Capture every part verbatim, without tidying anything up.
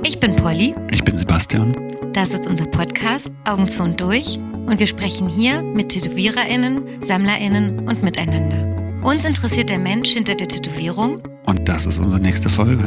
Ich bin Polly. Ich bin Sebastian. Das ist unser Podcast Augen zu und durch und wir sprechen hier mit TätowiererInnen, SammlerInnen und miteinander. Uns interessiert der Mensch hinter der Tätowierung. Und das ist unsere nächste Folge.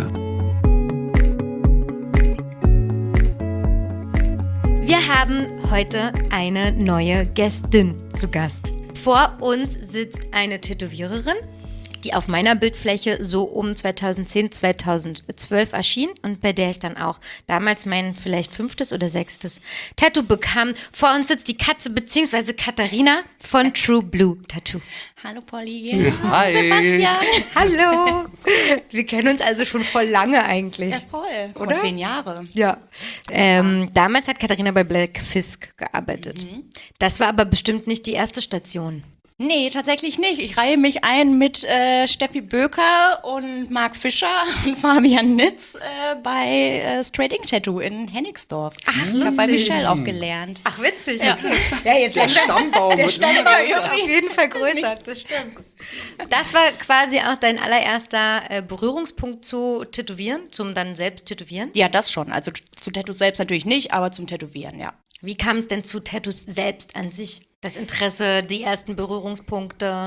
Wir haben heute eine neue Gästin zu Gast. Vor uns sitzt eine Tätowiererin, die auf meiner Bildfläche so um zweitausendzehn, zweitausendzwölf erschien und bei der ich dann auch damals mein vielleicht fünftes oder sechstes Tattoo bekam. Vor uns sitzt die Katze bzw. Katharina von True Blue Tattoo. Hallo Polly. Hi. Sebastian. Hallo. Wir kennen uns also schon voll lange eigentlich. Ja, voll. Oder? Vor zehn Jahre. Ja. Ähm, damals hat Katharina bei Black Fisk gearbeitet. Mhm. Das war aber bestimmt nicht die erste Station. Nee, tatsächlich nicht. Ich reihe mich ein mit äh, Steffi Böker und Marc Fischer und Fabian Nitz äh, bei äh, Straight Ink Tattoo in Hennigsdorf. Ach, ich habe bei Michelle auch gelernt. Ach, witzig. Ja, okay. Ja, jetzt Der Stammbaum der wird Stammbaum immer wird auf jeden Fall größer. Das stimmt. Das war quasi auch dein allererster äh, Berührungspunkt zu Tätowieren, zum dann selbst Tätowieren? Ja, das schon. Also zu Tattoos selbst natürlich nicht, aber zum Tätowieren, ja. Wie kam es denn zu Tattoos selbst an sich? Das Interesse, die ersten Berührungspunkte?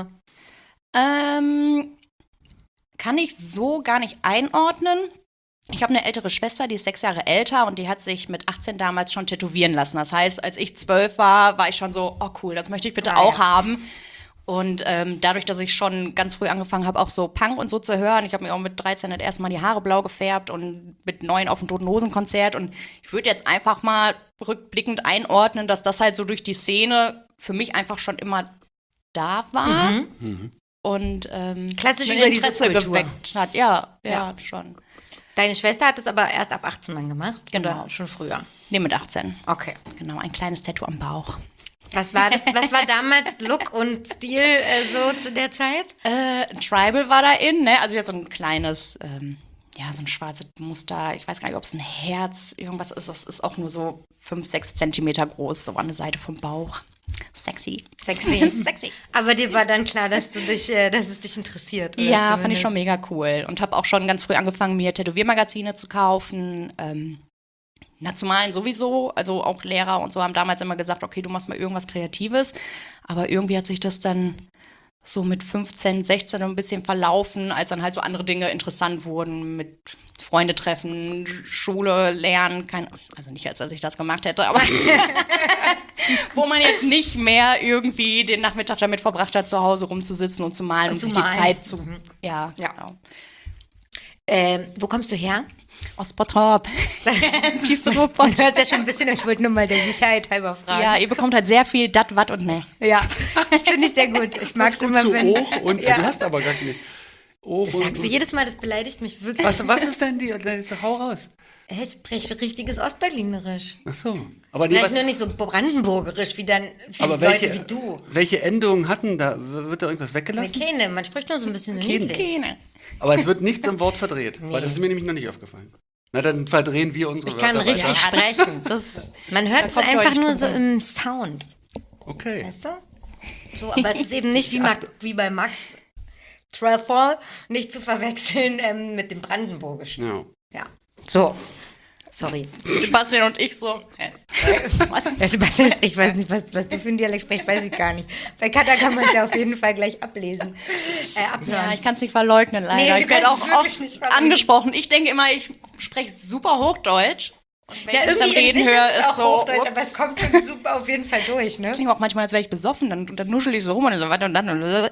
Ähm, kann ich so gar nicht einordnen. Ich habe eine ältere Schwester, die ist sechs Jahre älter und die hat sich mit achtzehn damals schon tätowieren lassen. Das heißt, als ich zwölf war, war ich schon so, oh cool, das möchte ich bitte ah, auch ja. haben. Und ähm, dadurch, dass ich schon ganz früh angefangen habe, auch so Punk und so zu hören, ich habe mir auch mit dreizehn das erste Mal die Haare blau gefärbt und mit neun auf dem Toten Hosen Konzert. Und ich würde jetzt einfach mal rückblickend einordnen, dass das halt so durch die Szene für mich einfach schon immer da war. Mhm. Mhm. Und ähm, Klassisch mein über diese Interesse Kultur. geweckt hat. Ja, ja, Ja. schon. Deine Schwester hat es aber erst ab achtzehn dann gemacht? Genau. Oder schon früher? Nee, mit achtzehn. Okay. Genau, ein kleines Tattoo am Bauch. Was war das? Was war damals Look und Stil äh, so zu der Zeit? Äh, ein Tribal war da in, ne? Also jetzt so ein kleines, ähm, ja, so ein schwarzes Muster. Ich weiß gar nicht, ob es ein Herz, irgendwas ist. Das ist auch nur so fünf, sechs Zentimeter groß, so an der Seite vom Bauch. Sexy. Sexy. Sexy. Aber dir war dann klar, dass du dich, äh, dass es dich interessiert. Oder Ja, zumindest. fand ich schon mega cool. Und habe auch schon ganz früh angefangen, mir Tätowiermagazine zu kaufen. Ähm, Nationalen sowieso, also auch Lehrer und so haben damals immer gesagt, okay, du machst mal irgendwas Kreatives. Aber irgendwie hat sich das dann so mit fünfzehn, sechzehn ein bisschen verlaufen, als dann halt so andere Dinge interessant wurden mit Freunde treffen, Schule, Lernen, kein, also nicht, als dass ich das gemacht hätte, aber wo man jetzt nicht mehr irgendwie den Nachmittag damit verbracht hat, zu Hause rumzusitzen und zu malen und, und zu sich malen. die Zeit zu, Mhm. ja, Ja. genau. Ähm, wo kommst du her? Aus Bottrop. Tiefste Ruhrpott. Du hörst ja schon ein bisschen, ich wollte nur mal der Sicherheit halber fragen. Ja, ihr bekommt halt sehr viel dat, wat und ne. Ja, das finde ich sehr gut. Ich mag es immer, zu wenn... hoch und Ja. du hast aber gar nicht. Oh, Das sagst du jedes Mal, das beleidigt mich wirklich. was, was ist denn die? Hau raus. Ich spreche richtiges Ostberlinerisch. Ach so. Aber, nee, Vielleicht was, nur nicht so brandenburgerisch wie dann viele aber Leute welche, wie du. welche Endungen hatten da? Wird da irgendwas weggelassen? Keine, man spricht nur so ein bisschen Keine. niedlich. Keine. Aber es wird nichts im Wort verdreht. Weil das ist mir nämlich noch nicht aufgefallen. Na, dann verdrehen wir unsere Ich kann Wörter richtig weiter. sprechen. Das, Man hört Da es kommt einfach deutlich nur drum so rum. im Sound. Okay. Weißt du? So, aber es ist eben nicht wie, Mac, wie bei Max Trellfall, nicht zu verwechseln ähm, mit dem Brandenburgischen. Ja. Ja. So. Sorry. Sebastian und ich so. Hä? Was? Ja, Sebastian, ich weiß nicht, was, was du für einen Dialekt sprichst, weiß ich gar nicht. Bei Katha kann man es ja auf jeden Fall gleich ablesen. Äh, abhören. Ja, ich kann es nicht verleugnen, leider. Nee, du ich werde kannst auch es wirklich oft nicht verleugnen. angesprochen. Ich denke immer, ich spreche super Hochdeutsch. Und wenn Ja, ich dann irgendwie in reden sich höre, ist es ist auch so. Hochdeutsch, ups. aber es kommt schon super auf jeden Fall durch, ne? Klingt auch manchmal, als wäre ich besoffen, dann, dann nuschel ich so rum und so weiter und dann.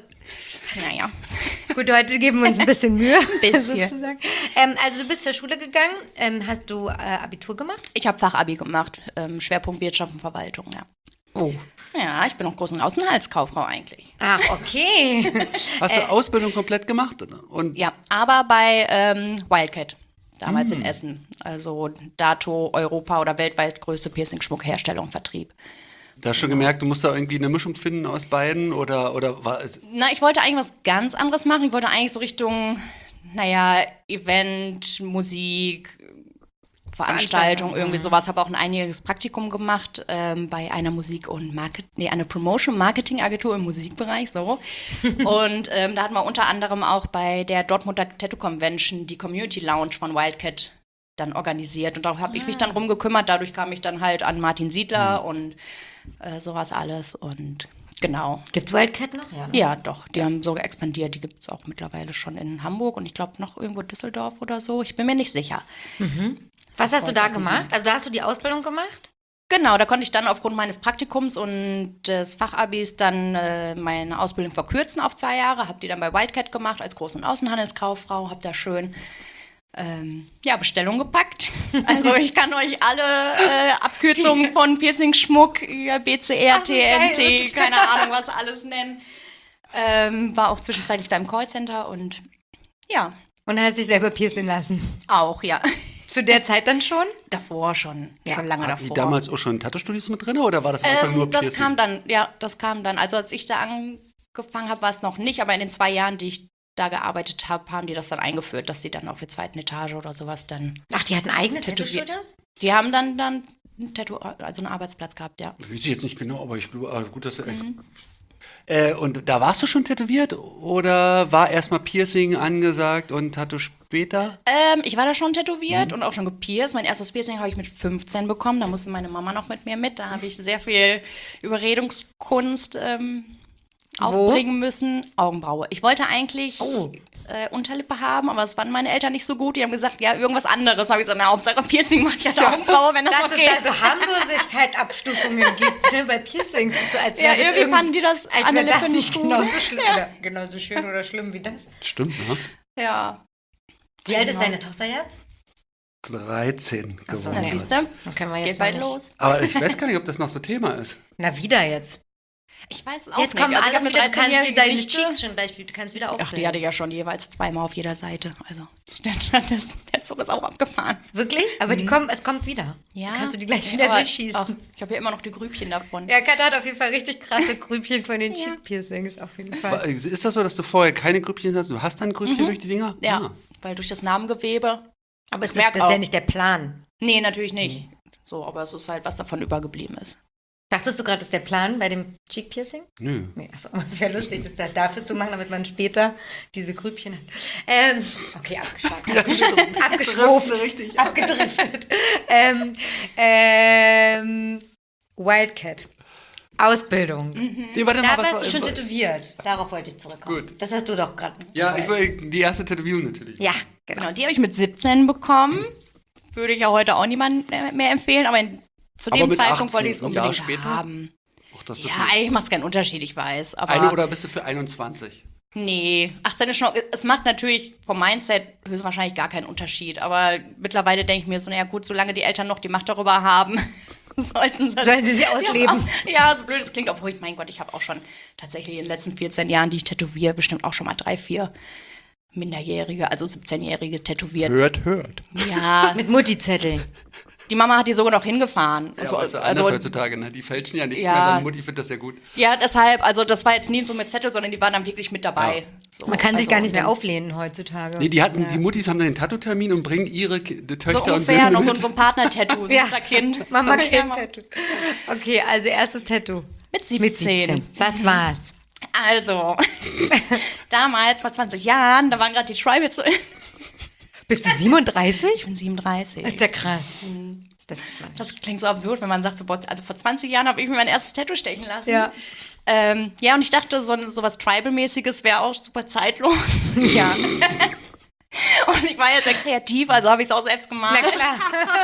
Naja. Gut, heute geben wir uns ein bisschen Mühe. Bisschen. Sozusagen. Ähm, also du bist zur Schule gegangen, ähm, hast du äh, Abitur gemacht? Ich habe Fachabi gemacht, ähm, Schwerpunkt Wirtschaft und Verwaltung, ja. Oh. Ja, ich bin auch Groß- und Außenhandelskauffrau eigentlich. Ach, okay. Hast du Ausbildung komplett gemacht? Und Ja, aber bei ähm, Wildcat, damals Hm. in Essen. Also Dato, Europa oder weltweit größte Piercing-Schmuckherstellung, Vertrieb. da hast du schon gemerkt, du musst da irgendwie eine Mischung finden aus beiden? Oder, oder war es. Na, ich wollte eigentlich was ganz anderes machen. Ich wollte eigentlich so Richtung, naja, Event, Musik, Veranstaltung, irgendwie sowas. Habe auch ein einjähriges Praktikum gemacht ähm, bei einer Musik- und Market, nee, eine Promotion-Marketing-Agentur im Musikbereich, so. Und ähm, da hatten wir unter anderem auch bei der Dortmunder Tattoo Convention die Community Lounge von Wildcat dann organisiert. Und darauf habe ich mich dann rumgekümmert. Dadurch kam ich dann halt an Martin Siedler Mhm. und äh, sowas alles. Und genau. Gibt's Wildcat noch? Ja, ne? Ja, doch. Die haben sogar expandiert. Die gibt es auch mittlerweile schon in Hamburg und ich glaube noch irgendwo Düsseldorf oder so. Ich bin mir nicht sicher. Was hast du da das nicht gemacht? Also da hast du die Ausbildung gemacht? Genau, da konnte ich dann aufgrund meines Praktikums und des Fachabis dann äh, meine Ausbildung verkürzen auf zwei Jahre. Habe die dann bei Wildcat gemacht als Groß- und Außenhandelskauffrau. Habe da schön ähm, ja, Bestellung gepackt. Also ich kann euch alle äh, Abkürzungen von Piercing-Schmuck, ja, B C R, Ach, wie T N geil. T, keine Ahnung, was alles nennen. Ähm, war auch zwischenzeitlich da im Callcenter und ja, Und hast dich selber piercen lassen? auch, ja. Zu der Zeit dann schon? Davor schon, schon lange Hatten die davor. damals auch schon Tattoo-Studios mit drin oder war das einfach nur Ähm, das Piercing? kam dann, ja, das kam dann. Also als ich da angefangen habe, war es noch nicht, aber in den zwei Jahren, die ich da gearbeitet habe, haben die das dann eingeführt, dass sie dann auf der zweiten Etage oder sowas dann. Ach, die hatten eigene Tätowier- Tattoo-Studios? Die haben dann dann ein Tattoo, also einen Arbeitsplatz gehabt, ja. Das weiß ich jetzt nicht genau, aber ich glaube, also gut, dass du echt. Mhm. Äh, und da warst du schon tätowiert oder war erstmal Piercing angesagt und Tattoo später? Ähm, ich war da schon tätowiert und auch schon gepierst. Mein erstes Piercing habe ich mit fünfzehn bekommen. Da musste meine Mama noch mit mir mit. Da habe ich sehr viel Überredungskunst ähm, aufbringen müssen. Augenbraue. Ich wollte eigentlich Oh. äh, Unterlippe haben, aber das fanden meine Eltern nicht so gut. Die haben gesagt, ja, irgendwas anderes. Habe ich gesagt, na, Hauptsache Piercing mache ich halt Augenbraue, wenn das, Dass okay es da so Harmlosigkeit-Abstufungen gibt, ne, bei Piercings. So, als Ja, wäre das irgendwie irgend- fanden die das als an der wäre das Lippe nicht nicht gut. genauso schlimm oder genauso schön oder schlimm wie das. Stimmt, ne? Ja. Wie alt ist Genau. deine Tochter jetzt? dreizehn so, geworden. Na, nee. siehst du? Dann können wir Geht jetzt bald noch nicht. los. Aber ich weiß gar nicht, ob das noch so Thema ist. Na, wieder jetzt. Ich weiß es auch Jetzt nicht. kommen Also ich alles hab wieder, eine du kannst dir dreizehnjährige deine Nichte. Cheeks schon gleich, du kannst wieder Ach, die aufstellen. hatte ich ja schon jeweils zweimal auf jeder Seite. Also, das, der Zug ist auch abgefahren. Wirklich? Aber die kommen, es kommt wieder. Ja. Dann kannst du die gleich wieder Aber, durchschießen. ach, ich habe ja immer noch die Grübchen davon. Ja, Katja hat auf jeden Fall richtig krasse Grübchen von den Ja. Cheek-Piercings, auf jeden Aber Fall. ist das so, dass du vorher keine Grübchen hast? Du hast dann Grübchen durch die Dinger? Ja, Ah. weil durch das Narbengewebe. Aber ist das, merk das ist ja auch. nicht der Plan. Nee, natürlich nicht. So, aber es ist halt, was davon übergeblieben ist. Dachtest du gerade, das ist der Plan bei dem Cheek-Piercing? Nö. Nee, achso, es wäre lustig, das da dafür zu machen, damit man später diese Grübchen hat. Ähm, okay, abgeschweift. Abgeschwuft. Abgeschwuft. Richtig. Abgedriftet. ähm, ähm, Wildcat. Ausbildung. Nee, warte Da mal, was warst du war- schon tätowiert. Darauf wollte ich zurückkommen. Gut. Das hast du doch gerade. Ja, ich wollte die erste Tätowierung natürlich. Ja, genau. Genau, die habe ich mit siebzehn bekommen. Würde ich ja heute auch niemandem mehr empfehlen, aber in, zu Aber dem mit Zeitpunkt achtzehn, wollte ich es ein Jahr unbedingt später? haben. Ach, das ist Ja, doch gut. eigentlich macht es keinen Unterschied, ich weiß. Aber Eine oder bist du für einundzwanzig? nee, achtzehn ist schon, es macht natürlich vom Mindset höchstwahrscheinlich gar keinen Unterschied. Aber mittlerweile denke ich mir so, naja gut, solange die Eltern noch die Macht darüber haben, sollten sie, Sollen sie sie ausleben. Ja, ja, so blöd es klingt, obwohl ich, mein Gott, ich habe auch schon tatsächlich in den letzten vierzehn Jahren, die ich tätowiere, bestimmt auch schon mal drei, vier Minderjährige, also siebzehnjährige tätowiert. Hört, hört. Ja, Mit Multizettel. die Mama hat die sogar noch hingefahren. Und Ja, so, aber ist ja anders also, heutzutage, ne? Die fälschen ja nichts Ja. mehr. Seine Mutti findet das ja gut. ja, deshalb, also das war jetzt nie so mit Zettel, sondern die waren dann wirklich mit dabei. Ja. So, Man kann sich also, gar nicht mehr und dann- auflehnen heutzutage. Nee, die hatten, die Muttis haben dann den Tattoo-Termin und bringen ihre Ki- die So Töchter und ungefähr, Söhne noch so, mit. so ein Partner-Tattoo, so Ja. unser Kind. Mama Ja, Kind Mama. Tattoo. Okay, also erstes Tattoo. Mit siebzehn. Mit siebzehn. Was war's? Also, damals, vor zwanzig Jahren, da waren gerade die Tribals. Bist du siebenunddreißig? Ich bin siebenunddreißig. Das ist ja krass. Das sieht man nicht. Das klingt so absurd, wenn man sagt, so, boah, also vor zwanzig Jahren habe ich mir mein erstes Tattoo stechen lassen. Ja. Ähm, ja, und ich dachte, so, so was Tribal-mäßiges wäre auch super zeitlos. Ja, Und ich war ja sehr kreativ, also habe ich es auch selbst gemacht. na klar.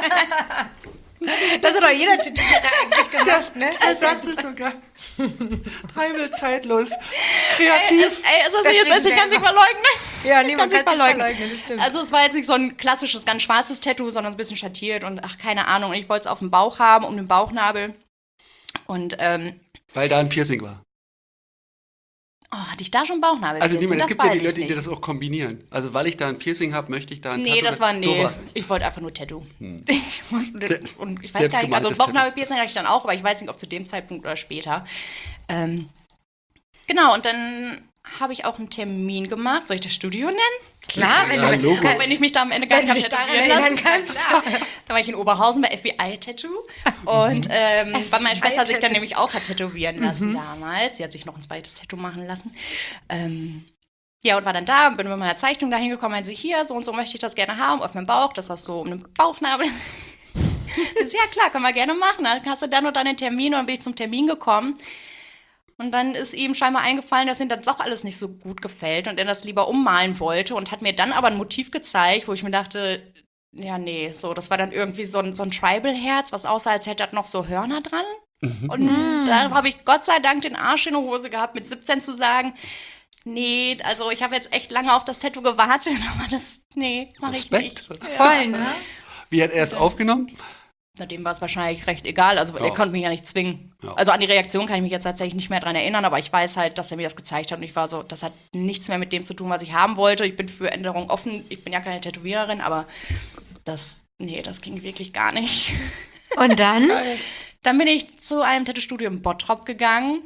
Das hat doch jeder Tätowierer eigentlich gemacht, ne? Der Satz ist sogar Tribal zeitlos. Kreativ. Ey, ist das Das jetzt, kriegen ich kann wir sich verleugnen. Ja, nee, man Kann sich kann sich verleugnen. verleugnen, das stimmt. Also es war jetzt nicht so ein klassisches, ganz schwarzes Tattoo, sondern ein bisschen schattiert und ach, keine Ahnung. Und ich wollte es auf dem Bauch haben, um den Bauchnabel. Und, ähm, Weil da ein Piercing war. oh, hatte ich da schon Bauchnabel? Also niemand, es das gibt ja weiß die ich Leute, die nicht. das auch kombinieren. Also weil ich da ein Piercing habe, möchte ich da ein Nee, Tattoo. das war, So nee, war's nicht. ich wollte einfach nur Tattoo. Ich wollte, Selbst- und ich weiß gar nicht, also selbstgemaltes Bauchnabelpiercing hatte ich dann auch, aber ich weiß nicht, ob zu dem Zeitpunkt oder später. Ähm, genau, und dann habe ich auch einen Termin gemacht. Soll ich das Studio nennen? Klar, wenn Ja, du Logo. Auch wenn ich mich da am Ende gar Wenn nicht du dich daran tätowieren erinnern lassen. kannst. Ja, klar. Da war ich in Oberhausen bei F B I-Tattoo. Und ähm, weil meine Schwester sich dann nämlich auch hat tätowieren lassen damals. Sie hat sich noch ein zweites Tattoo machen lassen. Ähm, Ja, und war dann da, bin mit meiner Zeichnung da hingekommen, meinte sie, hier, so und so möchte ich das gerne haben, auf meinem Bauch, das hast du um den Bauchnabel. Das, ja, klar, können wir gerne machen. Dann hast du dann und dann den Termin und dann bin ich zum Termin gekommen. Und dann ist ihm scheinbar eingefallen, dass ihm das doch alles nicht so gut gefällt und er das lieber ummalen wollte und hat mir dann aber ein Motiv gezeigt, wo ich mir dachte, ja, nee, so, das war dann irgendwie so ein, so ein Tribal-Herz, was aussah, als hätte das noch so Hörner dran. Mhm. Und mhm. da habe ich Gott sei Dank den Arsch in der Hose gehabt, mit siebzehn zu sagen, nee, also ich habe jetzt echt lange auf das Tattoo gewartet, aber das, nee, mache ich nicht. Voll, ne? Wie hat er es aufgenommen? Na, dem war es wahrscheinlich recht egal, also ja. Er konnte mich ja nicht zwingen. Ja. Also an die Reaktion kann ich mich jetzt tatsächlich nicht mehr dran erinnern, aber ich weiß halt, dass er mir das gezeigt hat und ich war so, das hat nichts mehr mit dem zu tun, was ich haben wollte. Ich bin für Änderungen offen, ich bin ja keine Tätowiererin, aber das, nee, das ging wirklich gar nicht. Und dann? Dann bin ich zu einem Tattoo-Studio in Bottrop gegangen.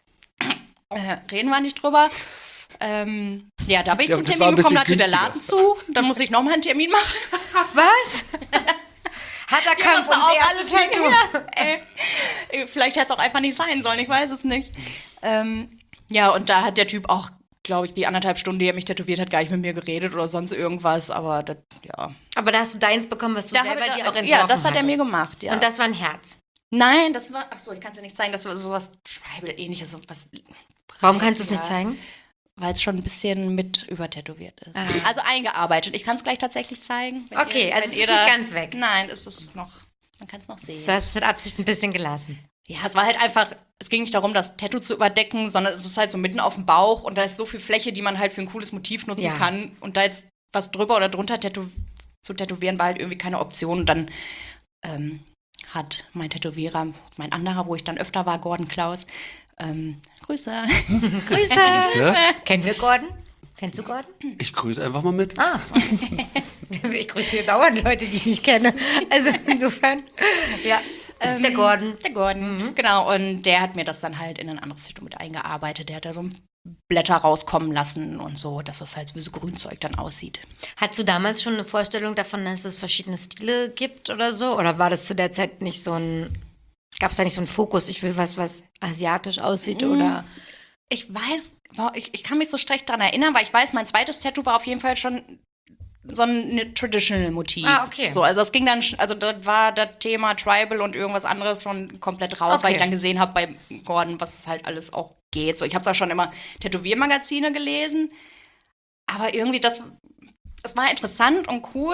Äh, reden wir nicht drüber. Ähm, ja, da bin ich ja, zum Termin gekommen, da hatte der Laden zu. Dann muss ich nochmal einen Termin machen. Was? Hat er Kampf ja, auch alles Tattoo. Ey, vielleicht hätte es auch einfach nicht sein sollen, ich weiß es nicht. Ähm, ja, und da hat der Typ auch, glaube ich, die anderthalb Stunden, die er mich tätowiert hat, gar nicht mit mir geredet oder sonst irgendwas, aber das, ja. Aber da hast du deins bekommen, was du da selber da, dir auch entworfen Ja, das hat hattest. er mir gemacht, ja. Und das war ein Herz? Nein, das war, ach so, ich kann es ja nicht zeigen, das war sowas Tribal-ähnliches, so was. Warum kannst du es nicht zeigen? Weil es schon ein bisschen mit übertätowiert ist. Ah. Also eingearbeitet. Ich kann es gleich tatsächlich zeigen. Okay, ihr, also es ist da, nicht ganz weg. Nein, es ist noch, man kann es noch sehen. Du hast es mit Absicht ein bisschen gelassen. Ja, es war halt einfach, es ging nicht darum, das Tattoo zu überdecken, sondern es ist halt so mitten auf dem Bauch und da ist so viel Fläche, die man halt für ein cooles Motiv nutzen ja. kann. Und da jetzt was drüber oder drunter tätow zu tätowieren, war halt irgendwie keine Option. Und dann ähm, hat mein Tätowierer, mein anderer, wo ich dann öfter war, Gordon Klaus, ähm, Grüße. Grüße. Grüße. Kennen wir Gordon? Kennst du Gordon? Ich grüße einfach mal mit. Ah. Ich grüße hier dauernd Leute, die ich nicht kenne. Also insofern. Ja. Ähm, der Gordon. Der Gordon, mhm. Genau. Und der hat mir das dann halt in ein anderes Tattoo mit eingearbeitet. Der hat da so Blätter rauskommen lassen und so, dass das halt wie so Grünzeug dann aussieht. Hattest du damals schon eine Vorstellung davon, dass es verschiedene Stile gibt oder so? Oder war das zu der Zeit nicht so ein, gab es da nicht so einen Fokus, ich will was, was asiatisch aussieht mhm. oder? Ich weiß, ich, ich kann mich so schlecht daran erinnern, weil ich weiß, mein zweites Tattoo war auf jeden Fall schon so ein Traditional-Motiv. Ah, okay. So, also es ging dann, also da war das Thema Tribal und irgendwas anderes schon komplett raus, okay. Weil ich dann gesehen habe bei Gordon, was halt alles auch geht. So, ich habe zwar schon immer Tätowiermagazine gelesen, aber irgendwie das, das war interessant und cool,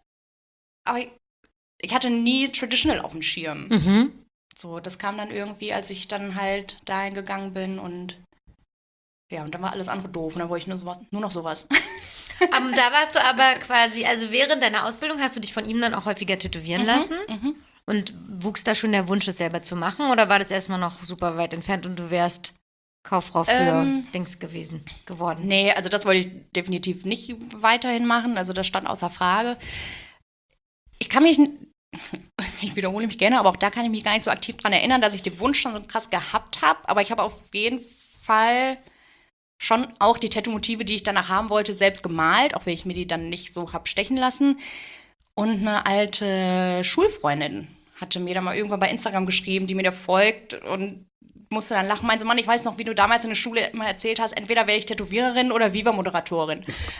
aber ich, ich hatte nie Traditional auf dem Schirm. Mhm. So, das kam dann irgendwie, als ich dann halt dahin gegangen bin und ja, und dann war alles andere doof und dann wollte ich nur, sowas, nur noch sowas. Um, da warst du aber quasi, also während deiner Ausbildung hast du dich von ihm dann auch häufiger tätowieren mhm, lassen? Mhm. Und wuchs da schon der Wunsch, es selber zu machen? Oder war das erstmal noch super weit entfernt und du wärst Kauffrau für ähm, Dings gewesen, geworden? Nee, also das wollte ich definitiv nicht weiterhin machen. Also das stand außer Frage. Ich kann mich, ich wiederhole mich gerne, aber auch da kann ich mich gar nicht so aktiv dran erinnern, dass ich den Wunsch schon so krass gehabt habe. Aber ich habe auf jeden Fall schon auch die Tattoo-Motive, die ich danach haben wollte, selbst gemalt, auch wenn ich mir die dann nicht so hab stechen lassen. Und eine alte Schulfreundin hatte mir dann mal irgendwann bei Instagram geschrieben, die mir da folgt und musste dann lachen. Meinte, Mann, ich weiß noch, wie du damals in der Schule immer erzählt hast, entweder wäre ich Tätowiererin oder Viva-Moderatorin.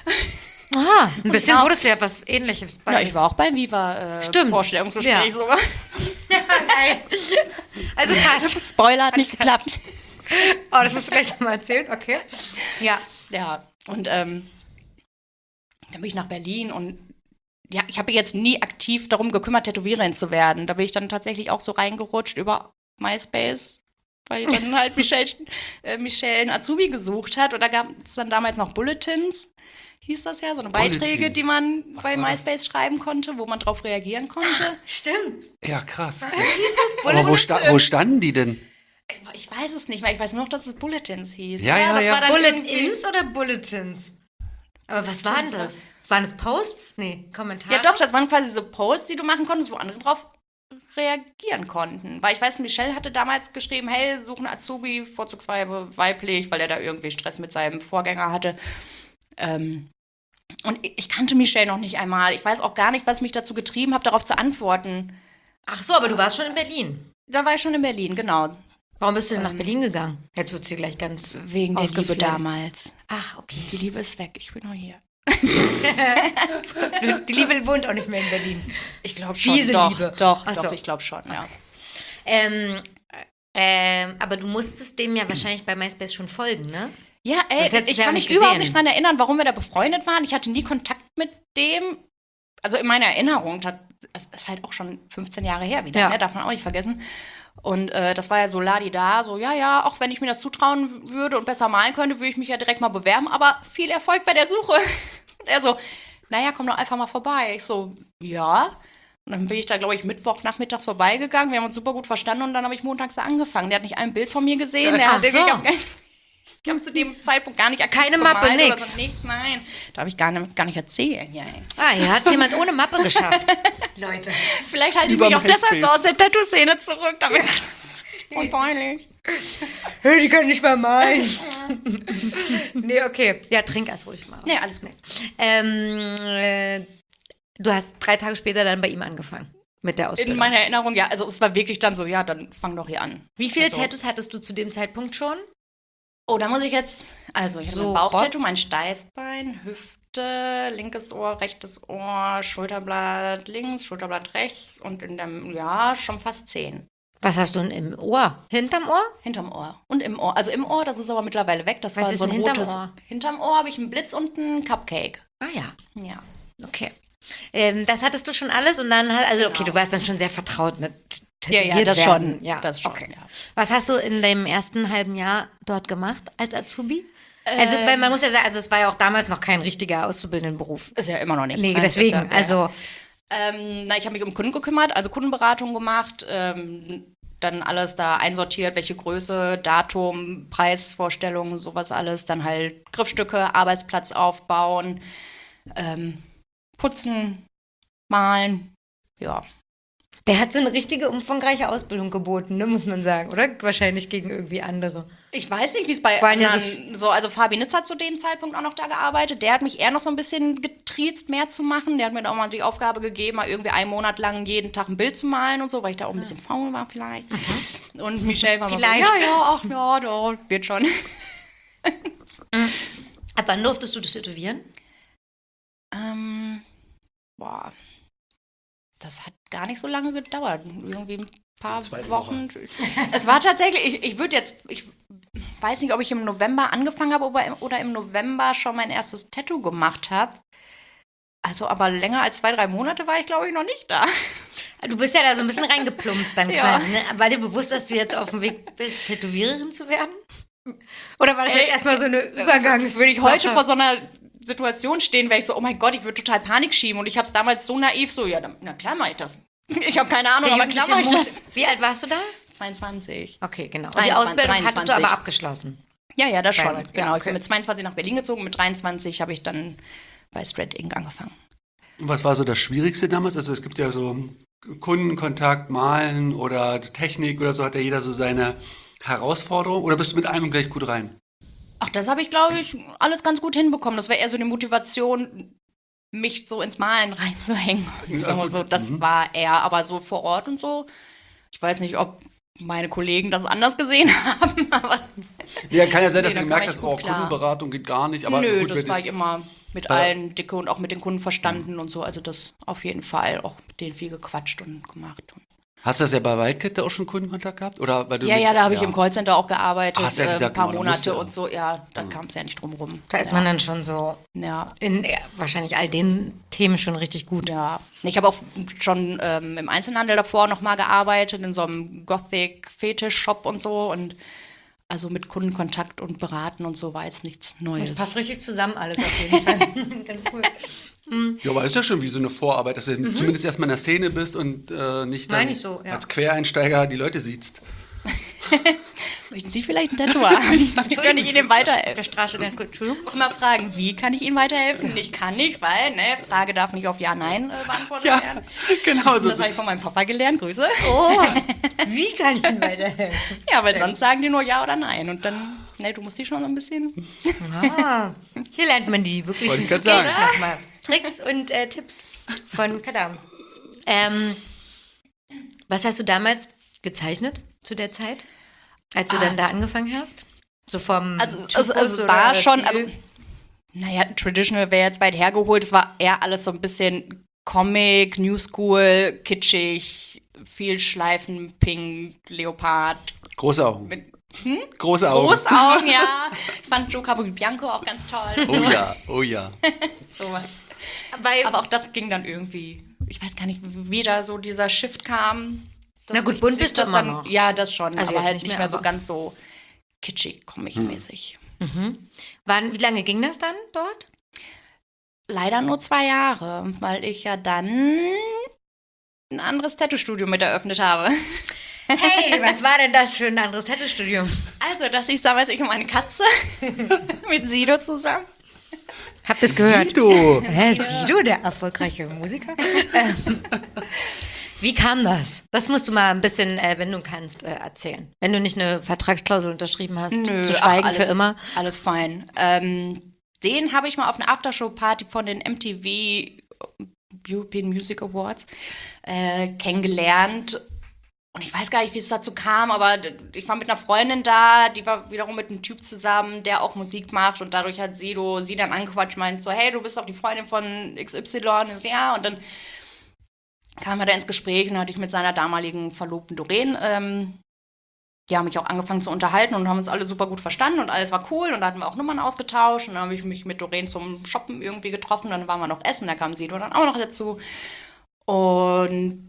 Ah, ein bisschen wurdest du ja was Ähnliches. Bei ja, ich war auch beim Viva-Vorstellungsgespräch äh, sogar. Ja, geil. Also fast. Spoiler, hat nicht geklappt. Oh, das musst du gleich nochmal erzählen, okay. Ja, ja. Und ähm, dann bin ich nach Berlin und ja, ich habe jetzt nie aktiv darum gekümmert, Tätowiererin zu werden. Da bin ich dann tatsächlich auch so reingerutscht über MySpace, weil dann halt Michelle, äh, Michelle einen Azubi gesucht hat. Und da gab es dann damals noch Bulletins, hieß das ja, so eine Beiträge, Bulletins. Die man Was bei MySpace das? schreiben konnte, wo man drauf reagieren konnte. Ach, stimmt. Ja, krass. Was hieß das? Aber wo, sta wo standen die denn? Ich weiß es nicht mehr. Ich weiß nur noch, dass es Bulletins hieß. Ja, ja, ja. Das ja. War dann Bulletins oder Bulletins? Aber was waren das? Waren das Posts? Nee, Kommentare? Ja, doch, das waren quasi so Posts, die du machen konntest, wo andere drauf reagieren konnten. Weil ich weiß, Michelle hatte damals geschrieben, hey, suchen Azubi, vorzugsweise weiblich, weil er da irgendwie Stress mit seinem Vorgänger hatte. Ähm, und ich kannte Michelle noch nicht einmal. Ich weiß auch gar nicht, was mich dazu getrieben hat, darauf zu antworten. Ach so, aber du warst schon in Berlin. Da war ich schon in Berlin, genau. Warum bist du denn nach Berlin gegangen? Jetzt wird sie gleich ganz Wegen der Liebe ausgeflippt. damals. Ach, okay. Die Liebe ist weg, ich bin noch hier. Die Liebe wohnt auch nicht mehr in Berlin. Ich glaube schon. Diese doch, Liebe. Doch, Ach doch, so. ich glaube schon, ja. Ähm, ähm, aber du musstest dem ja wahrscheinlich bei MySpace schon folgen, ne? Ja, Sonst ey, hättest du ich ja kann auch mich nicht überhaupt gesehen. nicht dran erinnern, warum wir da befreundet waren. Ich hatte nie Kontakt mit dem. Also in meiner Erinnerung, das ist halt auch schon fünfzehn Jahre her wieder, Ja. ne? Darf man auch nicht vergessen. Und äh, das war ja so ladi-da, so ja, ja, auch wenn ich mir das zutrauen würde und besser malen könnte, würde ich mich ja direkt mal bewerben, aber viel Erfolg bei der Suche. Und er so, naja, komm doch einfach mal vorbei. Ich so, ja. Und dann bin ich da, glaube ich, Mittwochnachmittags vorbeigegangen. Wir haben uns super gut verstanden und dann habe ich montags da angefangen. Der hat nicht ein Bild von mir gesehen. Der Ach hat so. ich habe ich hab zu dem Zeitpunkt gar nicht aktiv Keine Mappe, gemalt oder nix. so, nichts, nein. Darf ich gar nicht, gar nicht erzählen. Ja, ey. Ah, hier hat jemand ohne Mappe geschafft. Leute. Vielleicht halte ich Über mich auch deshalb so MySpace. aus der Tattoo-Szene zurück. Damit voll peinlich. Hey, die können nicht mal malen. Nee, okay. Ja, trink erst ruhig mal. Nee, alles gut. Ähm, äh, du hast drei Tage später dann bei ihm angefangen mit der Ausbildung. In meiner Erinnerung, ja, also es war wirklich dann so, ja, dann fang doch hier an. Wie viele also, Tattoos hattest du zu dem Zeitpunkt schon? Oh, da muss ich jetzt, also ich habe So ein Bauchtattoo, mein Steißbein, Hüfte, linkes Ohr, rechtes Ohr, Schulterblatt links, Schulterblatt rechts und in dem, ja, schon fast zehn. Was hast du denn im Ohr? Hinterm Ohr? Hinterm Ohr und im Ohr. Also im Ohr, das ist aber mittlerweile weg. Das Was war ist so ein denn hinterm rotes. Ohr? Hinterm Ohr habe ich einen Blitz und einen Cupcake. Ah ja, Ja. okay. Ähm, das hattest du schon alles und dann, hat- also okay, Genau. du warst dann schon sehr vertraut mit Ja, ja, tätowiert das werden. schon. Ja, Das schon, okay. ja. Was hast du in deinem ersten halben Jahr dort gemacht als Azubi? Also, weil man muss ja sagen, also es war ja auch damals noch kein richtiger Auszubildendenberuf. Ist ja immer noch nicht. Nee, ne? Das ist deswegen, ja, ja. also Ähm, na, ich habe mich um Kunden gekümmert, also Kundenberatung gemacht, ähm, dann alles da einsortiert, welche Größe, Datum, Preisvorstellungen, sowas alles. Dann halt Griffstücke, Arbeitsplatz aufbauen, ähm, putzen, malen, ja. der hat so eine richtige umfangreiche Ausbildung geboten, ne, muss man sagen, oder? Wahrscheinlich gegen irgendwie andere. Ich weiß nicht, wie es bei Waren ja anderen so, also Fabi Nitz hat zu dem Zeitpunkt auch noch da gearbeitet. Der hat mich eher noch so ein bisschen getriezt, mehr zu machen. Der hat mir da auch mal die Aufgabe gegeben, mal irgendwie einen Monat lang jeden Tag ein Bild zu malen und so, weil ich da auch ein bisschen faul war vielleicht. Und Michelle war mal so, Vielleicht. ja, ja, ach ja, doch, wird schon. Ab wann durftest du das tätowieren? ähm, boah, das hat gar nicht so lange gedauert. Irgendwie ein paar Zwei Wochen. Es war tatsächlich, ich, ich würde jetzt, ich weiß nicht, ob ich im November angefangen habe oder im, oder im November schon mein erstes Tattoo gemacht habe. Also, aber länger als zwei, drei Monate war ich, glaube ich, noch nicht da. Du bist ja da so ein bisschen reingeplumpst dann Ja. quasi, ne? War dir bewusst, dass du jetzt auf dem Weg bist, Tätowiererin zu werden? Oder war das jetzt Ey, erstmal so eine Übergangs... Würde ich heute vor so einer Situation stehen, wäre ich so, oh mein Gott, ich würde total Panik schieben. Und ich habe es damals so naiv so, ja, dann, na klar mache ich das. Ich habe keine Ahnung, Der aber klar jugendliche mache ich Mut. das. Wie alt warst du da? zweiundzwanzig. Okay, genau. Und die dreiundzwanzig, Ausbildung hattest du dreiundzwanzig. aber abgeschlossen. Ja, ja, das schon. Bei- ja, Genau, ich okay. bin mit zweiundzwanzig nach Berlin gezogen, mit dreiundzwanzig habe ich dann bei Straight Ink angefangen. Und was war so das Schwierigste damals? Also es gibt ja so Kundenkontakt, Malen oder Technik oder so, hat ja jeder so seine Herausforderung. Oder bist du mit einem gleich gut rein? Ach, das habe ich, glaube ich, alles ganz gut hinbekommen. Das war eher so die Motivation, mich so ins Malen reinzuhängen. Ja, So, gut. so, das Mhm. war eher, aber so vor Ort und so. Ich weiß nicht, ob meine Kollegen das anders gesehen haben, aber Ja, kann ja sein, dass Nee, du da gemerkt kam hast, ich oh, gut klar. Kundenberatung geht gar nicht. Aber nö, gut, das wenn war ich- ich immer mit Weil- allen dicke und auch mit den Kunden verstanden und so. Also das auf jeden Fall, auch mit denen viel gequatscht und gemacht. Hast du das ja bei Wildcat auch schon Kundenkontakt gehabt? Oder weil du Ja, mit- ja, da habe ich im Callcenter auch gearbeitet, Ach, hast ja äh, gesagt, ein paar genau, da musst Monate du- und so. Ja, da kam es ja nicht drum rum. Da ist ja. man dann schon so Ja, in ja, wahrscheinlich all den Themen schon richtig gut. ja. Ich habe auch schon ähm, im Einzelhandel davor nochmal gearbeitet, in so einem Gothic-Fetisch-Shop und so. Und also mit Kundenkontakt und Beraten und so war jetzt nichts Neues. Das passt richtig zusammen alles auf jeden Fall. Ganz cool. Ja, aber ist ja schon wie so eine Vorarbeit, dass du zumindest erstmal in der Szene bist und äh, nicht dann Meine ich so, ja. als Quereinsteiger die Leute siehst. Möchten Sie vielleicht ein Tattoo haben? Kann ich Ihnen Auf weiterhelfen? der Straße ganz gut. Entschuldigung. Auch immer fragen, wie kann ich Ihnen weiterhelfen? Ich kann nicht, weil, ne, Frage darf nicht auf Ja, Nein äh, beantwortet Ja, werden. genau so. Das habe ich von meinem Papa gelernt, Grüße. Oh, wie kann ich Ihnen weiterhelfen? Ja, weil sonst sagen die nur Ja oder Nein. Und dann, ne, du musst die schon ein bisschen. Ah, hier lernt man die wirklichen Wollte ich grad Skills sagen. nochmal. Tricks und äh, Tipps von Kadam. Ähm, was hast du damals gezeichnet zu der Zeit? Als du Ah. dann da angefangen hast? So vom Also, Typus also es oder war schon, Stil? also, naja, Traditional wäre jetzt weit hergeholt. Es war eher alles so ein bisschen Comic, New School, kitschig, viel Schleifen, Pink, Leopard. Große Augen. Mit Große Augen. Großaugen, ja. Ich fand Joe Bianco auch ganz toll. Oh ja, oh ja. Sowas. Weil, Aber auch das ging dann irgendwie, ich weiß gar nicht, wie da so dieser Shift kam. dass Na gut, ich- bunt bist du das immer dann, noch. Ja, das schon, Also aber jetzt halt nicht nicht mehr, mehr so aber- ganz so kitschig, comic-mäßig. wann, wie lange ging das dann dort? Leider nur zwei Jahre, weil ich ja dann ein anderes Tattoo-Studio mit eröffnet habe. Hey, was war denn das für ein anderes Tattoo-Studium? Also, das ich damals ich und meine Katze mit Sido zusammen. Habt ihr es gehört? Sido. Hä, Sido, der erfolgreiche Musiker? Ähm, Wie kam das? Das musst du mal ein bisschen, äh, wenn du kannst, äh, erzählen. Wenn du nicht eine Vertragsklausel unterschrieben hast, zu schweigen ach, alles, für immer. Alles fein. Ähm, den habe ich mal auf einer Aftershow-Party von den M T V European Music Awards äh, kennengelernt. Und ich weiß gar nicht, wie es dazu kam, aber ich war mit einer Freundin da, die war wiederum mit einem Typ zusammen, der auch Musik macht. Und dadurch hat Sido sie dann angequatscht, meint so, hey, du bist doch die Freundin von X Y. Und ich so, ja, und dann kamen wir da ins Gespräch und hatte ich mit seiner damaligen Verlobten Doreen, ähm, die haben mich auch angefangen zu unterhalten und haben uns alle super gut verstanden und alles war cool und da hatten wir auch Nummern ausgetauscht und dann habe ich mich mit Doreen zum Shoppen irgendwie getroffen, dann waren wir noch essen, da kam Sido dann auch noch dazu und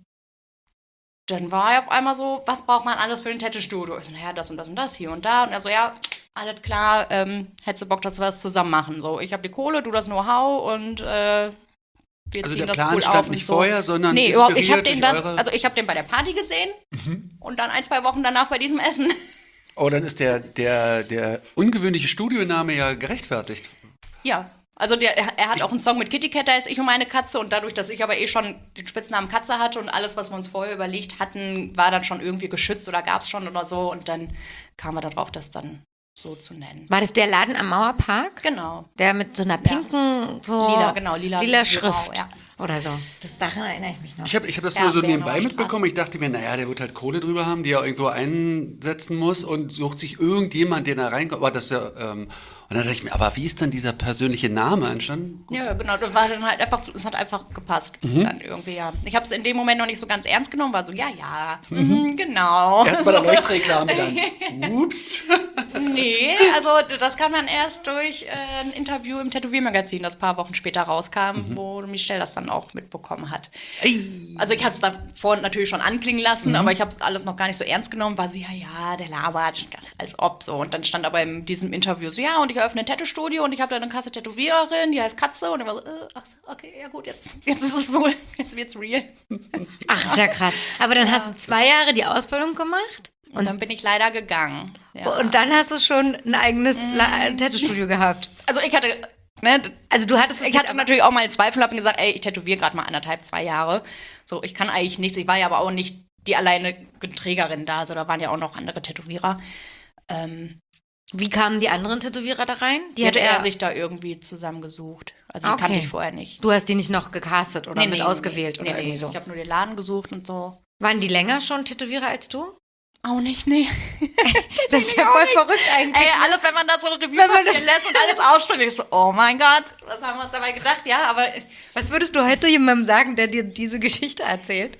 dann war er auf einmal so, was braucht man alles für ein Tattoo-Studio? Ich so, naja, das und das und das, hier und da und er so, ja, alles klar, ähm, hättest du Bock, dass wir was zusammen machen, so, ich habe die Kohle, du das Know-how und äh, wir Also ziehen der das Plan cool stand auf nicht und so. vorher, sondern Nee, überhaupt, ich habe inspiriert den durch dann, eure- also ich habe den bei der Party gesehen und dann ein, zwei Wochen danach bei diesem Essen. Oh, dann ist der, der, der ungewöhnliche Studioname ja gerechtfertigt. Ja, also der, er er hat auch einen Song mit Kitty Cat, da ist ich und meine Katze und dadurch, dass ich aber eh schon den Spitznamen Katze hatte und alles, was wir uns vorher überlegt hatten, war dann schon irgendwie geschützt oder gab es schon oder so und dann kamen wir darauf, das dann so zu nennen. War das der Laden am Mauerpark? Genau. Der mit so einer pinken, so Lila, genau, lila- lila grau, Schrift ja. oder so. Das, daran erinnere ich mich noch. Ich habe ich hab das Ja, nur so Bernauer nebenbei Straße. mitbekommen. Ich dachte mir, naja, der wird halt Kohle drüber haben, die er irgendwo einsetzen muss und sucht sich irgendjemand, den er reinkommt. Aber das ist ja, ähm, und dann dachte ich mir, aber wie ist dann dieser persönliche Name entstanden? Ja, genau, das war dann halt einfach, es hat einfach gepasst. Dann irgendwie, ja. Ich habe es in dem Moment noch nicht so ganz ernst genommen, war so, ja, ja, mhm, genau. Erst bei der Leuchtreklame dann. Ups. Nee, also das kam dann erst durch äh, ein Interview im Tätowiermagazin, das ein paar Wochen später rauskam, wo Michelle das dann auch mitbekommen hat. Also ich habe es davor natürlich schon anklingen lassen, aber ich habe es alles noch gar nicht so ernst genommen, war so, ja, ja, der labert, als ob so. Und dann stand aber in diesem Interview so, ja, und ich eröffne ein Tattoo-Studio und ich habe da eine krasse Tätowiererin, die heißt Katze. Und ich war so, äh, ach, okay, ja gut, jetzt, jetzt ist es wohl, jetzt wird's real. Ach, ist ja krass. Aber dann hast du zwei Jahre die Ausbildung gemacht Und dann bin ich leider gegangen. Ja. und dann hast du schon ein eigenes La- Tattoo-Studio gehabt. Also ich hatte, ne, Also du hattest es ich nicht, hatte aber- natürlich auch mal Zweifel, habe gesagt, ey, ich tätowiere gerade mal anderthalb, zwei Jahre. So, ich kann eigentlich nichts. Ich war ja aber auch nicht die alleine Trägerin da. Also da waren ja auch noch andere Tätowierer. Ähm, Wie kamen die anderen Tätowierer da rein? die hatte er sich da irgendwie zusammengesucht. Also die Okay. kannte ich vorher nicht. Du hast die nicht noch gecastet oder mit ausgewählt nee, oder nee, irgendwie so. Ich habe nur den Laden gesucht und so. Waren die länger schon Tätowierer als du? Auch nicht, nee. Das ist ja voll verrückt eigentlich. Ey, alles, wenn man das so Revue Wenn man passieren lässt und alles ausspricht, ich so, oh mein Gott, was haben wir uns dabei gedacht? Ja, aber Was würdest du heute jemandem sagen, der dir diese Geschichte erzählt?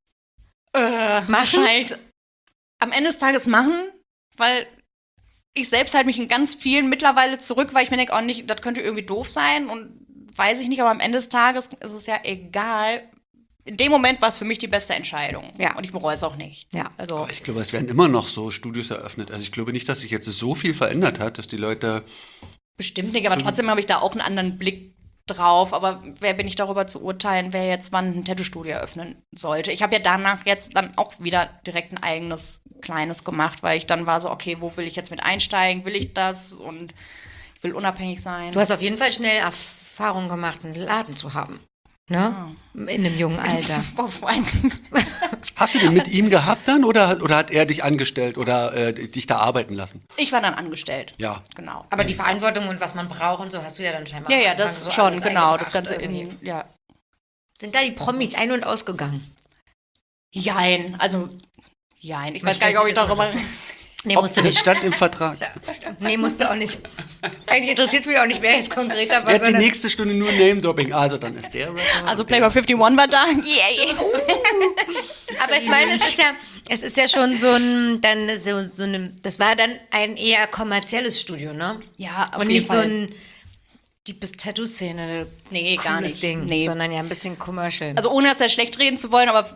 äh, wahrscheinlich am Ende des Tages machen, weil ich selbst halte mich in ganz vielen mittlerweile zurück, weil ich mir denke, oh nicht, das könnte irgendwie doof sein und weiß ich nicht, aber am Ende des Tages ist es ja egal. In dem Moment war es für mich die beste Entscheidung. Ja. Und ich bereue es auch nicht. Ja. Also, Aber ich glaube, es werden immer noch so Studios eröffnet. Also ich glaube nicht, dass sich jetzt so viel verändert hat, dass die Leute... bestimmt nicht, aber trotzdem habe ich da auch einen anderen Blick drauf. Aber wer bin ich darüber zu urteilen, wer jetzt wann ein Tattoo-Studio eröffnen sollte? Ich habe ja danach jetzt dann auch wieder direkt ein eigenes kleines gemacht, weil ich dann war so, okay, wo will ich jetzt mit einsteigen? Will ich das? Und ich will unabhängig sein. Du hast auf jeden Fall schnell Erfahrung gemacht, einen Laden zu haben. Ne? In einem jungen Alter. Vor allem- Hast du den mit ihm gehabt dann oder, oder hat er dich angestellt oder äh, dich da arbeiten lassen? Ich war dann angestellt. Ja. Genau. Aber die Verantwortung und was man braucht und so hast du ja dann scheinbar Ja, am ja, Anfang das so schon, alles genau. eingebracht Das Ganze irgendwie. in, ja. Sind da die Promis ein- und ausgegangen? Jein, also, jein. Ich Man weiß gar nicht, ob ich stellt sich das darüber. mal Nee, Ob, musst du das nicht. stand im Vertrag. Nee, musst du auch nicht. Eigentlich interessiert es mich auch nicht, wer jetzt konkreter war. Jetzt die sondern- nächste Stunde nur Name-Dropping. Also dann ist der Rapper. Also Playboy einundfünfzig war da. Yay. Aber ich meine, es ist ja, es ist ja schon so ein, dann so, so eine, das war dann ein eher kommerzielles Studio, ne? Ja, auf Und jeden nicht Fall. so ein deepes Tattoo-Szene. Nee, gar cooles nicht. Ding, Nee. sondern ja ein bisschen commercial. Also ohne das ja schlecht reden zu wollen, aber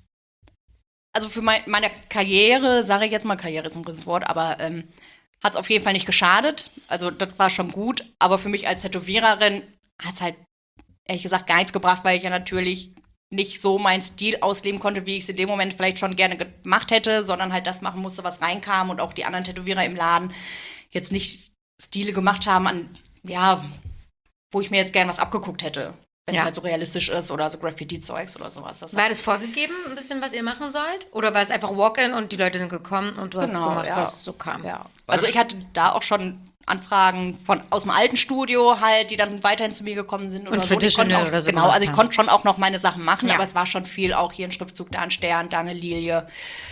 also für mein, meine Karriere, sage ich jetzt mal, Karriere ist ein großes Wort, aber ähm, hat es auf jeden Fall nicht geschadet. Also das war schon gut, aber für mich als Tätowiererin hat es halt ehrlich gesagt gar nichts gebracht, weil ich ja natürlich nicht so meinen Stil ausleben konnte, wie ich es in dem Moment vielleicht schon gerne gemacht hätte, sondern halt das machen musste, was reinkam und auch die anderen Tätowierer im Laden jetzt nicht Stile gemacht haben, an ja, wo ich mir jetzt gern was abgeguckt hätte. Wenn es Ja. halt so realistisch ist oder so Graffiti-Zeugs oder sowas. Das War das vorgegeben, ein bisschen, was ihr machen sollt? Oder war es einfach Walk-in und die Leute sind gekommen und du hast Genau, gemacht, ja. was so kam? Ja. Also ich hatte da auch schon Anfragen von aus dem alten Studio halt, die dann weiterhin zu mir gekommen sind. Oder Und so. Und ich konnte Traditional auch, oder so Genau, gemacht also ich haben. konnte schon auch noch meine Sachen machen, Ja. aber es war schon viel auch hier ein Schriftzug, da ein Stern, da eine Lilie.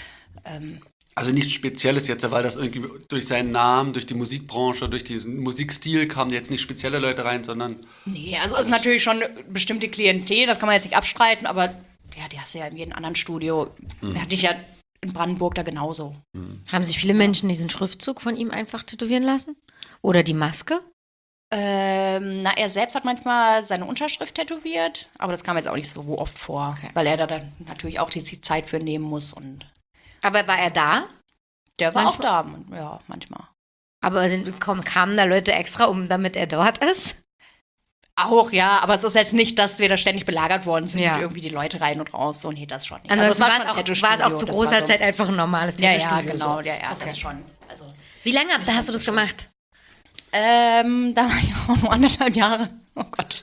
Also nichts Spezielles jetzt, weil das irgendwie durch seinen Namen, durch die Musikbranche, durch diesen Musikstil kamen jetzt nicht spezielle Leute rein, sondern Nee, also es ist natürlich schon eine bestimmte Klientel, das kann man jetzt nicht abstreiten, aber ja, die hast du ja in jedem anderen Studio. Mhm. Hatte ich ja in Brandenburg da genauso. Haben sich viele Menschen diesen Schriftzug von ihm einfach tätowieren lassen? Oder die Maske? Ähm, na, er selbst hat manchmal seine Unterschrift tätowiert, aber das kam jetzt auch nicht so oft vor, Okay. weil er da dann natürlich auch die Zeit für nehmen muss und Aber war er da? der war Manchmal. auch da, ja, manchmal. Aber sind, komm, kamen da Leute extra, um damit er dort ist? Auch, ja, aber es ist jetzt nicht, dass wir da ständig belagert worden sind Ja. und irgendwie die Leute rein und raus, so, nee, das schon nicht. Ansonsten also, war, es auch, Tattoo-Studio, war es auch zu das großer war so- Zeit einfach ein normales Ja, ja, Tattoo-Studio. genau, so. ja, ja, Okay. das schon. Also, Wie lange habt- hast du das gemacht? ähm, da war ich auch nur anderthalb Jahre. Oh Gott.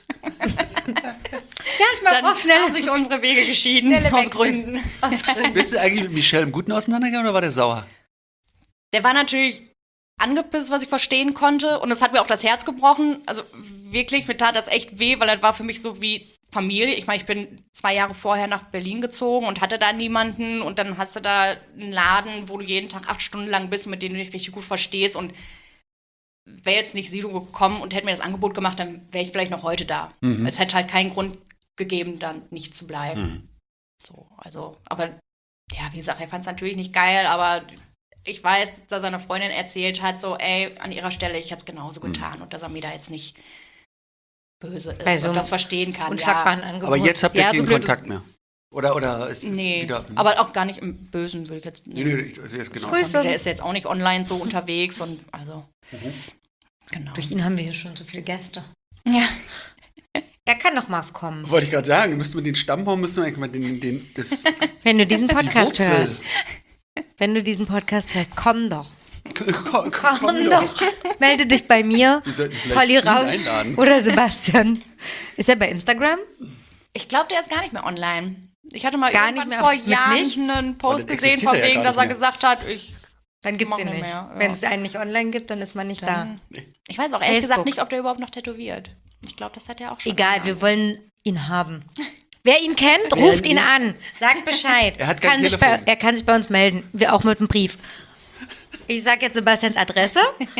Ja, ich Dann haben sich unsere Wege geschieden, Schnelle aus Wechsel. Gründen. bist du eigentlich mit Michelle im Guten auseinandergegangen oder war der sauer? Der war natürlich angepisst, was ich verstehen konnte. Und es hat mir auch das Herz gebrochen. Also wirklich, mir tat das echt weh, weil das war für mich so wie Familie. Ich meine, ich bin zwei Jahre vorher nach Berlin gezogen und hatte da niemanden. Und dann hast du da einen Laden, wo du jeden Tag acht Stunden lang bist, mit denen du dich richtig gut verstehst. Und wäre jetzt nicht Sido gekommen und hätte mir das Angebot gemacht, dann wäre ich vielleicht noch heute da. Es hätte halt keinen Grund gegeben, dann nicht zu bleiben. So, also, aber ja, wie gesagt, er fand es natürlich nicht geil, aber ich weiß, dass seine Freundin erzählt hat, so, ey, an ihrer Stelle, ich hätte es genauso getan und dass er mir da jetzt nicht böse ist Bei so und einem das verstehen kann. Unschlagbaren Ja. Angebot. Aber jetzt habt ihr Ja, so keinen blöd ist- Kontakt mehr. Oder, oder ist es Nee, wieder... aber auch gar nicht im Bösen, will ich jetzt Nee, nee, ich sehe es genau. Grüße. Der ist jetzt auch nicht online so unterwegs und also, genau. Durch ihn haben wir hier schon so viele Gäste. Ja. Er kann noch mal kommen. Wollte ich gerade sagen, müssten wir den Stammbaum, müssten wir eigentlich mal den, den, das, Wenn du diesen die Podcast Wurzel. hörst. Wenn du diesen Podcast hörst, komm doch. komm, Komm, doch. Melde dich bei mir, Wir sollten vielleicht Polly ihn Rausch einladen. oder Sebastian. Ist er bei Instagram? Ich glaube, der ist gar nicht mehr online. Ich hatte mal Gar irgendwann nicht mehr vor auf- mit Jahren nichts? einen Oh, Post dann gesehen, existiert von er ja wegen, gar dass er nicht mehr. gesagt hat, ich Dann gibt's ihn Mach nicht. nicht mehr, ja. Wenn es einen nicht online gibt, dann ist man nicht Dann- da. Ich weiß auch ehrlich Facebook. gesagt nicht, ob der überhaupt noch tätowiert. Ich glaube, das hat er auch schon. Egal, gemacht. wir wollen ihn haben. Wer ihn kennt, ruft ihn an. Sagt Bescheid. Er hat kein kann sich bei, Telefon. er kann sich bei uns melden. Wir auch mit einem Brief. Ich sage jetzt Sebastians Adresse.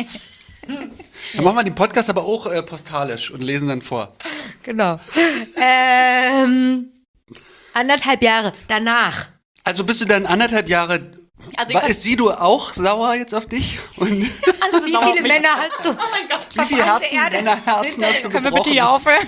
Dann machen wir den Podcast aber auch äh, postalisch und lesen dann vor. Genau. ähm, anderthalb Jahre danach. Also bist du dann anderthalb Jahre... Also ich war, fand- ist Sido auch sauer jetzt auf dich? Und wie Wie sauer auf viele mich. Männer hast du? Oh mein Gott. viele Verbrannte Herzen, Erde. Männerherzen hast du Können wir gebrochen? bitte hier aufhören?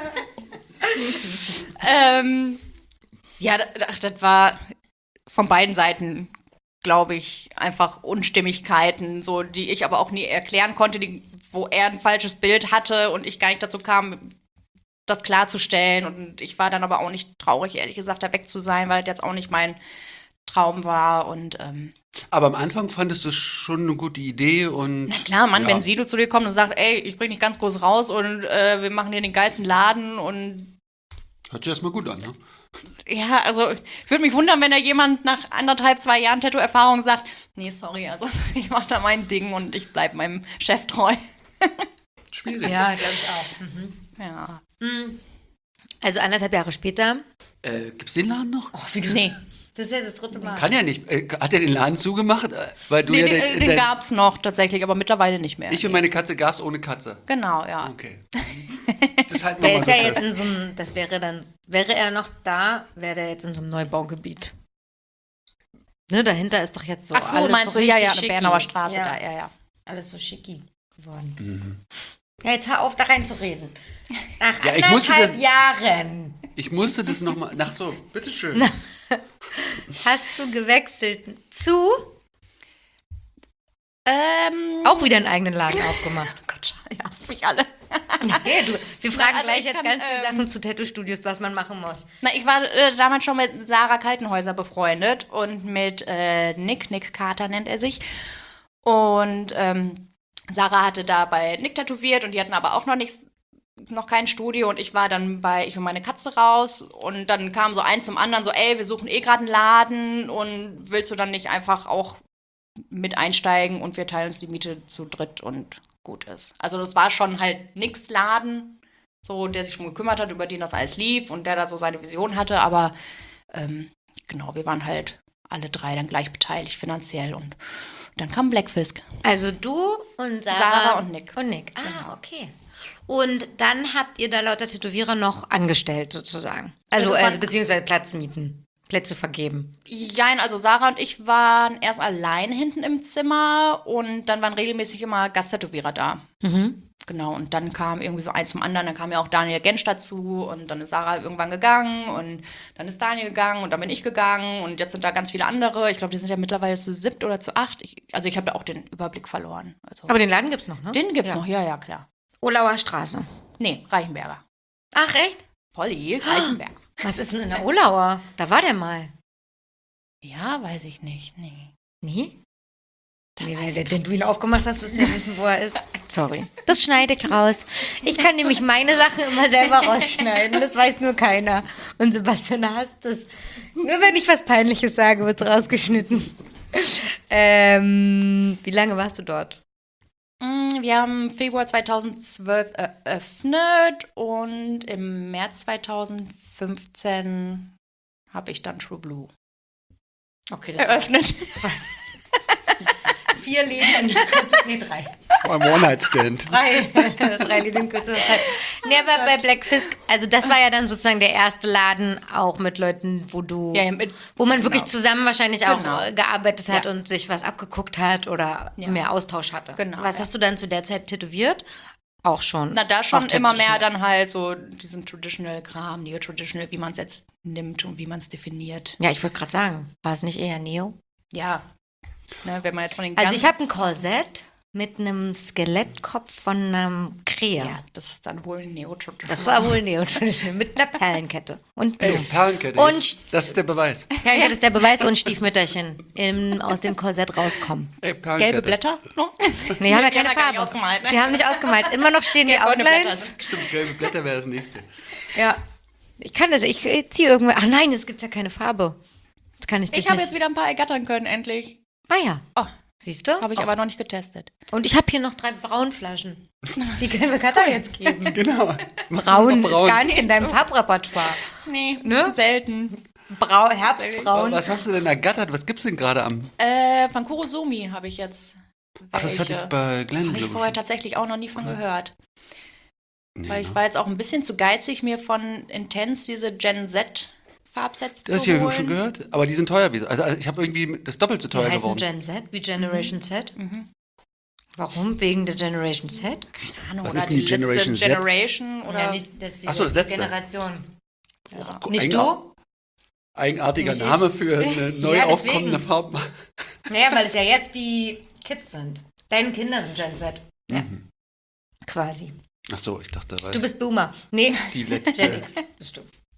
ähm, ja, das, das war von beiden Seiten, glaube ich, einfach Unstimmigkeiten, so, die ich aber auch nie erklären konnte, die, wo er ein falsches Bild hatte und ich gar nicht dazu kam, das klarzustellen. Und ich war dann aber auch nicht traurig, ehrlich gesagt, da weg zu sein, weil das jetzt auch nicht mein Traum war. Und ähm, Aber am Anfang fandest du es schon eine gute Idee und... na klar, Mann, ja. wenn Sido zu dir kommt und sagt, ey, ich bring dich ganz groß raus und äh, wir machen hier den geilsten Laden und Hört sich erstmal gut an, ne? ja, also ich würde mich wundern, wenn da jemand nach anderthalb, zwei Jahren Tattoo-Erfahrung sagt, nee, sorry, also ich mache da mein Ding und ich bleib meinem Chef treu. Schwierig. Ja, glaube ich auch. Ja. Also anderthalb Jahre später. Äh, gibt's den Laden noch? Oh, wie du, Nee. Das ist ja das dritte Mal. Kann ja nicht. Äh, Hat er den Laden zugemacht? Äh, Weil du Nee, ja den, dein- den dein- gab's noch tatsächlich, aber mittlerweile nicht mehr. Ich und meine Katze gab's ohne Katze. genau, ja. Okay. Das halten wir Der mal ist so ja fest. jetzt in so einem, das wäre dann, wäre er noch da, wäre der jetzt in so einem Neubaugebiet. Ne, dahinter ist doch jetzt so Ach so, alles meinst so du, ja, richtig ja, eine schicki. Bernauer Straße ja. da, ja, ja. Alles so schicki geworden. Ja, jetzt hör auf, da reinzureden. Nach Ja, ich musste anderthalb das- Jahren Ich musste das nochmal. Nach so, bitteschön. hast du gewechselt zu, Ähm, auch wieder einen eigenen Laden aufgemacht. oh Gott, ihr hasst mich alle. Nee, du, wir fragen Also gleich ich jetzt kann, ganz viele ähm, Sachen zu Tattoo-Studios, was man machen muss. Na, ich war äh, damals schon mit Sarah Kaltenhäuser befreundet und mit äh, Nick, Nick Carter nennt er sich. Und ähm, Sarah hatte da bei Nick tätowiert und die hatten aber auch noch nichts, noch kein Studio und ich war dann bei Ich und meine Katze raus und dann kam so eins zum anderen so, ey, wir suchen eh gerade einen Laden und willst du dann nicht einfach auch mit einsteigen und wir teilen uns die Miete zu dritt und gut ist. Also das war schon halt nix Laden, so der sich schon gekümmert hat, über den das alles lief und der da so seine Vision hatte, aber ähm, genau, wir waren halt alle drei dann gleich beteiligt finanziell und dann kam Blackfisk. Also du und Sarah, Sarah und Nick. Und Nick. Ah, okay. Und dann habt ihr da lauter Tätowierer noch angestellt sozusagen. Also, Ja, das war- also beziehungsweise Platz mieten, Plätze vergeben. Jein, also Sarah und ich waren erst allein hinten im Zimmer und dann waren regelmäßig immer Gasttätowierer da. Genau, und dann kam irgendwie so eins zum anderen, dann kam ja auch Daniel Gensch dazu und dann ist Sarah irgendwann gegangen und dann ist Daniel gegangen und dann bin ich gegangen und jetzt sind da ganz viele andere. Ich glaube, die sind ja mittlerweile zu siebt oder zu acht. Ich, also ich habe da auch den Überblick verloren. Also, Aber den Laden gibt's noch, ne? den gibt's ja. noch, ja, ja, klar. Olauer Straße. Nee, Reichenberger. Ach, echt? Polly, Reichenberg. Was ist denn in der Olauer? Da war der mal. Ja, weiß ich nicht, nee. Nee? Nee, weiß weil ich den du ihn aufgemacht hast, wirst du ja wissen, wo er ist. Sorry. Das schneide ich raus. Ich kann nämlich meine Sachen immer selber rausschneiden. Das weiß nur keiner. Und Sebastian hasst das. Nur wenn ich was Peinliches sage, wird es rausgeschnitten. Ähm, wie lange warst du dort? Mm, Wir haben Februar zweitausendzwölf eröffnet und im März zweitausendfünfzehn habe ich dann True Blue Okay, eröffnet. vier Leben in kurzer Nee, drei. Ein One-Night-Stand. Drei, drei Leben in kurzer Zeit. Nee, aber bei Blackfisk, also das war ja dann sozusagen der erste Laden auch mit Leuten, wo du, Ja, ja, mit- wo man wirklich genau. zusammen wahrscheinlich auch Genau. äh, gearbeitet hat Ja. und sich was abgeguckt hat oder Ja. mehr Austausch hatte. Genau, Was ja. hast du dann zu der Zeit tätowiert? Auch schon. Na, da schon Auch immer mehr traditional. dann halt so diesen Traditional-Kram, Neo-Traditional, wie man es jetzt nimmt und wie man es definiert. Ja, ich wollte gerade sagen, war es nicht eher Neo? Ja, ne, wenn man jetzt von den Also ganz- ich habe ein Korsett mit einem Skelettkopf von einem Krähe. Ja, das ist dann wohl Neo-Traditional. Das war wohl Neo mit einer Perlenkette und Ey, Blumen. Perlenkette. Und jetzt, das ist der Beweis. Perlenkette ist der Beweis und Stiefmütterchen im, aus dem Korsett rauskommen. Ey, Perlenkette. Gelbe Blätter noch? Nee, wir haben ja Die haben keine wir gar Farbe. nicht ausgemalt, ne? Wir haben nicht ausgemalt. Immer noch stehen die Gelb-goldene Blätter. Outlines. Stimmt, gelbe Blätter wäre das nächste. Ja. Ich kann das, ich ziehe irgendwo. Ach nein, es gibt ja keine Farbe. Das kann ich dich Ich habe nicht. jetzt wieder ein paar ergattern können, endlich. Ah ja. Oh, Siehst du? habe ich aber noch nicht getestet. Und ich habe hier noch drei Braunflaschen. Die können wir Katha jetzt geben. Genau. Machst du Braun, noch ist gar nicht in deinem Farbrepertoire. Nee, Ne? selten. Brau, Herbstbraun. Was hast du denn ergattert? Was gibt's denn gerade am... Äh, von Kurosumi habe ich jetzt. Ach, das hatte ich welche. bei Glenn, Habe ich glaube vorher ich. tatsächlich auch noch nie von gehört. Nee, Weil ich ne? war jetzt auch ein bisschen zu geizig, mir von Intense diese Gen Z Farbsets Das zu habe holen. ich schon gehört, aber die sind teuer. wie- Also, also ich habe irgendwie das doppelt so Die teuer heißen geworden. Gen Z wie Generation Mhm. Z. Warum? Wegen der Generation Z? Keine Ahnung, Was oder ist denn die letzte Generation Z? Generation oder Ja, nicht, das ist die Ach so, das letzte. Generation. Ja. Nicht Eigenar- du? Eigenartiger Nicht Name ich. für eine neu Ja, aufkommende deswegen. Farbe. Naja, weil es ja jetzt die Kids sind. Deine Kinder sind Gen Z. Ja. Quasi. Ach so, ich dachte, weil Du bist Boomer. Nee, die letzte. Gen X bist du.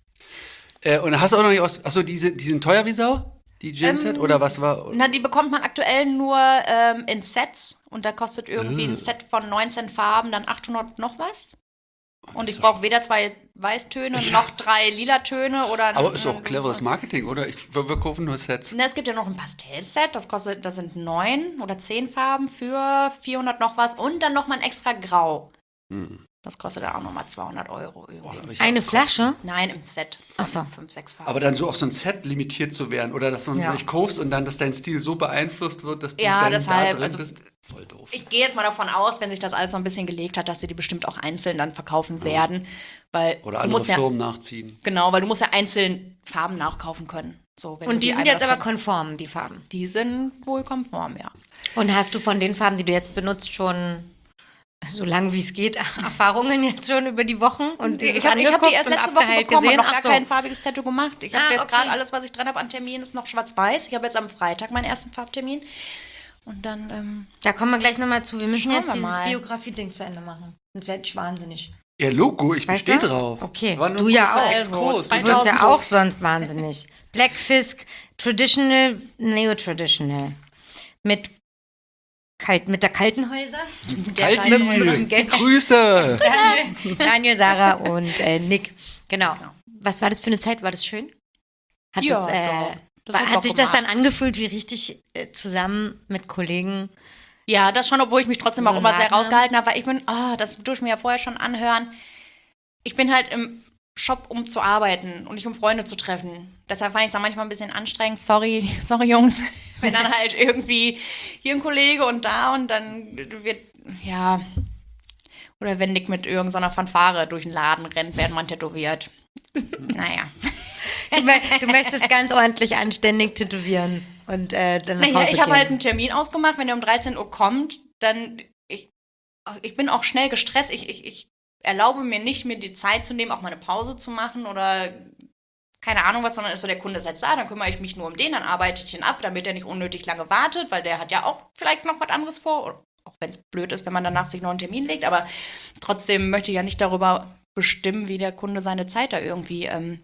Äh, und hast du auch noch nicht aus. Achso, die sind, die sind teuer wie Sau? Die Gen Z? Ähm, Oder was war. Na, die bekommt man aktuell nur ähm, in Sets und da kostet irgendwie Äh. ein Set von neunzehn Farben dann achthundert noch was. Und ich brauche weder zwei Weißtöne noch drei Lilatöne oder. Aber ist auch cleveres Marketing, oder? Ich, wir, wir kaufen nur Sets. Na, es gibt ja noch ein Pastellset, das kostet, das sind neun oder zehn Farben für vierhundert noch was und dann noch mal ein extra Grau. Das kostet dann auch nochmal zweihundert Euro übrigens. Eine Flasche? Nein, im Set. Ach so. Fünf, sechs Farben. Aber dann so auf so ein Set limitiert zu werden oder dass du Ja. nicht kaufst und dann, dass dein Stil so beeinflusst wird, dass du Ja, dann deshalb, da drin also- bist. Voll doof. Ich gehe jetzt mal davon aus, wenn sich das alles so ein bisschen gelegt hat, dass sie die bestimmt auch einzeln dann verkaufen werden. Weil Oder du andere musst ja, Firmen nachziehen. genau, weil du musst ja einzeln Farben nachkaufen können. So, wenn du Und die sind einmal jetzt aber von- konform, die Farben. Die sind wohl konform, ja. Und hast du von den Farben, die du jetzt benutzt, schon so lange wie es geht, Erfahrungen jetzt schon über die Wochen? Und Ich dieses habe ich hab die angeguckt erst und letzte Woche abgeheilt bekommen und gesehen? noch Ach gar so. kein farbiges Tattoo gemacht. Ich habe Ah, jetzt okay. gerade alles, was ich dran habe an Terminen, ist noch schwarz-weiß. Ich habe jetzt am Freitag meinen ersten Farbtermin. Und dann, ähm, Da kommen wir gleich nochmal zu. Wir müssen Schauen jetzt wir dieses mal. Biografie-Ding zu Ende machen. Sonst werde ich wahnsinnig. Ja, Logo, ich Weißt bestehe du? drauf. Okay, War nur du ein ja kurzer auch. Exkurs. Also, Du wirst ja zweitausend auch sonst wahnsinnig. Black Fisk, Traditional, Neo-Traditional. Mit, kalt, mit der Kaltenhäuser. Kalti, Mit- mit- Grüße. Daniel, Daniel, Sarah und äh, Nick. Genau. Was war das für eine Zeit? War das schön? Hat, Ja, das, äh, doch. Das war, hat hat Bock sich das gemacht. dann angefühlt wie richtig äh, zusammen mit Kollegen? ja, das schon, obwohl ich mich trotzdem So auch immer sehr Laden rausgehalten habe, weil ich bin, ah, das durfte ich mir ja vorher schon anhören. Ich bin halt im Shop, um zu arbeiten und nicht um Freunde zu treffen. Deshalb fand ich es dann manchmal ein bisschen anstrengend. Sorry, sorry Jungs, wenn dann halt irgendwie hier ein Kollege und da und dann wird, ja, oder wenn Nick mit irgendeiner Fanfare durch den Laden rennt, während man tätowiert. Naja. Du, mö- du möchtest ganz ordentlich anständig tätowieren und äh, dann nach Naja, Hause ich habe gehen. halt einen Termin ausgemacht, wenn der um dreizehn Uhr kommt, dann, ich, ich bin auch schnell gestresst. Ich, ich, ich erlaube mir nicht, mir die Zeit zu nehmen, auch mal eine Pause zu machen oder keine Ahnung was, sondern ist so, der Kunde ist jetzt da, dann kümmere ich mich nur um den, dann arbeite ich den ab, damit er nicht unnötig lange wartet, weil der hat ja auch vielleicht noch was anderes vor, auch wenn es blöd ist, wenn man danach sich noch einen Termin legt, aber trotzdem möchte ich ja nicht darüber bestimmen, wie der Kunde seine Zeit da irgendwie ähm,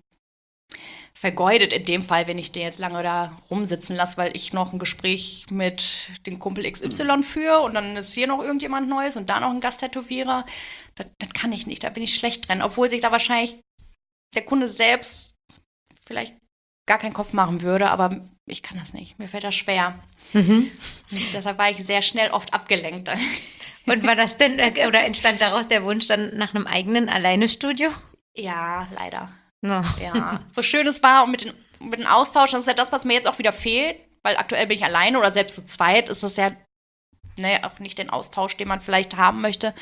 vergeudet. In dem Fall, wenn ich den jetzt lange da rumsitzen lasse, weil ich noch ein Gespräch mit dem Kumpel X Y führe und dann ist hier noch irgendjemand Neues und da noch ein Gasttätowierer. Das, das kann ich nicht, da bin ich schlecht drin. Obwohl sich da wahrscheinlich der Kunde selbst vielleicht gar keinen Kopf machen würde, aber ich kann das nicht. Mir fällt das schwer. Mhm. Deshalb war ich sehr schnell oft abgelenkt. Und war das denn, äh, oder entstand daraus der Wunsch dann nach einem eigenen Alleine-Studio? Ja, leider. No. Ja, so schön es war und mit, den, mit dem Austausch, das ist ja das, was mir jetzt auch wieder fehlt, weil aktuell bin ich alleine oder selbst zu zweit, ist das ja ne, auch nicht den Austausch, den man vielleicht haben möchte.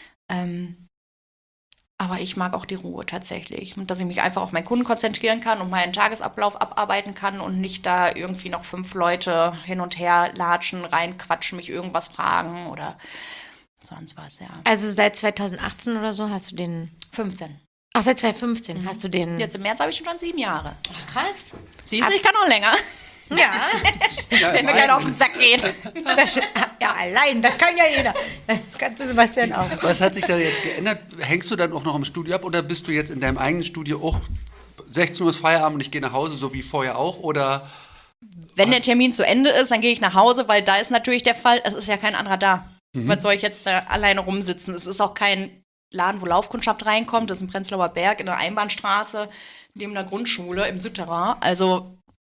Ähm, aber ich mag auch die Ruhe tatsächlich. Und dass ich mich einfach auf meinen Kunden konzentrieren kann und meinen Tagesablauf abarbeiten kann und nicht da irgendwie noch fünf Leute hin und her latschen, reinquatschen, mich irgendwas fragen oder sonst was, ja. Also seit zwanzig achtzehn oder so hast du den. fünfzehn. Ach, seit zwanzig fünfzehn hast du den. Jetzt im März habe ich schon sieben Jahre. Krass. Siehst du, ich kann auch länger. Ja. Ja, Wenn mir nein. keiner auf den Sack geht. Das, ja, allein, das kann ja jeder. Das kannst du Sebastian auch. Was hat sich da jetzt geändert? Hängst du dann auch noch im Studio ab oder bist du jetzt in deinem eigenen Studio auch sechzehn Uhr ist Feierabend und ich gehe nach Hause, so wie vorher auch? Oder Wenn der Termin zu Ende ist, dann gehe ich nach Hause, weil da ist natürlich der Fall, es ist ja kein anderer da. Was soll ich jetzt da alleine rumsitzen? Es ist auch kein Laden, wo Laufkundschaft reinkommt. Das ist ein Prenzlauer Berg in der Einbahnstraße, neben der Grundschule im Südterrain. Also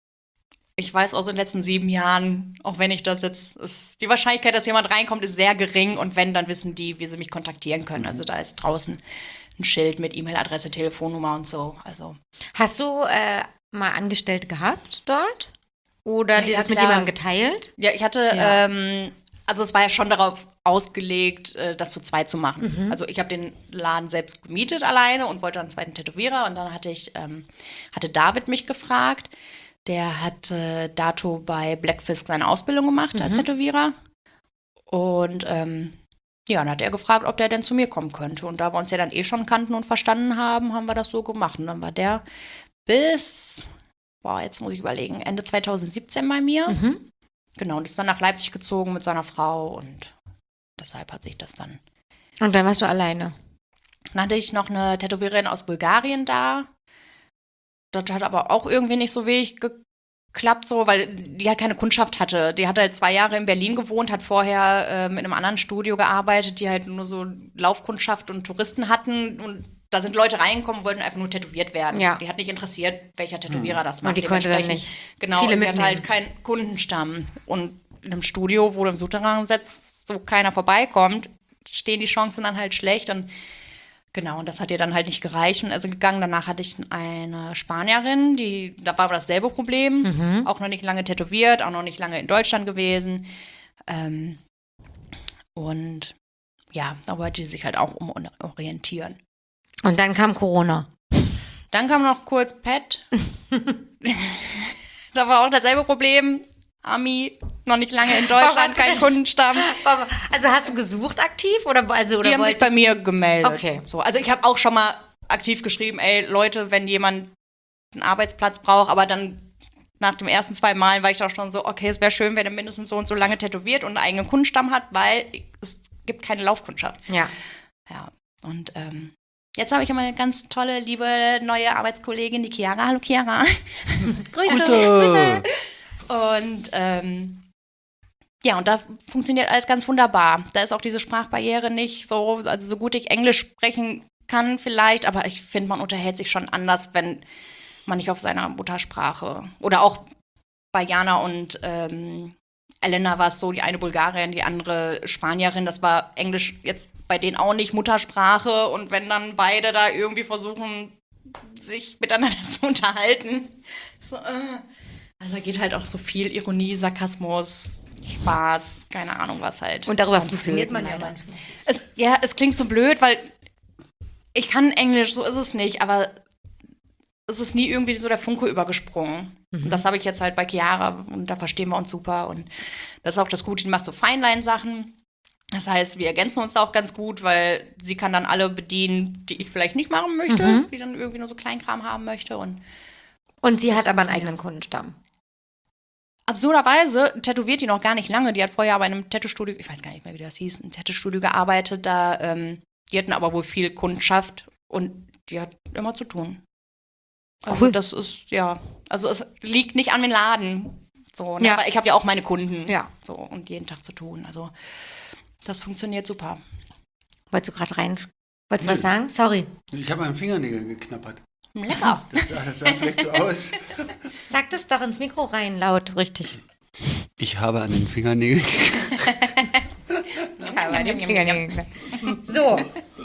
ich weiß aus den letzten sieben Jahren, auch wenn ich das jetzt, ist, die Wahrscheinlichkeit, dass jemand reinkommt, ist sehr gering. Und wenn, dann wissen die, wie sie mich kontaktieren können. Also da ist draußen ein Schild mit E-Mail-Adresse, Telefonnummer und so. Also Hast du äh, mal Angestellte gehabt dort? Oder Ja, dir ja, das mit klar. jemandem geteilt? ja, ich hatte, Ja. ähm, also es war ja schon darauf ausgelegt, äh, das zu zweit zu machen. Mhm. Also ich habe den Laden selbst gemietet alleine und wollte einen zweiten Tätowierer. Und dann hatte ich, ähm, hatte David mich gefragt. Der hat äh, dato bei Black Fisk seine Ausbildung gemacht als Mhm. Tätowierer. Und ähm, ja, dann hat er gefragt, ob der denn zu mir kommen könnte. Und da wir uns ja dann eh schon kannten und verstanden haben, haben wir das so gemacht. Und dann war der bis, boah, jetzt muss ich überlegen, Ende zwanzig siebzehn bei mir. Mhm. Genau, und ist dann nach Leipzig gezogen mit seiner Frau und deshalb hat sich das dann. Und dann warst du alleine. Dann hatte ich noch eine Tätowiererin aus Bulgarien da. Das hat aber auch irgendwie nicht so wenig geklappt, so, weil die halt keine Kundschaft hatte. Die hat halt zwei Jahre in Berlin gewohnt, hat vorher ähm, in einem anderen Studio gearbeitet, die halt nur so Laufkundschaft und Touristen hatten. Und da sind Leute reingekommen und wollten einfach nur tätowiert werden. Ja. Die hat nicht interessiert, welcher Tätowierer das macht. Und die konnte dann Dementsprechend- nicht Genau, viele sie hat mitnehmen. halt keinen Kundenstamm. Und in einem Studio, wo du im Souterrain sitzt, so keiner vorbeikommt, stehen die Chancen dann halt schlecht. Und Genau, und das hat ihr dann halt nicht gereicht und also gegangen. Danach hatte ich eine Spanierin, die, da war dasselbe Problem. Mhm. Auch noch nicht lange tätowiert, auch noch nicht lange in Deutschland gewesen. Ähm, und ja, da wollte sie sich halt auch umorientieren. Und dann kam Corona. Dann kam noch kurz Pet. Da war auch dasselbe Problem. Ami, noch nicht lange in Deutschland, kein Kundenstamm. Also hast du gesucht aktiv? Oder, also, oder die haben sich bei mir gemeldet. Okay. So, also ich habe auch schon mal aktiv geschrieben, ey Leute, wenn jemand einen Arbeitsplatz braucht, aber dann nach den ersten zwei Malen war ich doch schon so, okay, es wäre schön, wenn er mindestens so und so lange tätowiert und einen eigenen Kundenstamm hat, weil es gibt keine Laufkundschaft. Ja. Ja, und ähm, jetzt habe ich immer eine ganz tolle, liebe, neue Arbeitskollegin, die Chiara. Hallo Chiara. Grüße. Grüße. Und ähm, ja, und da funktioniert alles ganz wunderbar. Da ist auch diese Sprachbarriere nicht so, also so gut ich Englisch sprechen kann vielleicht, aber ich finde, man unterhält sich schon anders, wenn man nicht auf seiner Muttersprache oder auch bei Jana und ähm, Elena war es so, die eine Bulgarin, die andere Spanierin, das war Englisch jetzt bei denen auch nicht Muttersprache und wenn dann beide da irgendwie versuchen, sich miteinander zu unterhalten, so, äh, also da geht halt auch so viel Ironie, Sarkasmus, Spaß, keine Ahnung was halt. Und darüber funktioniert man ja manchmal. Es, ja, es klingt so blöd, weil ich kann Englisch, so ist es nicht, aber es ist nie irgendwie so der Funke übergesprungen. Mhm. Und das habe ich jetzt halt bei Chiara und da verstehen wir uns super und das ist auch das Gute, die macht so Feinline-Sachen. Das heißt, wir ergänzen uns da auch ganz gut, weil sie kann dann alle bedienen, die ich vielleicht nicht machen möchte, mhm. die dann irgendwie nur so Kleinkram haben möchte. Und, und sie hat aber einen eigenen Kundenstamm. Absurderweise tätowiert die noch gar nicht lange. Die hat vorher bei einem Tattoo-Studio, ich weiß gar nicht mehr, wie das hieß, ein Tattoo-Studio gearbeitet. Da, ähm, die hatten aber wohl viel Kundschaft und die hat immer zu tun. Also cool. Das ist, ja, also es liegt nicht an den Laden. So, ne? Ja. Aber ich habe ja auch meine Kunden. Ja. So, und jeden Tag zu tun. Also das funktioniert super. Wolltest du gerade rein? Wolltest du was sagen? Sorry. Ich habe an den Fingernägeln geknappert. Lecker. Das, das sah vielleicht so aus. Sag das doch ins Mikro rein, laut, richtig. Ich habe an den Fingernägeln Ich habe an den Fingernägeln. So.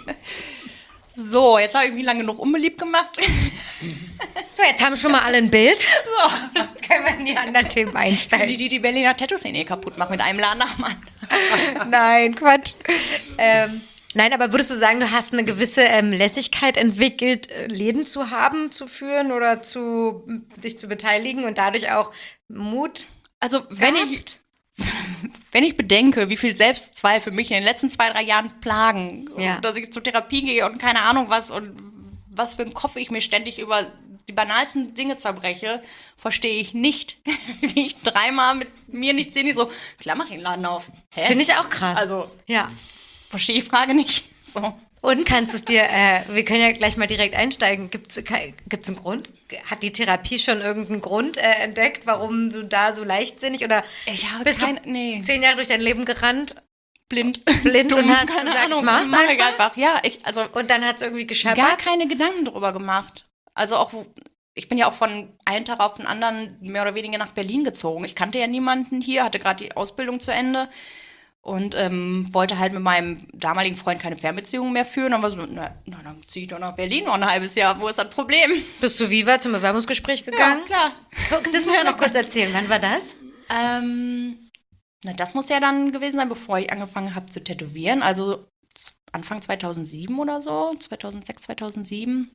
So, jetzt habe ich mich lange genug unbeliebt gemacht. So, jetzt haben schon mal alle ein Bild. So, jetzt können wir in die anderen Themen einsteigen. Die, die die Berliner Tattoo-Szene kaputt machen mit einem Laden nach dem anderen. Nein, Quatsch. Ähm, nein, aber würdest du sagen, du hast eine gewisse ähm, Lässigkeit entwickelt, Läden zu haben, zu führen oder zu dich zu beteiligen und dadurch auch Mut? Also wenn ich, wenn ich bedenke, wie viel Selbstzweifel mich in den letzten zwei, drei Jahren plagen, ja. und dass ich zur Therapie gehe und keine Ahnung was und was für einen Kopf ich mir ständig über die banalsten Dinge zerbreche, verstehe ich nicht, wie ich dreimal mit mir nicht sehe, nicht so, klar mach ich den Laden auf. Finde ich auch krass. Also, ja. Verstehe ich Frage nicht. So. Und kannst du es dir, äh, wir können ja gleich mal direkt einsteigen, gibt es einen Grund? Hat die Therapie schon irgendeinen Grund äh, entdeckt, warum du da so leichtsinnig oder ich habe bist kein, du nee. zehn Jahre durch dein Leben gerannt? Blind. Blind Dumm, und hast keine gesagt, Ahnung, ich mach's mach einfach? einfach. Ja, ich, also Und dann hat es irgendwie gescheppert? gar keine Gedanken drüber gemacht. Also auch, ich bin ja auch von einem Tag auf den anderen mehr oder weniger nach Berlin gezogen. Ich kannte ja niemanden hier, hatte gerade die Ausbildung zu Ende und ähm, wollte halt mit meinem damaligen Freund keine Fernbeziehung mehr führen. Und war so, na, na dann zieh ich doch nach Berlin noch ein halbes Jahr. Wo ist das Problem? Bist du Viva zum Bewerbungsgespräch gegangen? Ja, klar. Das musst du noch kurz erzählen. Wann war das? Ähm, na, das muss ja dann gewesen sein, bevor ich angefangen habe zu tätowieren. Also Anfang zweitausendsieben oder so, zweitausendsechs, zweitausendsieben.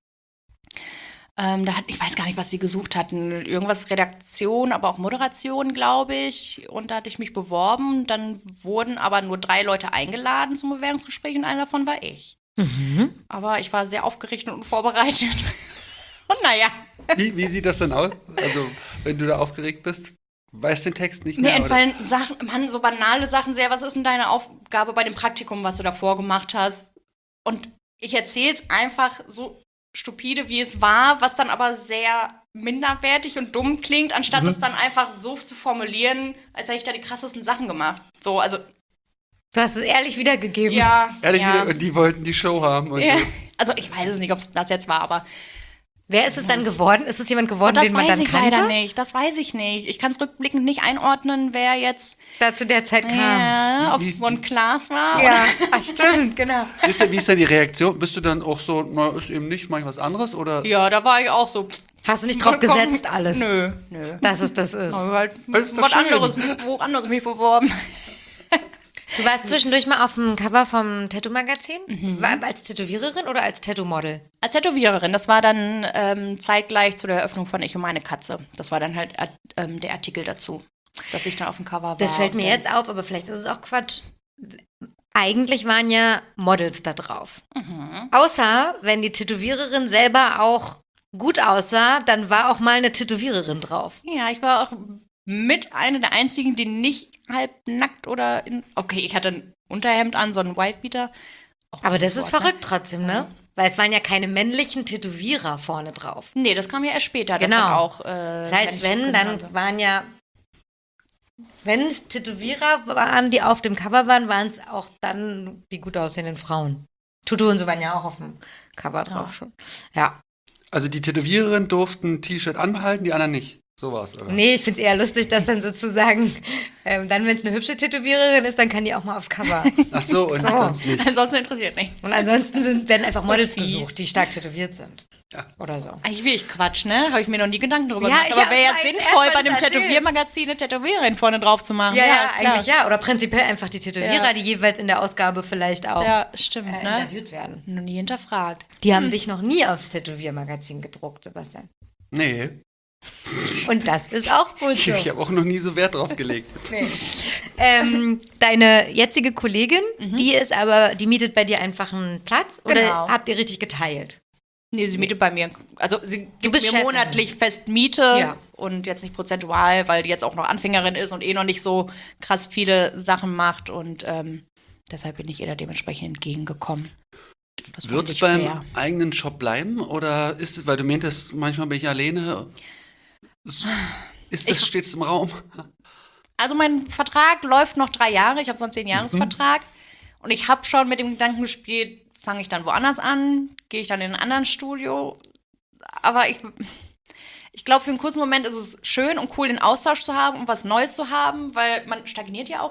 Ähm, da hat, ich weiß gar nicht, was sie gesucht hatten. Irgendwas Redaktion, aber auch Moderation, glaube ich. Und da hatte ich mich beworben. Dann wurden aber nur drei Leute eingeladen zum Bewerbungsgespräch und einer davon war ich. Mhm. Aber ich war sehr aufgeregt und vorbereitet. Und naja. Wie, wie sieht das dann aus? Also, wenn du da aufgeregt bist? Weißt den Text nicht Mir mehr? entfallen Sachen, Mann, so banale Sachen sehr. Was ist denn deine Aufgabe bei dem Praktikum, was du davor gemacht hast? Und ich erzähle es einfach so stupide, wie es war, was dann aber sehr minderwertig und dumm klingt, anstatt Mhm. es dann einfach so zu formulieren, als hätte ich da die krassesten Sachen gemacht. So, also, Du hast es ehrlich wiedergegeben. ja. Ehrlich, ja. wieder, und die wollten die Show haben. Und Ja. so. Also ich weiß es nicht, ob es das jetzt war, aber Wer ist es dann geworden? Ist es jemand geworden, das den man weiß dann ich kannte? leider nicht. Das weiß ich nicht. Ich kann es rückblickend nicht einordnen, wer jetzt Da zu der Zeit kam. ja, ob Wie- es so ein Klaas war. Ja, ach, stimmt, genau. Ist denn, wie ist denn die Reaktion? Bist du dann auch so, na, ist eben nicht, mach ich was anderes? Oder? Oder? Ja, da war ich auch so. Hast du nicht drauf Komm, gesetzt, alles? Nö, nö. Dass es das ist. Aber halt Ist doch was schön. anderes, wo anderes mich beworben. Du warst zwischendurch mal auf dem Cover vom Tattoo-Magazin? War als Tätowiererin oder als Tattoo-Model? Als Tätowiererin, das war dann ähm, zeitgleich zu der Eröffnung von Ich und meine Katze. Das war dann halt äh, ähm, der Artikel dazu, dass ich dann auf dem Cover war. Das fällt mir Und dann- jetzt auf, aber vielleicht ist es auch Quatsch. Eigentlich waren ja Models da drauf. Außer, wenn die Tätowiererin selber auch gut aussah, dann war auch mal eine Tätowiererin drauf. Ja, ich war auch mit einer der einzigen, die nicht halb nackt oder in. Okay, ich hatte ein Unterhemd an, so einen Wifebeater. Auch Aber das gutes ist Wort, verrückt trotzdem, ne? Weil es waren ja keine männlichen Tätowierer vorne drauf. Ne? Nee, das kam ja erst später. Das Genau. dann auch, äh, Das heißt, ich wenn, gefunden dann habe. waren ja, wenn es Tätowierer waren, die auf dem Cover waren, waren es auch dann die gut aussehenden Frauen. Tutu und so waren ja auch auf dem Cover drauf schon. Ja. Also die Tätowiererin durften ein T-Shirt anbehalten, die anderen nicht. So war's, oder? Nee, ich finde es eher lustig, dass dann sozusagen, ähm, dann, wenn es eine hübsche Tätowiererin ist, dann kann die auch mal auf Cover. Ach so, und So. sonst nicht. Ansonsten interessiert nicht. Und ansonsten sind, werden einfach Models fies. gesucht, die stark tätowiert sind. Ja. Oder so. Eigentlich will ich Quatsch, ne? Habe ich mir noch nie Gedanken drüber Ja, gemacht. ich Aber hab's wäre ja halt sinnvoll, erst mal bei dem das erzählt. Tätowiermagazin eine Tätowiererin vorne drauf zu machen. Ja, ja, klar. eigentlich ja. Oder prinzipiell einfach die Tätowierer, Ja. die jeweils in der Ausgabe vielleicht auch Ja, stimmt, äh, ne? interviewt werden. Noch nie hinterfragt. Die haben dich noch nie aufs Tätowiermagazin gedruckt, Sebastian. Nee, Und das ist auch gut ich, so. ich habe auch noch nie so Wert drauf gelegt. Nee. ähm, deine jetzige Kollegin, die ist aber, die mietet bei dir einfach einen Platz oder Genau. habt ihr richtig geteilt? Nee, sie mietet bei mir. Also sie gibt bist mir Chefin. monatlich fest Miete Ja. und jetzt nicht prozentual, weil die jetzt auch noch Anfängerin ist und eh noch nicht so krass viele Sachen macht und ähm, deshalb bin ich ihr da dementsprechend entgegengekommen. Das Wird fand es ich beim fair. eigenen Shop bleiben oder ist es, weil du meintest, manchmal bin ich alleine, ist, ist das, steht es im Raum? Also mein Vertrag läuft noch drei Jahre, ich habe so einen zehn-Jahres-Vertrag und ich habe schon mit dem Gedanken gespielt, fange ich dann woanders an, gehe ich dann in ein anderes Studio, aber ich, ich glaube, für einen kurzen Moment ist es schön und cool, den Austausch zu haben und was Neues zu haben, weil man stagniert ja auch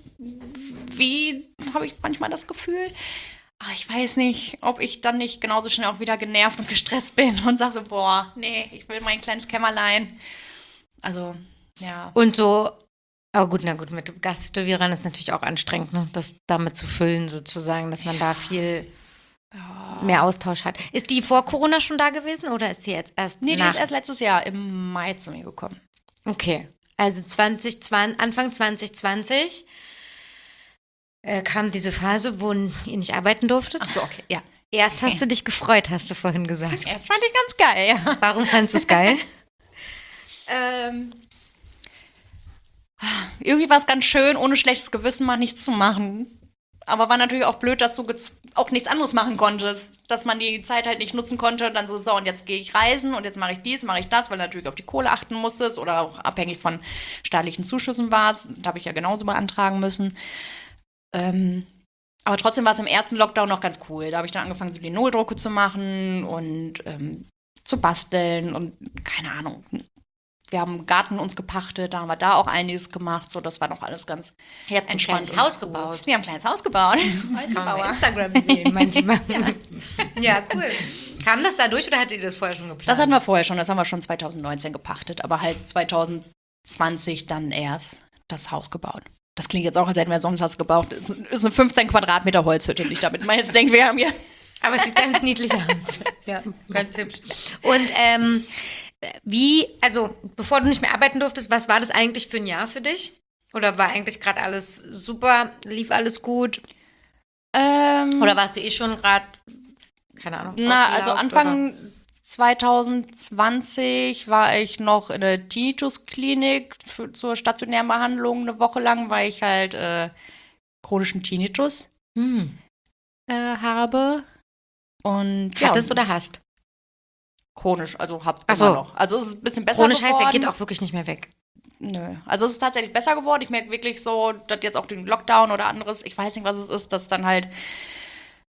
irgendwie, habe ich manchmal das Gefühl. Aber ich weiß nicht, ob ich dann nicht genauso schnell auch wieder genervt und gestresst bin und sage so, boah, nee, ich will mein kleines Kämmerlein. Also, ja. Und so, aber gut, na gut, mit Gasttätowierern ist natürlich auch anstrengend, ne? Das damit zu füllen sozusagen, dass man da viel mehr Austausch hat. Ist die vor Corona schon da gewesen oder ist sie jetzt erst Nee, die nach? ist erst letztes Jahr im Mai zu mir gekommen. Okay, also zwanzig zwanzig, Anfang zwanzig zwanzig äh, kam diese Phase, wo ihr nicht arbeiten durftet. Ach so, okay, ja. Erst hast du dich gefreut, hast du vorhin gesagt. Das fand ich ganz geil, ja. Warum fandest du es geil? Ähm, irgendwie war es ganz schön, ohne schlechtes Gewissen mal nichts zu machen. Aber war natürlich auch blöd, dass du gez- auch nichts anderes machen konntest. Dass man die Zeit halt nicht nutzen konnte und dann so, so, und jetzt gehe ich reisen und jetzt mache ich dies, mache ich das, weil du natürlich auf die Kohle achten musstest oder auch abhängig von staatlichen Zuschüssen warst. Da habe ich ja genauso beantragen müssen. Ähm, aber trotzdem war es im ersten Lockdown noch ganz cool. Da habe ich dann angefangen, so die Null-Drucke zu machen und ähm, zu basteln und keine Ahnung. Wir haben einen Garten uns gepachtet, da haben wir da auch einiges gemacht. So, das war noch alles ganz Ihr habt ein entspannt. kleines und Haus gut. gebaut. Wir haben ein kleines Haus gebaut. Kann man bei Holzbauer. Instagram sehen manchmal. ja, cool. Kam das dadurch oder hattet ihr das vorher schon geplant? Das hatten wir vorher schon, das haben wir schon zwanzig neunzehn gepachtet, aber halt zwanzig zwanzig dann erst das Haus gebaut. Das klingt jetzt auch, als hätten wir sonst was gebaut. Es ist eine fünfzehn Quadratmeter Holzhütte, nicht damit man jetzt denkt, wir haben hier. Aber es sieht ganz niedlich aus. Ja, ganz hübsch. Und ähm, wie, also bevor du nicht mehr arbeiten durftest, was war das eigentlich für ein Jahr für dich? Oder war eigentlich gerade alles super, lief alles gut? Ähm, Oder warst du eh schon gerade, keine Ahnung, Na, also ausgelaugt, Anfang zwanzig zwanzig war ich noch in der Tinnitus-Klinik für, zur stationären Behandlung eine Woche lang, weil ich halt äh, chronischen Tinnitus oder? Hm. äh, habe. Und ja, Hattest oder hast? chronisch, also hab Ach immer so. noch. Also es ist ein bisschen besser Chronisch geworden. heißt, der geht auch wirklich nicht mehr weg. Nö. Also es ist tatsächlich besser geworden. Ich merke wirklich so, dass jetzt auch den Lockdown oder anderes, ich weiß nicht, was es ist, dass dann halt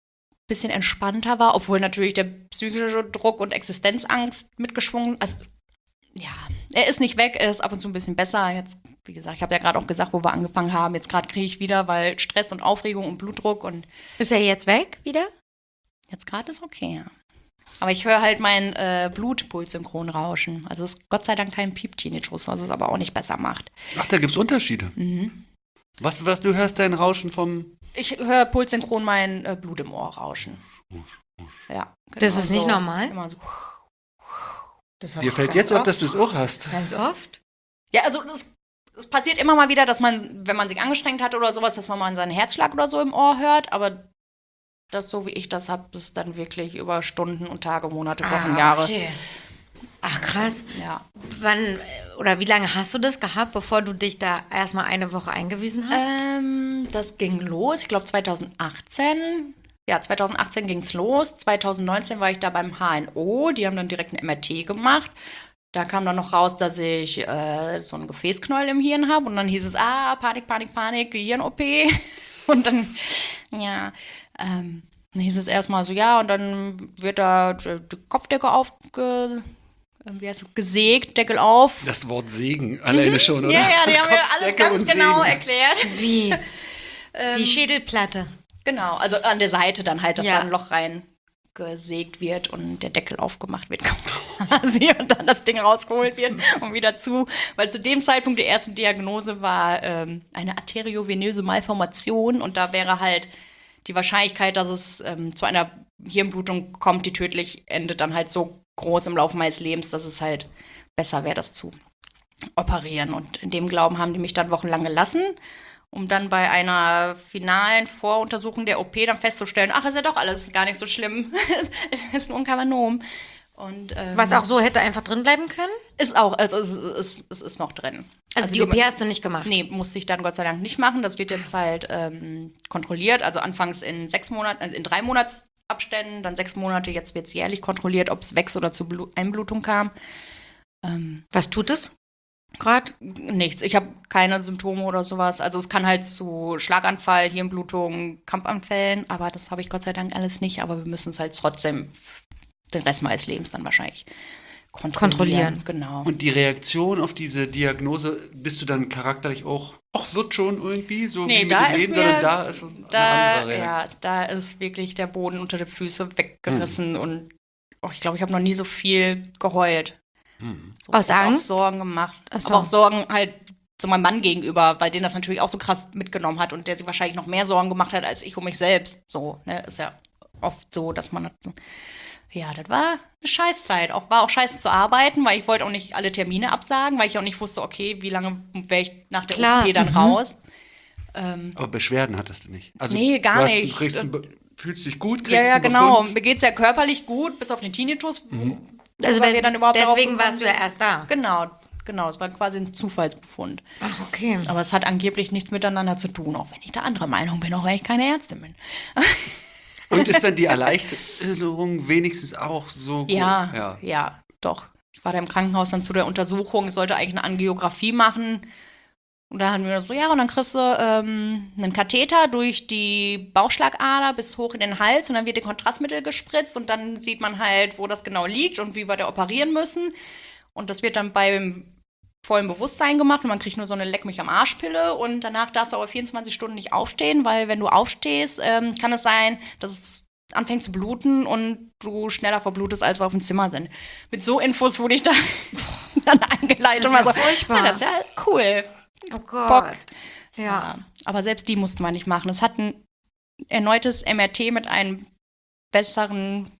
bisschen entspannter war, obwohl natürlich der psychische Druck und Existenzangst mitgeschwungen. Also, ja, er ist nicht weg, er ist ab und zu ein bisschen besser. Jetzt, wie gesagt, ich habe ja gerade auch gesagt, wo wir angefangen haben. Jetzt gerade kriege ich wieder, weil Stress und Aufregung und Blutdruck und Ist er jetzt weg wieder? jetzt gerade ist okay, ja. Aber ich höre halt mein äh, Blutpuls synchron rauschen. Also es ist Gott sei Dank kein Piep-Tinnitus, was es aber auch nicht besser macht. Ach, da gibt's Unterschiede. Mhm. Was, was, du hörst dein Rauschen vom... Ich höre pulssynchron mein äh, Blut im Ohr rauschen. Ja, Das ist nicht normal? Immer so. Das hab Dir ich fällt ganz jetzt auf, oft. dass du es auch hast. Ganz oft? Ja, also es, es passiert immer mal wieder, dass man, wenn man sich angestrengt hat oder sowas, dass man mal seinen Herzschlag oder so im Ohr hört, aber das, so wie ich das habe, ist dann wirklich über Stunden und Tage, Monate, Wochen, Ah, Jahre. okay. Ach, krass. Ja. Wann oder wie lange hast du das gehabt, bevor du dich da erstmal eine Woche eingewiesen hast? Ähm, das ging los, ich glaube zweitausendachtzehn. Ja, zweitausendachtzehn ging es los. zweitausendneunzehn war ich da beim H N O. Die haben dann direkt ein M R T gemacht. Da kam dann noch raus, dass ich äh, so einen Gefäßknäuel im Hirn habe. Und dann hieß es, ah, Panik, Panik, Panik, Gehirn-O P. Und dann, ja, ähm, dann hieß es erstmal so, ja, und dann wird da die die Kopfdecke aufge... Wie heißt es? Gesägt, Deckel auf. Das Wort Segen alleine schon, oder? Ja, ja, die haben mir alles Kopfdecke ganz und genau Segen. erklärt. Wie? Die Schädelplatte. Genau, also an der Seite dann halt, dass Ja. da ein Loch rein gesägt wird und der Deckel aufgemacht wird quasi und dann das Ding rausgeholt wird und wieder zu. Weil zu dem Zeitpunkt die erste Diagnose war ähm, eine arteriovenöse Malformation und da wäre halt die Wahrscheinlichkeit, dass es ähm, zu einer Hirnblutung kommt, die tödlich endet, dann halt so groß im Laufe meines Lebens, dass es halt besser wäre, das zu operieren. Und in dem Glauben haben die mich dann wochenlang gelassen, um dann bei einer finalen Voruntersuchung der O P dann festzustellen, ach, ist ja doch alles gar nicht so schlimm. Es ist nur ein Kavanom. Und, ähm, Was auch so hätte einfach drin bleiben können? ist auch, also es ist, es ist noch drin. Also, die O P hast du nicht gemacht? Nee, musste ich dann Gott sei Dank nicht machen. Das wird jetzt halt ähm, kontrolliert. Also anfangs in sechs Monaten, also in drei Monatsabständen, dann sechs Monate. Jetzt wird es jährlich kontrolliert, ob es wächst oder zu Blu- Einblutung kam. Ähm, Was tut es gerade? nichts. Ich habe keine Symptome oder sowas. Also es kann halt zu Schlaganfall, Hirnblutung, Krampfanfällen, aber das habe ich Gott sei Dank alles nicht. Aber wir müssen es halt trotzdem den Rest meines Lebens dann wahrscheinlich kontrollieren. Kontrollieren. Genau. Und die Reaktion auf diese Diagnose, bist du dann charakterlich auch, ach, wird schon irgendwie, so Nee, wie mit da dem ist Leben, mir- sondern da ist eine Da, andere Reaktion. ja, da ist wirklich der Boden unter den Füßen weggerissen und oh, ich glaube, ich habe noch nie so viel geheult. So, Aus ich hab Angst? Auch Sorgen gemacht. Ach so. Aber auch Sorgen halt zu meinem Mann gegenüber, weil den das natürlich auch so krass mitgenommen hat und der sich wahrscheinlich noch mehr Sorgen gemacht hat als ich um mich selbst. So, ne, ist ja oft so, dass man das so. Ja, das war eine Scheißzeit. Auch, war auch scheiße zu arbeiten, weil ich wollte auch nicht alle Termine absagen, weil ich auch nicht wusste, okay, wie lange wäre ich nach der Klar, O P dann mhm. raus. Ähm, Aber Beschwerden hattest du nicht. Also, Nee, gar du hast, nicht. Du kriegst einen Be- fühlst dich gut, kriegst ja, ja, einen genau. Befund. Mir geht's ja körperlich gut, bis auf den Tinnitus. Also weil wenn, wir dann überhaupt darauf deswegen gekommen warst du ja sind. erst da. Genau, genau. Es war quasi ein Zufallsbefund. Ach, okay. Aber es hat angeblich nichts miteinander zu tun, auch wenn ich da anderer Meinung bin, auch wenn ich keine Ärztin bin. Und ist dann die Erleichterung wenigstens auch so gut? Ja, ja. ja, doch. Ich war da im Krankenhaus dann zu der Untersuchung. Ich sollte eigentlich eine Angiografie machen. Und da haben wir so, ja, und dann kriegst du ähm, einen Katheter durch die Bauchschlagader bis hoch in den Hals und dann wird dir Kontrastmittel gespritzt und dann sieht man halt, wo das genau liegt und wie wir da operieren müssen. Und das wird dann beim vollen Bewusstsein gemacht und man kriegt nur so eine Leck mich am Arsch-Pille und danach darfst du aber vierundzwanzig Stunden nicht aufstehen, weil wenn du aufstehst, ähm, kann es sein, dass es anfängt zu bluten und du schneller verblutest, als wir auf dem Zimmer sind. Mit so Infos wurde ich da dann eingeleitet Das und ist war ja so, furchtbar. ja, das ist ja cool. Oh Gott. Bock. Ja. Ja, aber selbst die mussten wir nicht machen. Es hat ein erneutes M R T mit einem besseren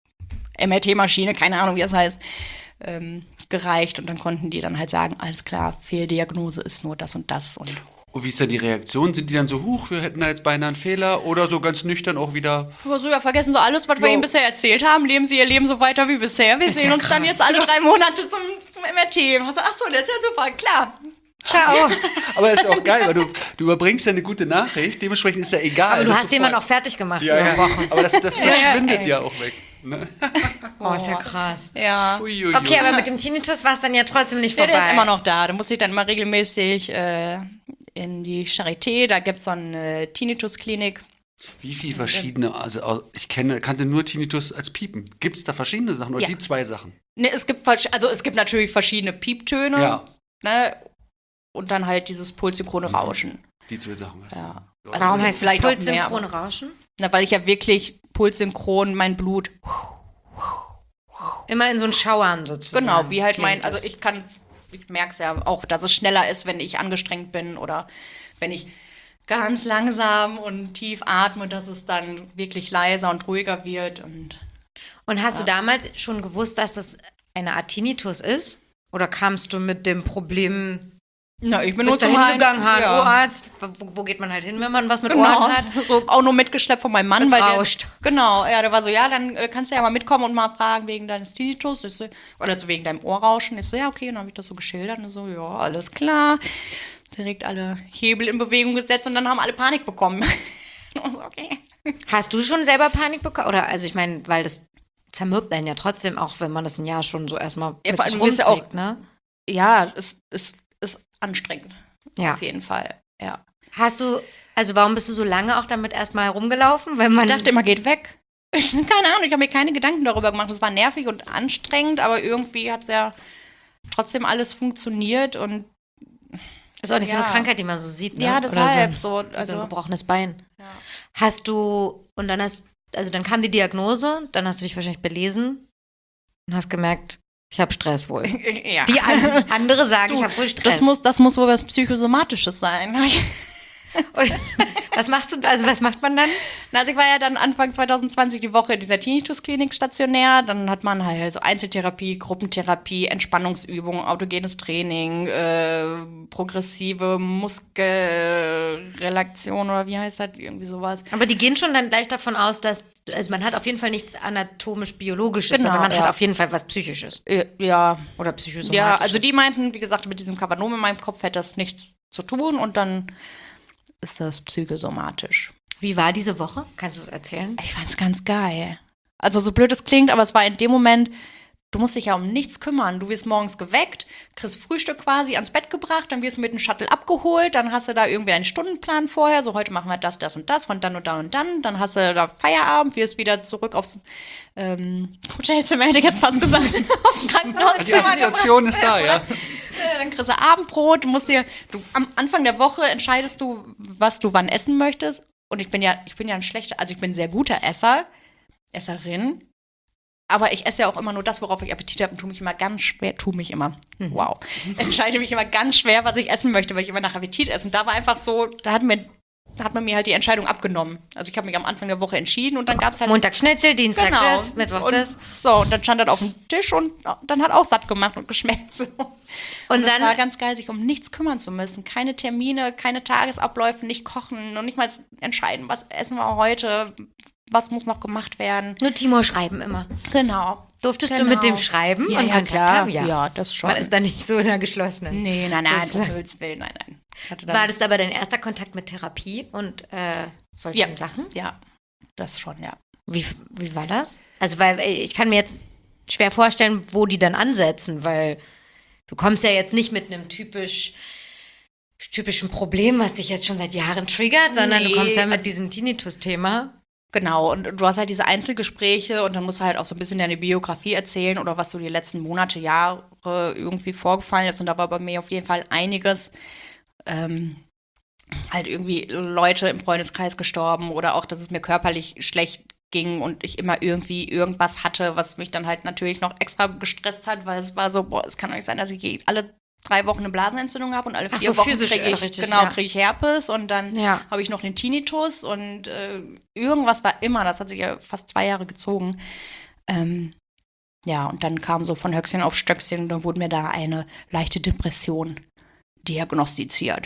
M R T-Maschine, keine Ahnung, wie das heißt, ähm, gereicht. Und dann konnten die dann halt sagen, alles klar, Fehldiagnose ist nur das und das. Und Und wie ist dann die Reaktion? Sind die dann so, huch, wir hätten da jetzt beinahe einen Fehler? Oder so ganz nüchtern auch wieder, so, ja, vergessen Sie alles, was wir Jo. Ihnen bisher erzählt haben. Leben Sie Ihr Leben so weiter wie bisher. Wir Ist sehen ja uns dann krass. jetzt alle drei Monate zum, zum M R T. Also, ach so, das ist ja super, klar. Ciao. aber ist auch geil, weil du, du überbringst ja eine gute Nachricht, dementsprechend ist ja egal. Aber du Das hast ist jemanden voll- auch fertig gemacht ja, über ja. Wochen. Aber das, das verschwindet ey. ja auch weg. Ne? Oh, ist ja krass. Ja. Uiuiui. Okay, aber mit dem Tinnitus war es dann ja trotzdem nicht Ja, vorbei. der ist immer noch da. Da muss ich dann immer regelmäßig äh, in die Charité. Da gibt es so eine Tinnitus-Klinik. Wie viele verschiedene, also ich kenne, kannte nur Tinnitus als Piepen. Gibt es da verschiedene Sachen oder Ja. die zwei Sachen? Ne, es gibt, versch- also es gibt natürlich verschiedene Pieptöne, Ja, ne? Und dann halt dieses pulssynchrone Rauschen. die zwei Sachen. Ja. Also Warum gibt heißt es vielleicht noch pulssynchrone mehr, Rauschen? Na, weil ich ja wirklich pulssynchron mein Blut, Immer in so ein Schauern sozusagen. genau, wie halt mein, klingt also es. ich kann ich merke es ja auch, dass es schneller ist, wenn ich angestrengt bin oder wenn ich ganz langsam und tief atme, dass es dann wirklich leiser und ruhiger wird. Und Und hast du damals schon gewusst, dass das eine Art Tinnitus ist? Oder kamst du mit dem Problem, na, ich bin bist nur du zum hingegangen, Heim- ja. Ohrarzt? Wo, wo geht man halt hin, wenn man was mit Genau, Ohren hat? so auch nur mitgeschleppt von meinem Mann. Es weil der- rauscht. Genau, ja, der war so, ja, dann äh, kannst du ja mal mitkommen und mal fragen wegen deines Tinnitus. Ich so, oder so wegen deinem Ohrrauschen. Ich so, ja, okay, und dann habe ich das so geschildert und so, ja, alles klar. Direkt alle Hebel in Bewegung gesetzt und dann haben alle Panik bekommen. Ich so, okay. Hast du schon selber Panik bekommen? Oder, also ich meine, weil das zermürbt einen ja trotzdem, auch wenn man das ein Jahr schon so erstmal Ja, mit vor sich allem, du bist ja rumträgt, auch- ne? Ja, es ist, ist anstrengend. Ja. Auf jeden Fall, ja. Hast du, also warum bist du so lange auch damit erstmal herumgelaufen? Weil man Ich dachte immer, geht weg. Keine Ahnung, ich habe mir keine Gedanken darüber gemacht. Es war nervig und anstrengend, aber irgendwie hat es ja trotzdem alles funktioniert und ist auch nicht so ja. eine Krankheit, die man so sieht, ne? ja, deshalb Oder so, so. ein, so ein Also, gebrochenes Bein. ja. Hast du, und dann hast, also dann kam die Diagnose, dann hast du dich wahrscheinlich belesen und hast gemerkt, ich habe Stress wohl. ja. Die an, andere sagen, Du, ich habe wohl Stress. Das muss, das muss wohl was Psychosomatisches sein. Und was machst du, also was macht man dann? Na, also ich war ja dann Anfang zwanzig zwanzig die Woche in dieser Tinnitus-Klinik stationär. Dann hat man halt so Einzeltherapie, Gruppentherapie, Entspannungsübungen, autogenes Training, äh, progressive Muskelrelaktion oder wie heißt das? Irgendwie sowas. Aber die gehen schon dann gleich davon aus, dass, also man hat auf jeden Fall nichts anatomisch-biologisches, Genau, sondern man ja. hat auf jeden Fall was Psychisches. Äh, ja, Oder Psychosomatisches. ja, also die meinten, wie gesagt, mit diesem Kavanom in meinem Kopf hätte das nichts zu tun und dann ist das psychosomatisch. Wie war diese Woche? Kannst du es erzählen? Ich fand's ganz geil. Also so blöd es klingt, aber es war in dem Moment, du musst dich ja um nichts kümmern. Du wirst morgens geweckt, kriegst Frühstück quasi ans Bett gebracht, dann wirst du mit dem Shuttle abgeholt, dann hast du da irgendwie einen Stundenplan vorher, so heute machen wir das, das und das, von dann und dann und dann, dann hast du da Feierabend, wirst wieder zurück aufs ähm, Hotelzimmer, hätte ich jetzt fast gesagt, aufs Die Krankenhauszimmer. Assoziation ist da, ja. Dann kriegst du Abendbrot, du musst dir, du, am Anfang der Woche entscheidest du, was du wann essen möchtest. Und ich bin ja, ich bin ja ein schlechter, also ich bin ein sehr guter Esser, Esserin. Aber ich esse ja auch immer nur das, worauf ich Appetit habe und tue mich immer ganz schwer, tue mich immer, wow, entscheide mich immer ganz schwer, was ich essen möchte, weil ich immer nach Appetit esse. Und da war einfach so, da hat mir, da hat man mir halt die Entscheidung abgenommen. Also ich habe mich am Anfang der Woche entschieden und dann gab es halt Montag Schnitzel, Dienstag Genau. das, Mittwoch und, das. So, und dann stand das auf dem Tisch und dann hat auch satt gemacht und geschmeckt. So. Und, Und es dann- war ganz geil, sich um nichts kümmern zu müssen. Keine Termine, keine Tagesabläufe, nicht kochen und nicht mal entscheiden, was essen wir heute, was muss noch gemacht werden. Nur Timo schreiben immer. Genau. Durftest genau. du mit dem schreiben Ja, und ja, Kontakt klar. haben? Ja, das schon. Man ist da nicht so in der geschlossenen. Nee, nein, nein, um Sozusagen. Himmels Willen, nein, nein. Ich hatte dann- War das aber dein erster Kontakt mit Therapie und äh, solchen Ja. Sachen? Ja, das schon, ja. Wie, wie war das? Also, weil äh, ich kann mir jetzt schwer vorstellen, wo die dann ansetzen, weil du kommst ja jetzt nicht mit einem typisch typischen Problem, was dich jetzt schon seit Jahren triggert, sondern Nee, du kommst ja mit also- diesem Tinnitus-Thema. Genau, und du hast halt diese Einzelgespräche und dann musst du halt auch so ein bisschen deine Biografie erzählen oder was so die letzten Monate, Jahre irgendwie vorgefallen ist. Und da war bei mir auf jeden Fall einiges. Ähm, halt irgendwie Leute im Freundeskreis gestorben oder auch, dass es mir körperlich schlecht ging und ich immer irgendwie irgendwas hatte, was mich dann halt natürlich noch extra gestresst hat, weil es war so, boah, es kann doch nicht sein, dass ich alle drei Wochen eine Blasenentzündung habe und alle Ach vier so, Wochen physisch, kriege äh, ich, richtig, genau, ja. kriege ich Herpes und dann Ja. habe ich noch den Tinnitus und äh, irgendwas war immer, das hat sich ja fast zwei Jahre gezogen. Ähm, ja, und dann kam so von Höchstchen auf Stöckchen und dann wurde mir da eine leichte Depression diagnostiziert.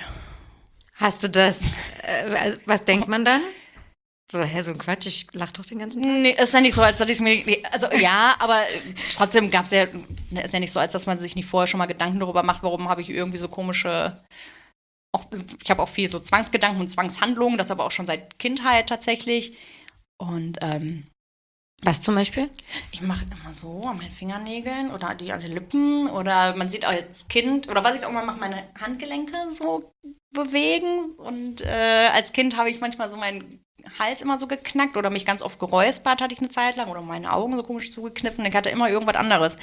Hast du das, äh, also, was denkt man dann? So, hä, so ein Quatsch, ich lach doch den ganzen Tag. Nee, ist ja nicht so, als dass ich mir. Also ja, aber trotzdem gab es ja. Ne, ist ja nicht so, als dass man sich nicht vorher schon mal Gedanken darüber macht, warum habe ich irgendwie so komische. Auch, ich habe auch viel so Zwangsgedanken und Zwangshandlungen, das aber auch schon seit Kindheit tatsächlich. Und ähm, Was zum Beispiel? ich mache immer so an meinen Fingernägeln oder die an den Lippen oder man sieht auch als Kind oder was ich auch mal mache, meine Handgelenke so bewegen und äh, als Kind habe ich manchmal so mein Hals immer so geknackt oder mich ganz oft geräuspert, hatte ich eine Zeit lang, oder meine Augen so komisch zugekniffen. Ich hatte immer irgendwas anderes.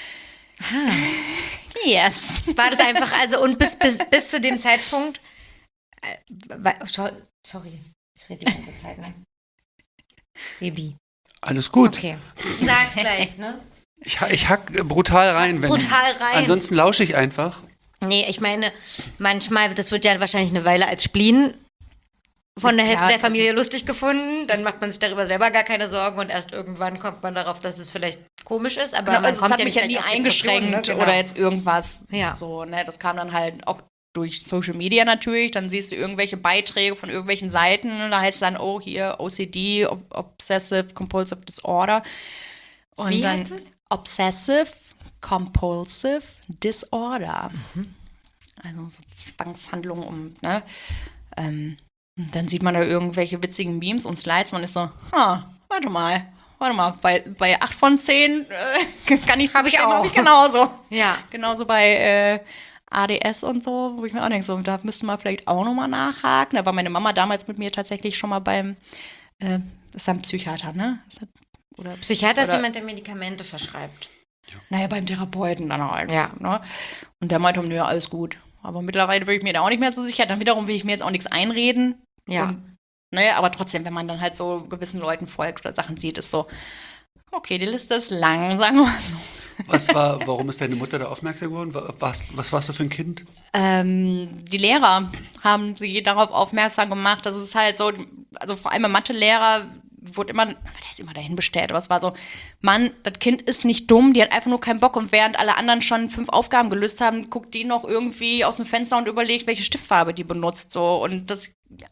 Ah. Yes. War das einfach, also und bis, bis, bis zu dem Zeitpunkt, äh, wa- schau, sorry, ich rede die ganze Zeit, ne? Sebi. Alles gut. Okay, du sagst gleich, ne? Ich, ha- ich hack äh, brutal rein. Wenn, Brutal rein. Ansonsten lausche ich einfach. Nee, ich meine, manchmal, das wird ja wahrscheinlich eine Weile als Spleen von der Ja, Hälfte der klar. Familie lustig gefunden, dann macht man sich darüber selber gar keine Sorgen und erst irgendwann kommt man darauf, dass es vielleicht komisch ist, aber Genau, man also kommt es hat ja mich nicht ja nie gleich auf Depressionen, eingeschränkt ne? Genau. oder jetzt irgendwas. Ja. So, ne? Das kam dann halt auch durch Social Media natürlich. Dann siehst du irgendwelche Beiträge von irgendwelchen Seiten. Da heißt es dann, oh, hier O C D, Ob- Obsessive Compulsive Disorder. Und Wie dann heißt es? Obsessive Compulsive Disorder. Mhm. Also so Zwangshandlungen um, ne? Ähm, und dann sieht man da irgendwelche witzigen Memes und Slides. Man ist so, ha, warte mal, warte mal, bei, bei acht von zehn äh, kann ich Hab ich zustimmen, auch. hab ich genauso. Ja. Genauso bei äh, A D S und so, wo ich mir auch denke, so, da müssten wir vielleicht auch nochmal nachhaken. Da war meine Mama damals mit mir tatsächlich schon mal beim, äh, ist ja ein Psychiater, ne? Ist das, oder Psychiater ist oder- jemand, der Medikamente verschreibt. Naja, beim Therapeuten dann halt. Ja. Ne? Und der meinte, nö, alles gut. Aber mittlerweile bin ich mir da auch nicht mehr so sicher. Dann wiederum will ich mir jetzt auch nichts einreden. Ja. Und, naja, aber trotzdem, wenn man dann halt so gewissen Leuten folgt oder Sachen sieht, ist so, okay, die Liste ist lang, sagen wir mal so. Was war, warum ist deine Mutter da aufmerksam geworden? Wa- Was, was warst du für ein Kind? Ähm, die Lehrer haben sie darauf aufmerksam gemacht, dass es halt so, also vor allem Mathelehrer wurde immer, aber der ist immer dahin bestellt, aber es war so, Mann, das Kind ist nicht dumm, die hat einfach nur keinen Bock und während alle anderen schon fünf Aufgaben gelöst haben, guckt die noch irgendwie aus dem Fenster und überlegt, welche Stiftfarbe die benutzt, so und das,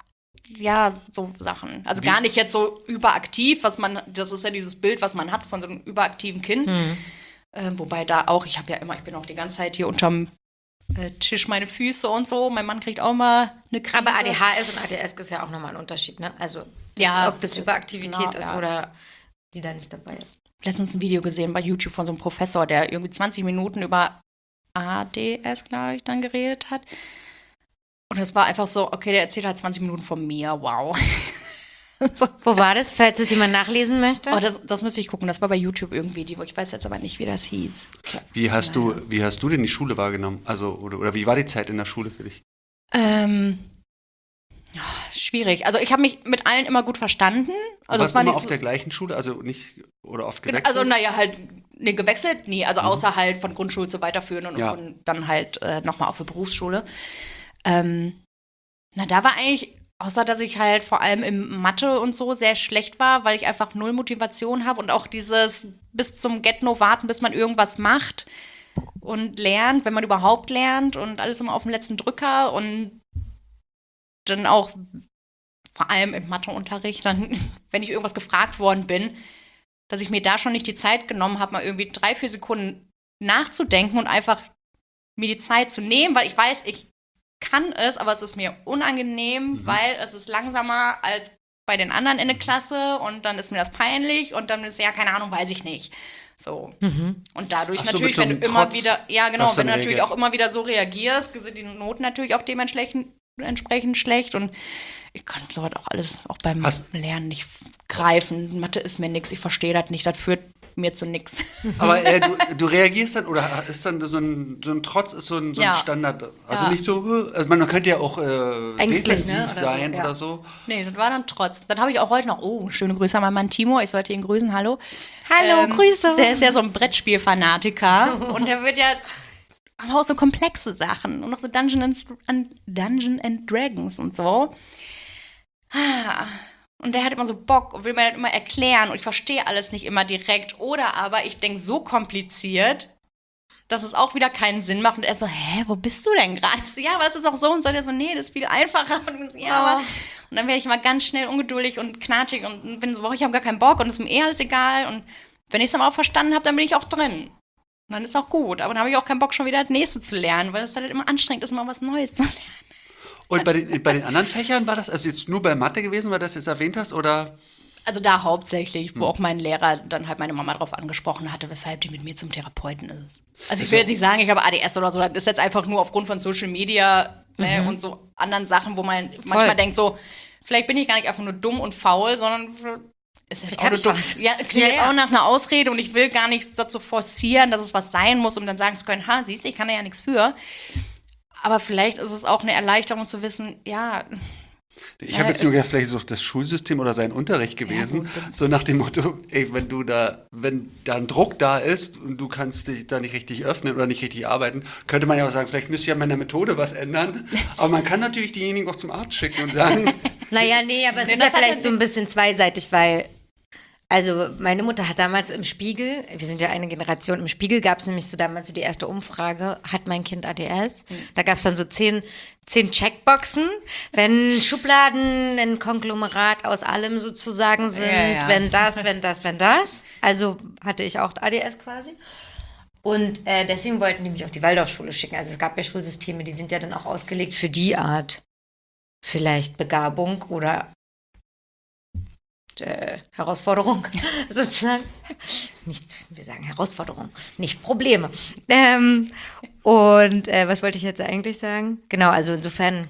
ja, so Sachen. Also Wie- gar nicht jetzt so überaktiv, was man, das ist ja dieses Bild, was man hat von so einem überaktiven Kind. Äh, wobei da auch, ich habe ja immer, ich bin auch die ganze Zeit hier unterm äh, Tisch meine Füße und so. Mein Mann kriegt auch mal eine Krise. Aber A D H S und A D S ist ja auch nochmal ein Unterschied, ne? Also, das, Ja, ob das das- Überaktivität genau, ist ja. oder die da nicht dabei ist. Letztens ein Video gesehen bei YouTube von so einem Professor, der irgendwie zwanzig Minuten über A D S, glaube ich, dann geredet hat. Und das war einfach so, okay, der erzählt halt zwanzig Minuten von mir, wow. Wo war das, falls es jemand nachlesen möchte? Aber das, das müsste ich gucken, das war bei YouTube irgendwie, die, ich weiß jetzt aber nicht, wie das hieß. Wie hast du, wie hast du denn die Schule wahrgenommen? Also, oder, oder wie war die Zeit in der Schule für dich? Ähm, ja, schwierig. Also ich habe mich mit allen immer gut verstanden. Also Warst es war du immer nicht auf so, der gleichen Schule? Also nicht, oder oft Genau, gewechselt? also naja, halt nee, gewechselt, nie. Also außer halt von Grundschule zu weiterführen und Ja. von dann halt äh, nochmal auf die Berufsschule. Ähm, na, da war eigentlich, außer dass ich halt vor allem im Mathe und so sehr schlecht war, weil ich einfach null Motivation habe und auch dieses bis zum Get-No warten, bis man irgendwas macht und lernt, wenn man überhaupt lernt und alles immer auf dem letzten Drücker und dann auch vor allem im Matheunterricht, dann, wenn ich irgendwas gefragt worden bin, dass ich mir da schon nicht die Zeit genommen habe, mal irgendwie drei, vier Sekunden nachzudenken und einfach mir die Zeit zu nehmen, weil ich weiß, ich kann es, aber es ist mir unangenehm, Mhm. weil es ist langsamer als bei den anderen in der Klasse und dann ist mir das peinlich und dann ist, ja, keine Ahnung, weiß ich nicht. So. Und dadurch Ach so, natürlich, mit so wenn einem du immer Trotz wieder, ja genau, hast du wenn du dann natürlich reagiert. auch immer wieder so reagierst, sind die Noten natürlich auch dementsprechend entsprechend schlecht und ich kann sowas auch alles auch beim Hast- Lernen nicht f- greifen. Mathe ist mir nix, ich verstehe das nicht, das führt mir zu nix. Aber äh, du, du reagierst dann, oder ist dann so ein, so ein Trotz, ist so ein, so ein Ja. Standard? Also Ja. nicht so, äh, also man könnte ja auch äh, Ängstlich, defensiv ne? Oder so, sein ja. oder so. Nee, das war dann trotz. Dann habe ich auch heute noch, oh, schöne Grüße an meinen Mann Timo, ich sollte ihn grüßen, hallo. Hallo, Ähm, Grüße. Der ist ja so ein Brettspielfanatiker und der wird ja aber auch so komplexe Sachen und noch so Dungeon and, an- Dungeon and Dragons und so. Ah, Und der hat immer so Bock und will mir das immer erklären und ich verstehe alles nicht immer direkt. Oder aber ich denke so kompliziert, dass es auch wieder keinen Sinn macht. Und er so, hä, wo bist du denn gerade? Ich so, ja, aber es ist auch so. Und so, der so, nee, das ist viel einfacher. Und ich so, ja, aber. Und dann werde ich immer ganz schnell ungeduldig und knatschig und bin so, boah, ich habe gar keinen Bock und es ist mir eh alles egal. Und wenn ich es dann auch verstanden habe, dann bin ich auch drin. Und dann ist auch gut. Aber dann habe ich auch keinen Bock, schon wieder das nächste zu lernen, weil es dann halt immer anstrengend ist, mal was Neues zu lernen. Und bei den, bei den anderen Fächern war das, also jetzt nur bei Mathe gewesen, weil du das jetzt erwähnt hast, oder? Also da hauptsächlich, wo auch mein Lehrer dann halt meine Mama drauf angesprochen hatte, weshalb die mit mir zum Therapeuten ist. Also ich will jetzt nicht sagen, ich habe A D S oder so, das ist jetzt einfach nur aufgrund von Social Media ne, und so anderen Sachen, wo man manchmal denkt so, vielleicht bin ich gar nicht einfach nur dumm und faul, sondern ist jetzt Vielleicht auch hab nur ich dumm. was. Ja, klingt Ja, jetzt ja. auch nach einer Ausrede und ich will gar nichts dazu forcieren, dass es was sein muss, um dann sagen zu können, ha, siehst du, ich kann da ja nichts für. Aber vielleicht ist es auch eine Erleichterung zu wissen, ja. Ich habe jetzt nur gedacht, vielleicht ist es auch das Schulsystem oder sein Unterricht gewesen. Ja, gut. So nach dem Motto, ey, wenn du da, wenn da ein Druck da ist und du kannst dich da nicht richtig öffnen oder nicht richtig arbeiten, könnte man ja auch sagen, vielleicht müsste ich ja meiner Methode was ändern. Aber man kann natürlich diejenigen auch zum Arzt schicken und sagen, Naja, nee, aber es Nee, ist ja das hat vielleicht ja so ein bisschen zweiseitig, weil, also meine Mutter hat damals im Spiegel, wir sind ja eine Generation, im Spiegel gab es nämlich so damals so die erste Umfrage, hat mein Kind A D S? Da gab es dann so zehn, zehn Checkboxen, wenn Schubladen ein Konglomerat aus allem sozusagen sind, Ja, ja. wenn das, wenn das, wenn das. Also hatte ich auch A D S quasi. Und äh, deswegen wollten die mich auf die Waldorfschule schicken. Also es gab ja Schulsysteme, die sind ja dann auch ausgelegt für die Art. Vielleicht Begabung oder äh, Herausforderung sozusagen. Nicht, wir sagen Herausforderung, nicht Probleme. Ähm, und äh, was wollte ich jetzt eigentlich sagen? Genau, also insofern,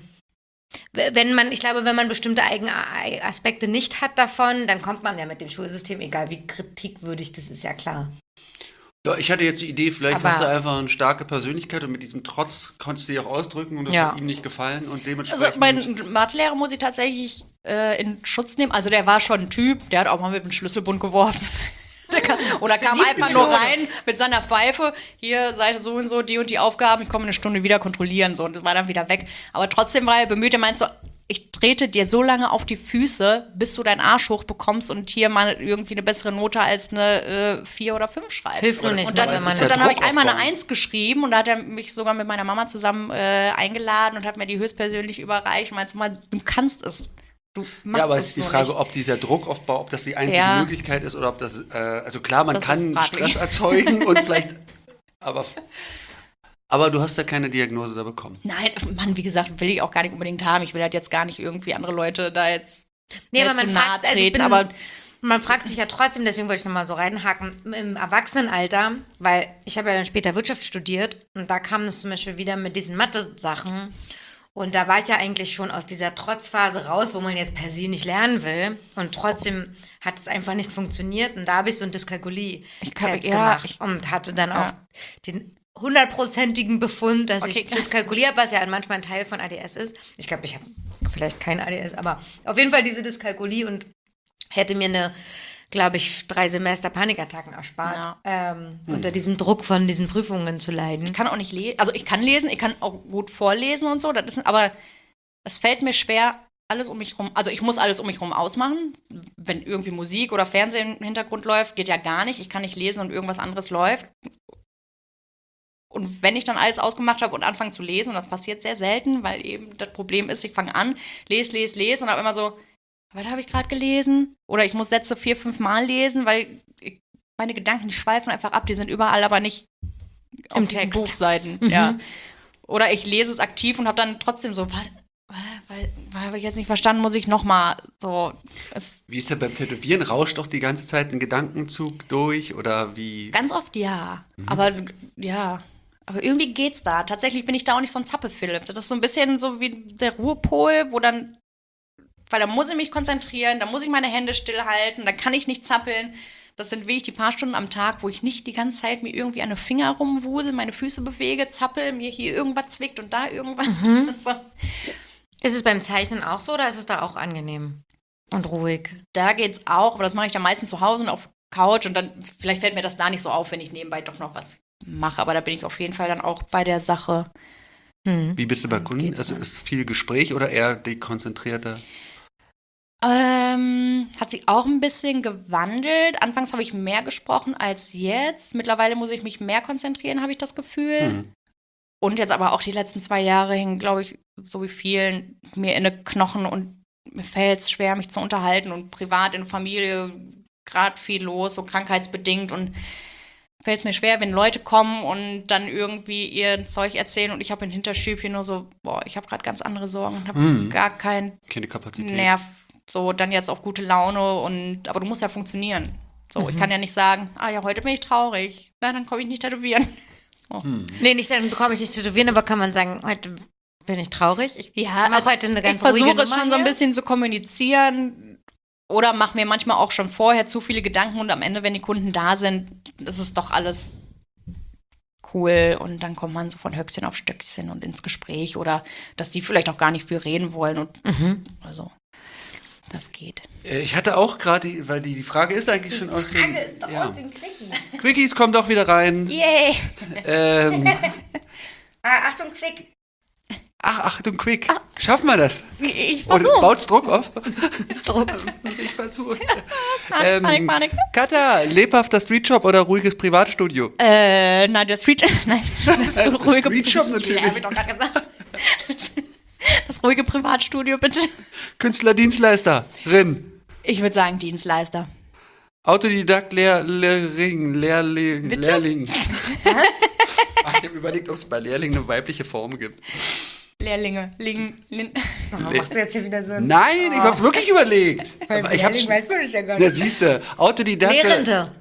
w- wenn man, ich glaube, wenn man bestimmte Eigenaspekte nicht hat davon, dann kommt man ja mit dem Schulsystem, egal wie kritikwürdig das ist, ja klar. ja, ich hatte jetzt die Idee, vielleicht Aber- hast du einfach eine starke Persönlichkeit und mit diesem Trotz konntest du dich auch ausdrücken und das Ja. hat ihm nicht gefallen und dementsprechend. Also mein Mathelehrer muss ich tatsächlich äh, in Schutz nehmen. Also der war schon ein Typ, der hat auch mal mit dem Schlüsselbund geworfen. Der kam, oder kam einfach nur rein mit seiner Pfeife, hier Seite so und so, die und die Aufgaben, ich komme eine Stunde wieder kontrollieren, so, und das war dann wieder weg. Aber trotzdem war er bemüht, er meint so, ich trete dir so lange auf die Füße, bis du deinen Arsch hochbekommst und hier mal irgendwie eine bessere Note als eine äh, vier oder fünf schreibst. Hilft nur und, nicht, und dann, ne, wenn man- und dann habe ich Druck einmal eine aufbauen. eins geschrieben und da hat er mich sogar mit meiner Mama zusammen äh, eingeladen und hat mir die höchstpersönlich überreicht und meinte mal, du kannst es. Du machst Ja, aber es es ist die nur Frage, nicht. ob dieser Druckaufbau, ob das die einzige Ja. Möglichkeit ist oder ob das, äh, also klar, man Das kann ist fraglich. Stress erzeugen und vielleicht, aber, aber du hast ja keine Diagnose da bekommen. Nein, Mann, wie gesagt, will ich auch gar nicht unbedingt haben. Ich will halt jetzt gar nicht irgendwie andere Leute da jetzt Nee, äh, aber man zu nahe fragt, also ich treten, bin, aber man fragt sich ja trotzdem, deswegen wollte ich nochmal so reinhaken, im Erwachsenenalter, weil ich habe ja dann später Wirtschaft studiert und da kam es zum Beispiel wieder mit diesen Mathe-Sachen und da war ich ja eigentlich schon aus dieser Trotzphase raus, wo man jetzt per se nicht lernen will und trotzdem hat es einfach nicht funktioniert und da habe ich so einen Ich kann- Dyskalkulie-Test ja, gemacht ich- und hatte dann Ja. auch den hundertprozentigen Befund, dass Okay, ich klar. Dyskalkulie habe, was ja manchmal ein Teil von A D S ist. Ich glaube, ich habe vielleicht kein A D S, aber auf jeden Fall diese Dyskalkulie und hätte mir eine, glaube ich, drei Semester Panikattacken erspart, Ja. ähm, unter diesem Druck von diesen Prüfungen zu leiden. ich kann auch nicht lesen. Also ich kann lesen, ich kann auch gut vorlesen und so, das ist, aber es fällt mir schwer, alles um mich rum, also ich muss alles um mich rum ausmachen. Wenn irgendwie Musik oder Fernsehen im Hintergrund läuft, geht ja gar nicht. Ich kann nicht lesen und irgendwas anderes läuft. Und wenn ich dann alles ausgemacht habe und anfange zu lesen, und das passiert sehr selten, weil eben das Problem ist, ich fange an, lese, lese, lese und habe immer so, was habe ich gerade gelesen? Oder ich muss Sätze vier, fünf Mal lesen, weil ich, meine Gedanken, die schweifen einfach ab, die sind überall, aber nicht auf Im diesen Text. Buchseiten. Ja. Oder ich lese es aktiv und habe dann trotzdem so, weil, weil, weil habe ich jetzt nicht verstanden, muss ich nochmal so. Es, Wie ist das beim Tätowieren? Rauscht doch die ganze Zeit ein Gedankenzug durch oder wie? ganz oft ja. Aber ja. Aber irgendwie geht's da. Tatsächlich bin ich da auch nicht so ein Zappe-Philipp. Das ist so ein bisschen so wie der Ruhepol, wo dann, weil da muss ich mich konzentrieren, da muss ich meine Hände stillhalten, da kann ich nicht zappeln. Das sind wirklich die paar Stunden am Tag, wo ich nicht die ganze Zeit mir irgendwie an den Finger rumwusel, meine Füße bewege, zappel, mir hier irgendwas zwickt und da irgendwas. So. Ist es beim Zeichnen auch so oder ist es da auch angenehm und ruhig? Da geht's auch, aber das mache ich dann meistens zu Hause und auf Couch und dann, vielleicht fällt mir das da nicht so auf, wenn ich nebenbei doch noch was mache, aber da bin ich auf jeden Fall dann auch bei der Sache. Hm. Wie bist du bei Kunden? Geht's Also noch? ist viel Gespräch oder eher die konzentrierte? Ähm, hat sich auch ein bisschen gewandelt. Anfangs habe ich mehr gesprochen als jetzt. Mittlerweile muss ich mich mehr konzentrieren, habe ich das Gefühl. Hm. Und jetzt aber auch die letzten zwei Jahre hingen, glaube ich, so wie vielen, mir in den Knochen und mir fällt es schwer, mich zu unterhalten und privat in der Familie gerade viel los, so krankheitsbedingt und fällt es mir schwer, wenn Leute kommen und dann irgendwie ihr Zeug erzählen und ich habe ein Hinterstübchen nur so, boah, ich habe gerade ganz andere Sorgen und habe Mhm. gar keinen Keine Kapazität. Nerv, so dann jetzt auf gute Laune und aber du musst ja funktionieren. So, ich kann ja nicht sagen, ah ja, heute bin ich traurig. Na, dann komme ich nicht tätowieren. So. Nee, nicht dann bekomme ich nicht tätowieren, aber kann man sagen, heute bin Bin ich traurig? Ich Ja, mach heute eine ganz ich versuche ruhige es Nummer schon so ein hier. bisschen zu kommunizieren oder mache mir manchmal auch schon vorher zu viele Gedanken und am Ende, wenn die Kunden da sind, ist es doch alles cool und dann kommt man so von Höchstchen auf Stöckchen und ins Gespräch oder dass die vielleicht auch gar nicht viel reden wollen und Mhm. also das geht. Äh, Ich hatte auch gerade, weil die, die Frage ist eigentlich schon aus den, ja. den Quickies. Quickies kommt auch wieder rein. Yay! Ähm, Ah, Achtung, Quick. ach, Achtung, Quick. Schaffen wir das? Ich Oder baut's Druck auf? Druck. Ich versuch's. Panik, Panik, Panik. Katha, lebhafter Streetshop oder ruhiges Privatstudio? Äh, nein, der Street, nein, das ruhige Streetshop natürlich. Ja, hab ich doch gerade gesagt. Das, das ruhige Privatstudio, bitte. Künstler, Dienstleisterin. Ich würde sagen Dienstleister. Autodidakt, Lehr Lehrling, Lehrling, Bitte? Lehrling. Ach, ich habe überlegt, ob es bei Lehrling eine weibliche Form gibt. Lehrlinge, Ling, Lin. Warum machst du jetzt hier wieder so ein... Nein, ich habe wirklich überlegt. Aber ich hab's, weiß man das ja gar na, siehst du, Autodidakt. Lehrende.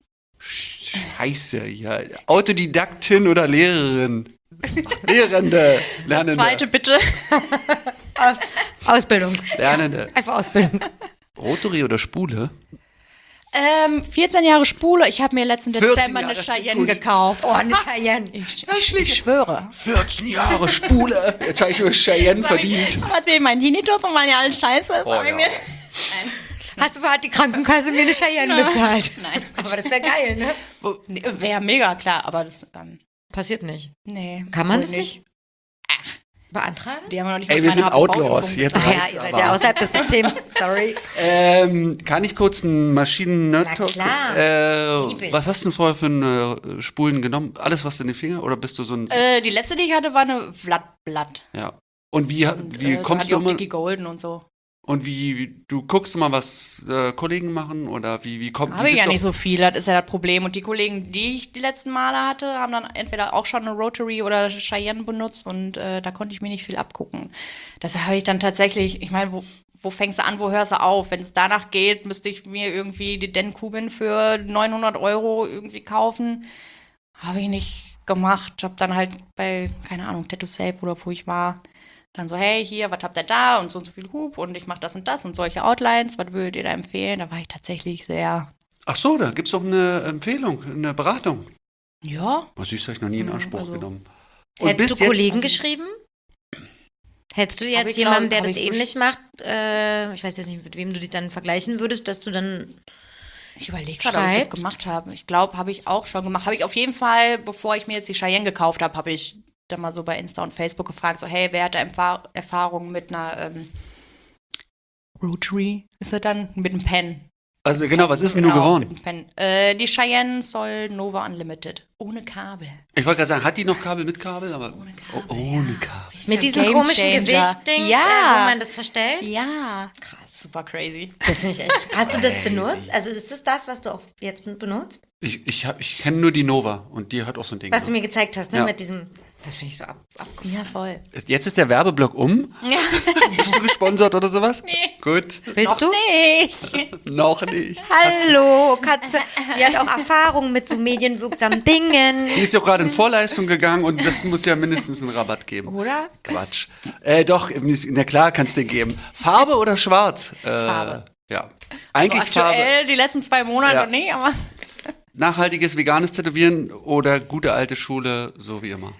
Scheiße, ja. Autodidaktin oder Lehrerin? Lehrende. Lernende. Das zweite bitte. Aus Ausbildung. Lernende. Einfach Ausbildung. Rotary oder Spule? Ähm, vierzehn Jahre Spule. Ich habe mir letzten vierzehn Dezember Jahre, eine das klingt Cheyenne gut. gekauft. Oh, eine Cheyenne. Ich, ich, ich schwöre. vierzehn Jahre Spule. Jetzt habe ich mir Cheyenne verdient. Hat mir mein Tinnitus und meine alles scheiße ist. Oh, hab ich ja. mir- Nein. Hast du, hat die Krankenkasse mir eine Cheyenne bezahlt? Nein. Aber das wäre geil, ne? Nee, wäre mega klar, aber das, ähm, Passiert nicht. nee. Kann man wohl das nicht? Beantragen? Die haben wir noch nicht Ey, mal wir meine sind H P V-Impfung Outlaws. Jetzt Ach ja, reicht's ihr seid aber. ja außerhalb des Systems. Sorry. Ähm, kann ich kurz einen maschinen Na klar. Äh, Lieb ich. was hast du denn vorher für eine äh, Spulen genommen? Alles was in den Finger? Oder bist du so ein. Äh, die letzte, die ich hatte, war eine Vlattblatt. ja. Und wie, Und, wie äh, da kommst hatte du ich auch immer. Dickie Golden und so. Und wie, wie, du guckst immer, was äh, Kollegen machen? Oder wie, wie kommt Habe ich ja nicht so viel, das ist ja das Problem. Und die Kollegen, die ich die letzten Male hatte, haben dann entweder auch schon eine Rotary oder Cheyenne benutzt und äh, da konnte ich mir nicht viel abgucken. Das habe ich dann tatsächlich, ich meine, wo, wo fängst du an, wo hörst du auf? Wenn es danach geht, müsste ich mir irgendwie die Den Kubin für neunhundert Euro irgendwie kaufen. Habe ich nicht gemacht. Habe dann halt bei, keine Ahnung, Tattoo Safe oder wo ich war, dann so, hey, hier, was habt ihr da? Und so und so viel Hub und ich mache das und das und solche Outlines. Was würdet ihr da empfehlen? Da war ich tatsächlich sehr, Ach so, da gibt's doch eine Empfehlung, eine Beratung. ja. Was ich habe ich noch nie in Ja, Anspruch also- genommen. Hättest du jetzt- Kollegen geschrieben? Hättest du Hab jetzt ich, jemanden, glaub- der hab das ich ähnlich macht, äh, ich weiß jetzt nicht, mit wem du dich dann vergleichen würdest, dass du dann Ich überlege gerade, ob ich Schreibst? das gemacht habe. Ich glaube, habe ich auch schon gemacht. Habe ich auf jeden Fall, bevor ich mir jetzt die Cheyenne gekauft habe, habe ich dann mal so bei Insta und Facebook gefragt, so, hey, wer hat da Empfa- Erfahrung mit einer ähm, Rotary? Ist das dann? Mit einem Pen. Also genau, was ist denn nur Genau, mit geworden? einem Pen. Äh, die Cheyenne soll Nova Unlimited. Ohne Kabel. Ich wollte gerade sagen, hat die noch Kabel mit Kabel? Aber Ohne Kabel, oh, ohne Kabel. mit diesem Game komischen Changer. Gewichtding, Ja. äh, wo man das verstellt? Ja. Krass, super crazy. Das finde ich echt. Hast du das benutzt? Also ist das das, was du auch jetzt benutzt? Ich, ich, hab- ich kenne nur die Nova und die hat auch so ein Ding. Was du mir gezeigt hast, ne? Ja. Mit diesem. Das finde ich so ab, abgefahren. Ja, voll. Jetzt ist der Werbeblock um. Ja. Bist du gesponsert oder sowas? Nee. Gut, Willst du? Nicht. noch nicht. Hallo, Katze. Die hat auch Erfahrung mit so medienwirksamen Dingen. Sie ist ja auch gerade in Vorleistung gegangen und das muss ja mindestens einen Rabatt geben. Oder? Quatsch. Äh, doch, na klar, kannst du den geben. Farbe oder schwarz? Äh, Farbe. Ja. Eigentlich Also aktuell, Farbe. die letzten zwei Monate, Ja. nee, aber. Nachhaltiges veganes Tätowieren oder gute alte Schule, so wie immer.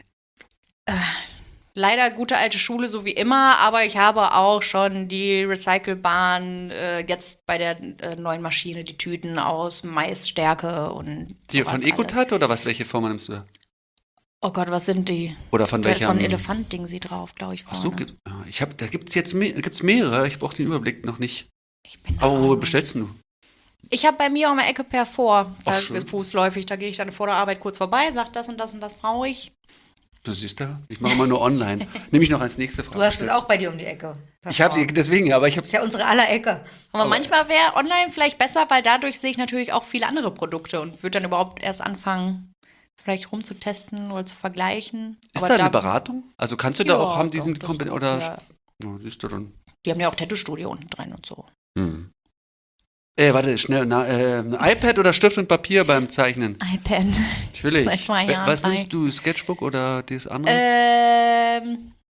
Leider gute alte Schule, so wie immer, aber ich habe auch schon die recycelbaren, äh, jetzt bei der äh, neuen Maschine, die Tüten aus Maisstärke und. Hier, sowas von alles. Ecotat oder was? Welche Firma nimmst du da? Oh Gott, was sind die? Oder von Da ist so welcher? ein Elefant-Ding sie drauf, glaube ich. Ach so, vorne. gibt, ja, ich hab, da gibt es jetzt me gibt's mehrere. Ich brauche den Überblick noch nicht. Ich bin Aber wo da- bestellst du? Ich habe bei mir um die Ecke per vor. Da Ach, schön. ist fußläufig. Da gehe ich dann vor der Arbeit kurz vorbei, sag das und das und das brauche ich. Du siehst da, ich mache immer nur online. Nehme ich noch als nächste Frage. Du hast es auch bei dir um die Ecke. Ich habe sie deswegen, ja, aber ich habe ist ja unsere aller Ecke. Aber, manchmal wäre online vielleicht besser, weil dadurch sehe ich natürlich auch viele andere Produkte und würde dann überhaupt erst anfangen, vielleicht rumzutesten oder zu vergleichen. Ist Aber da eine Beratung? Also kannst du da Ja, auch haben doch, diesen das- Kompetenz oder ja. ja, siehst du dann. Die haben ja auch Tattoo-Studio unten drin und so. Hm. Äh, warte, schnell, na, äh, ein iPad oder Stift und Papier beim Zeichnen? iPad. Natürlich. Seit zwei Äh, Jahren Was frei. nimmst du, Sketchbook oder das andere? ähm,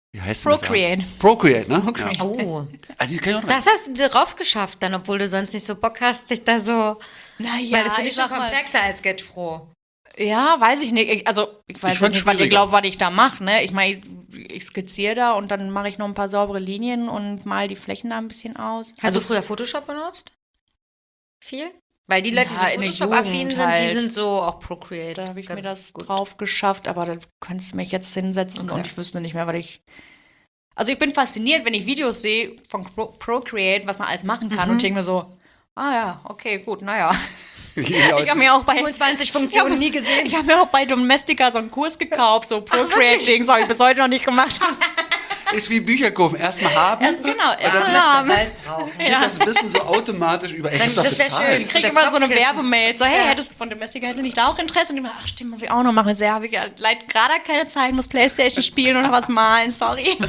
Wie heißt denn Procreate. das? Procreate, ne? Procreate. Ja. Oh, Also, das kann ich auch das hast du drauf geschafft dann, obwohl du sonst nicht so Bock hast, sich da so... Naja, Weil das finde ich schon sag mal- komplexer als Sketch Pro. Ja, weiß ich nicht. Ich, also, ich weiß Ich jetzt fand's nicht, was ihr schwieriger. glaubt, was ich da mache. Ne? Ich meine, ich, ich skizziere da und dann mache ich noch ein paar saubere Linien und mal die Flächen da ein bisschen aus. Hast du früher Photoshop benutzt? Viel? Weil die Leute, Ja, die in der Photoshop-affin Jugend sind, die halt. sind so auch Procreate. Da habe ich Ganz mir das gut. drauf geschafft, aber da könntest du mich jetzt hinsetzen Okay. und ich wüsste nicht mehr, was ich. Also ich bin fasziniert, wenn ich Videos sehe von Pro Procreate, was man alles machen kann und denke mir so, ah ja, okay, gut, naja. Ich habe mir auch bei fünfundzwanzig Funktionen Ich hab- nie gesehen. Ich habe mir auch bei Domestika so einen Kurs gekauft, so Procreate-Dings, habe ich bis heute noch nicht gemacht. Ist wie Bücher kaufen. Erstmal haben. Also genau, dann erstmal lässt haben. Salz brauchen. Geht das Wissen so automatisch über. Ich Dann- hab doch das wär bezahlt. schön. Ich kriege Das immer so eine Kopfkissen. Werbemail, so, hey, Ja. hättest du von Domestika jetzt nicht da auch Interesse? Und ich immer, ach stimmt, muss ich auch noch machen. Ich so, ja, habe ich ja leider gerade keine Zeit, muss Playstation spielen oder was malen, sorry.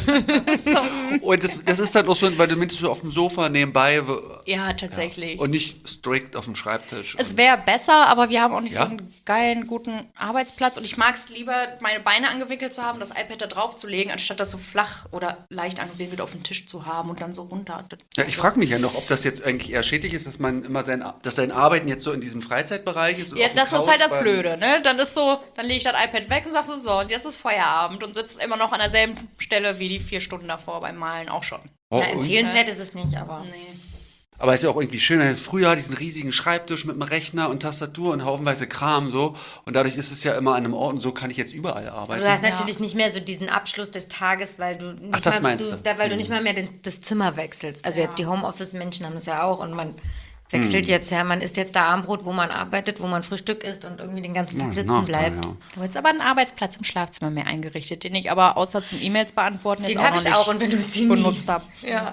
so. Und das, das ist dann auch so, weil du mindestens so auf dem Sofa nebenbei wo- Ja, tatsächlich. und nicht strikt auf dem Schreibtisch. Es wäre besser, aber wir haben auch nicht Ja? so einen geilen, guten Arbeitsplatz. Und ich mag es lieber, meine Beine angewickelt zu haben, das iPad da drauf zu legen, anstatt das so flach oder leicht angewinkelt auf den Tisch zu haben und dann so runter. Ja, ich frage mich ja noch, ob das jetzt eigentlich eher schädlich ist, dass man immer sein, dass sein Arbeiten jetzt so in diesem Freizeitbereich ist. und Ja, auf der das ist Couch halt das beim- Blöde, ne? Dann ist so, dann lege ich das iPad weg und sag so, so, und jetzt ist Feierabend und sitzt immer noch an derselben Stelle wie die vier Stunden davor beim Malen auch schon. Oh, Ja, und, empfehlenswert ist es nicht, aber... Nee. aber ist ja auch irgendwie schön. Jetzt früher diesen riesigen Schreibtisch mit einem Rechner und Tastatur und haufenweise Kram so. Und dadurch ist es ja immer an einem Ort und so kann ich jetzt überall arbeiten. Du hast Ja. natürlich nicht mehr so diesen Abschluss des Tages, weil du nicht, Ach, das mal, meinst du, du? Da, weil du nicht mal mehr den, das Zimmer wechselst. Also jetzt die Homeoffice-Menschen haben das ja auch und man wechselt jetzt ja, man isst jetzt da Abendbrot, wo man arbeitet, wo man Frühstück isst und irgendwie den ganzen Tag Ja, sitzen Nachteil, bleibt. ja. Ich habe jetzt aber einen Arbeitsplatz im Schlafzimmer mehr eingerichtet, den ich aber außer zum E-Mails beantworten jetzt Den auch habe noch ich nicht auch und benutze ihn nie. benutzt habe. Ja.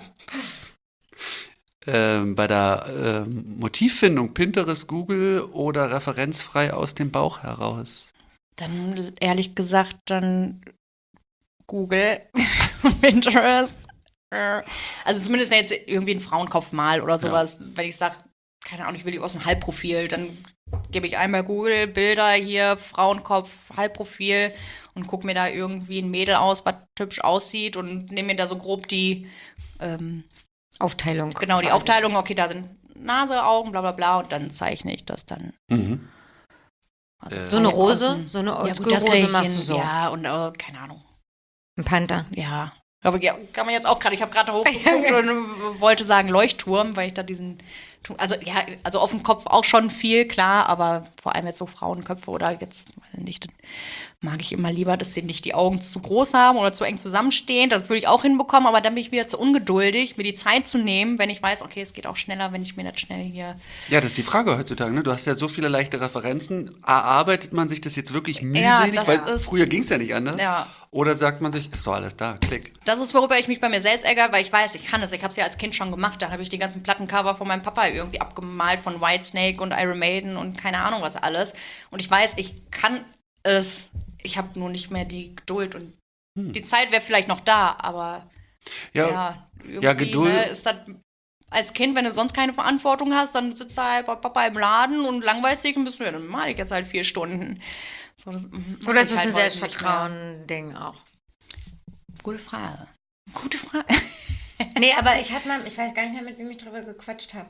Ähm, bei der ähm, Motivfindung Pinterest, Google oder referenzfrei aus dem Bauch heraus? Dann ehrlich gesagt, dann Google, Pinterest. Äh, Also zumindest wenn jetzt irgendwie ein Frauenkopf mal oder sowas, wenn ich sage, keine Ahnung, ich will die aus dem Halbprofil, dann gebe ich einmal Google, Bilder hier, Frauenkopf, Halbprofil und gucke mir da irgendwie ein Mädel aus, was hübsch aussieht und nehme mir da so grob die, ähm, Aufteilung. genau, die quasi. Aufteilung, okay, da sind Nase, Augen, bla bla bla und dann zeichne ich das dann. Mhm. Also Äh, So eine von Rose, außen. so eine Ja, gut, das Oldschool-Rose krieg ich machst du hin. so. Ja, und äh, keine Ahnung. Ein Panther. Ja. Aber ja, kann man jetzt auch gerade. Ich habe gerade hochgeguckt und wollte sagen Leuchtturm, weil ich da diesen. Also ja, also auf dem Kopf auch schon viel, klar, aber vor allem jetzt so Frauenköpfe oder jetzt, weiß ich nicht, dann mag ich immer lieber, dass sie nicht die Augen zu groß haben oder zu eng zusammenstehen. Das würde ich auch hinbekommen, aber dann bin ich wieder zu ungeduldig, mir die Zeit zu nehmen, wenn ich weiß, okay, es geht auch schneller, wenn ich mir das schnell hier. Ja, das ist die Frage heutzutage. Ne? Du hast ja so viele leichte Referenzen. Erarbeitet man sich das jetzt wirklich mühselig? das Weil ist- früher ging es ja nicht anders. Ja. Oder sagt man sich, ist doch alles da, klick. Das ist, worüber ich mich bei mir selbst ärgere, weil ich weiß, ich kann es. Ich habe es ja als Kind schon gemacht. Da habe ich die ganzen Plattencover von meinem Papa irgendwie abgemalt, von Whitesnake und Iron Maiden und keine Ahnung was alles. Und ich weiß, ich kann es. Ich habe nur nicht mehr die Geduld und die Zeit wäre vielleicht noch da, aber Ja, ja, irgendwie ja, Geduld- Ne, ist das als Kind, wenn du sonst keine Verantwortung hast, dann sitzt du halt bei Papa im Laden und langweilst dich und bist du, ja, dann mal ich jetzt halt vier Stunden. So, das, macht Oder ich ist es halt ein heute nicht mehr. Selbstvertrauen-Ding auch? Gute Frage. Gute Frage. Nee, aber ich hatte mal, ich weiß gar nicht mehr, mit wem ich drüber gequatscht habe.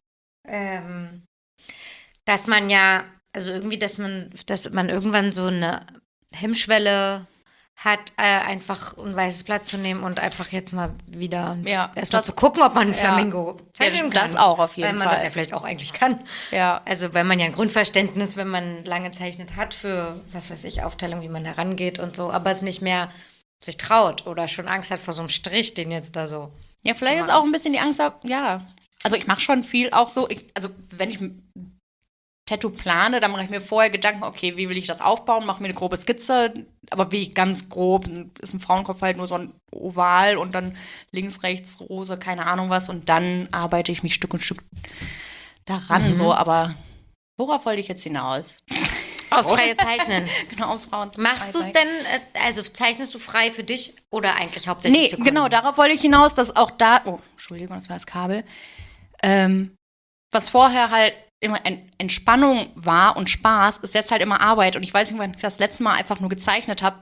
Ähm, dass man ja, also irgendwie, dass man, dass man irgendwann so eine Hemmschwelle hat, äh, einfach ein weißes Blatt zu nehmen und einfach jetzt mal wieder Ja, erstmal das- zu gucken, ob man einen ja. Flamingo zeichnen Ja, kann. das auch auf jeden weil man Fall. das ja vielleicht auch eigentlich kann. Ja. Also wenn man ja ein Grundverständnis, wenn man lange zeichnet hat für, was weiß ich, Aufteilung, wie man herangeht und so, aber es nicht mehr sich traut oder schon Angst hat vor so einem Strich, den jetzt da so. Ja, vielleicht zu ist machen. auch ein bisschen die Angst da, ja. Also ich mache schon viel auch so, ich, also wenn ich ein Tattoo plane, dann mache ich mir vorher Gedanken, okay, wie will ich das aufbauen, mache mir eine grobe Skizze, aber wie ganz grob, ist ein Frauenkopf halt nur so ein Oval und dann links, rechts, Rose, keine Ahnung was und dann arbeite ich mich Stück und Stück daran, Mhm. so, aber worauf wollte ich jetzt hinaus? Aus freie Zeichnen. Genau, aus Frauen. Machst du es denn, äh, also zeichnest du frei für dich oder eigentlich hauptsächlich Nee, für Kunden? genau, darauf wollte ich hinaus, dass auch da, oh, Entschuldigung, das war das Kabel, ähm, was vorher halt immer Ent- Entspannung war und Spaß, ist jetzt halt immer Arbeit. Und ich weiß nicht, wann ich das letzte Mal einfach nur gezeichnet habe, das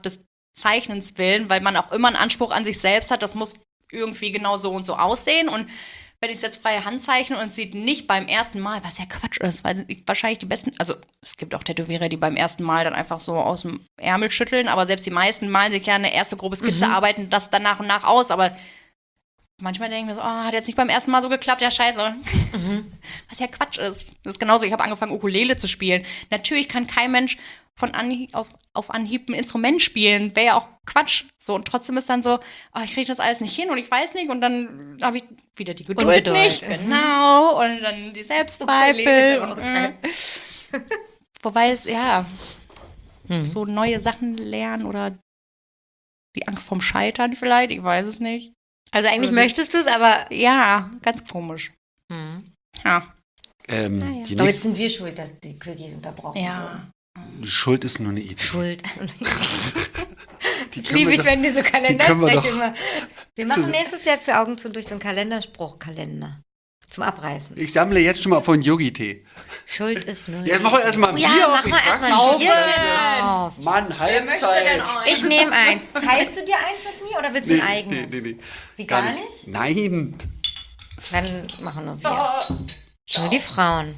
Zeichnens willen, weil man auch immer einen Anspruch an sich selbst hat, das muss irgendwie genau so und so aussehen. Und wenn ich es jetzt freie Hand zeichne und es sieht nicht beim ersten Mal, was ja Quatsch ist, weil wahrscheinlich die besten, also es gibt auch Tätowierer, die beim ersten Mal dann einfach so aus dem Ärmel schütteln, aber selbst die meisten malen sich ja eine erste grobe Skizze, mhm. arbeiten das dann nach und nach aus, aber manchmal denken wir so, oh, hat jetzt nicht beim ersten Mal so geklappt, ja scheiße. Mhm. Was ja Quatsch ist. Das ist genauso, ich habe angefangen, Ukulele zu spielen. Natürlich kann kein Mensch von Anhieb, aus, auf Anhieb ein Instrument spielen. Wäre ja auch Quatsch. So, und trotzdem ist dann so, oh, ich kriege das alles nicht hin und ich weiß nicht. Und dann habe ich wieder die Geduld Ungeduld. nicht. Genau. Und dann die Selbstzweifel. Und, äh. Wobei es, ja, mhm. so neue Sachen lernen oder die Angst vorm Scheitern vielleicht, ich weiß es nicht. Also eigentlich also, möchtest du es, aber... Ja, ganz komisch. Mhm. Ja. Ähm, ah, ja. Doch jetzt sind wir schuld, dass die Quickies unterbrochen ja. wurden. Schuld ist nur eine Idee. Schuld. Die liebe ich, wenn die so Kalendersprüche immer... Wir machen zu, nächstes Jahr für Augen zu durch so einen Kalenderspruchkalender. Zum Abreißen. Ich sammle jetzt schon mal von Yogi-Tee. Schuld ist nur... Jetzt mach ich erstmal ein oh, Bier ja, auf. mach mal erstmal ein Bierchen auf. Mann, Halbzeit. Ich nehme eins. Teilst du dir eins mit mir oder willst du nee, ein eigenes? Nee, nee, nee. Wie, gar, gar nicht? nicht? Nein. Dann machen nur wir. Oh. Nur die Frauen.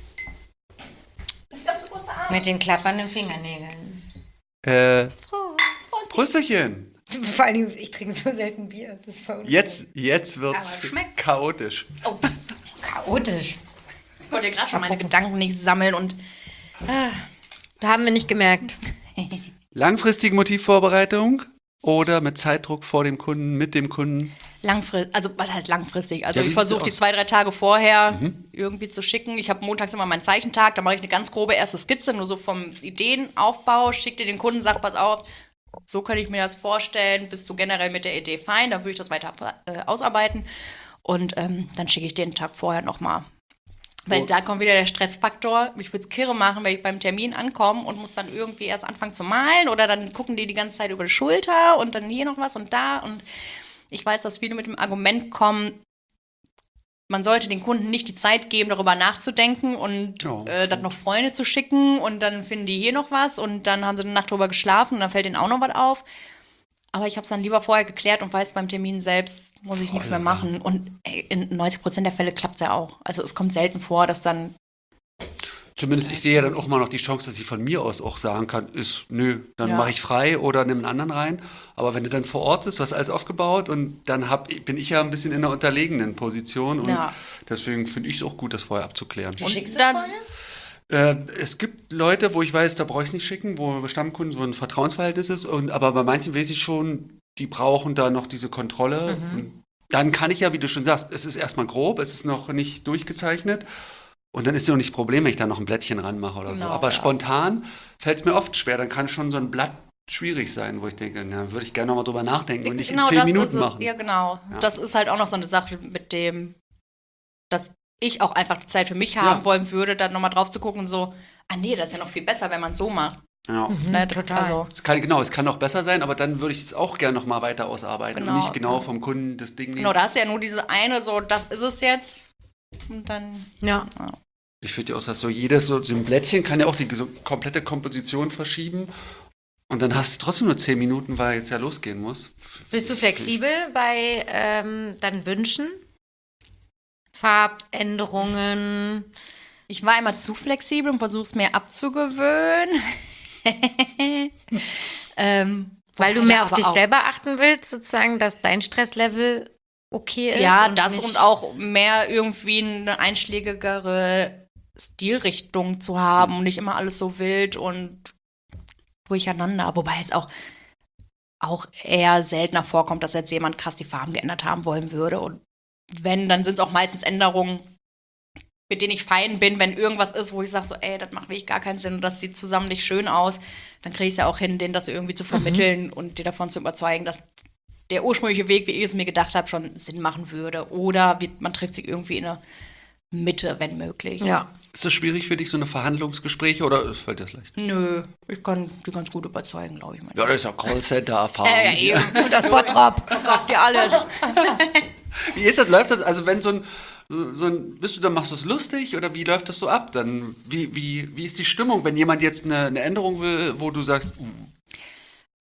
Mit den klappernden Fingernägeln. Äh, Prost. Prösterchen. Vor allem, ich trinke so selten Bier. Das ist voll jetzt, jetzt wird's chaotisch. Oh. Chaotisch. Ich wollte ja gerade schon meine Gedanken nicht sammeln und... Ah, da haben wir nicht gemerkt. Langfristige Motivvorbereitung oder mit Zeitdruck vor dem Kunden, mit dem Kunden? Langfristig, also was heißt langfristig? Also ja, ich versuche die zwei, drei Tage vorher mhm. irgendwie zu schicken. Ich habe montags immer meinen Zeichentag, da mache ich eine ganz grobe erste Skizze, nur so vom Ideenaufbau, schicke dir den Kunden, sag, pass auf, so könnte ich mir das vorstellen, bist du generell mit der Idee fein, dann würde ich das weiter äh, ausarbeiten und ähm, dann schicke ich den Tag vorher nochmal. Weil oh. da kommt wieder der Stressfaktor. Mich würde es kirre machen, wenn ich beim Termin ankomme und muss dann irgendwie erst anfangen zu malen oder dann gucken die die ganze Zeit über die Schulter und dann hier noch was und da. Und ich weiß, dass viele mit dem Argument kommen, man sollte den Kunden nicht die Zeit geben, darüber nachzudenken und oh, äh, dann noch Freunde zu schicken und dann finden die hier noch was und dann haben sie eine Nacht drüber geschlafen und dann fällt ihnen auch noch was auf. Aber ich habe es dann lieber vorher geklärt und weiß, beim Termin selbst muss ich Voll, nichts mehr machen. Und ey, in neunzig Prozent der Fälle klappt es ja auch. Also es kommt selten vor, dass dann... Zumindest ich sehe ja dann auch mal noch die Chance, dass ich von mir aus auch sagen kann, ist, nö, dann ja. mache ich frei oder nimm einen anderen rein. Aber wenn du dann vor Ort bist, was alles aufgebaut und dann hab, bin ich ja ein bisschen in einer unterlegenen Position. Und ja. deswegen finde ich es auch gut, das vorher abzuklären. Und schickst du das vorher? Äh, es gibt Leute, wo ich weiß, da brauche ich es nicht schicken, wo Stammkunden, wo ein Vertrauensverhältnis ist. Und, aber bei manchen weiß ich schon, die brauchen da noch diese Kontrolle. Mhm. Und dann kann ich ja, wie du schon sagst, es ist erstmal grob, es ist noch nicht durchgezeichnet. Und dann ist ja auch nicht das Problem, wenn ich da noch ein Blättchen ranmache oder genau, so. Aber ja. spontan fällt es mir oft schwer. Dann kann schon so ein Blatt schwierig sein, wo ich denke, na, würde ich gerne noch mal drüber nachdenken und nicht genau, in zehn Minuten machen. Ja, genau. Ja. Das ist halt auch noch so eine Sache mit dem, dass ich auch einfach die Zeit für mich haben ja. wollen würde, dann nochmal drauf zu gucken und so, ah nee, das ist ja noch viel besser, wenn man es so macht. Ja, mhm, ne, total. Also. Es kann, genau, es kann noch besser sein, aber dann würde ich es auch gerne noch mal weiter ausarbeiten genau. und nicht genau vom Kunden das Ding nehmen. Genau, da hast du ja nur diese eine, so, das ist es jetzt und dann, ja. ja. Ich finde ja auch, dass so jedes so, so ein Blättchen kann ja auch die so komplette Komposition verschieben. Und dann hast du trotzdem nur zehn Minuten, weil jetzt ja losgehen muss. Bist du flexibel bei ähm, deinen Wünschen? Farbänderungen? Ich war immer zu flexibel und versuche es mir abzugewöhnen. ähm, weil du mehr auf dich selber achten willst, sozusagen, dass dein Stresslevel okay ist? Ja, und das und auch mehr irgendwie eine einschlägigere Stilrichtung zu haben und nicht immer alles so wild und durcheinander. Wobei jetzt auch, auch eher seltener vorkommt, dass jetzt jemand krass die Farben geändert haben wollen würde. Und wenn, dann sind es auch meistens Änderungen, mit denen ich fein bin, wenn irgendwas ist, wo ich sage so, ey, das macht wirklich gar keinen Sinn und das sieht zusammen nicht schön aus, dann kriege ich es ja auch hin, denen das irgendwie zu vermitteln mhm. und dir davon zu überzeugen, dass der ursprüngliche Weg, wie ich es mir gedacht habe, schon Sinn machen würde. Oder man trifft sich irgendwie in der Mitte, wenn möglich. Ja. Ist das schwierig für dich, so eine Verhandlungsgespräche, oder fällt das leicht? Nö, ich kann die ganz gut überzeugen, glaube ich. Ja, das ist ja Callcenter-Erfahrung. Äh, ja, eben. Und das Bottrop. Kauft dir alles. Wie ist das? Läuft das? Also wenn so ein, so, so ein, bist du dann, machst du es lustig oder wie läuft das so ab? Dann, wie, wie, wie ist die Stimmung, wenn jemand jetzt eine, eine Änderung will, wo du sagst, uh.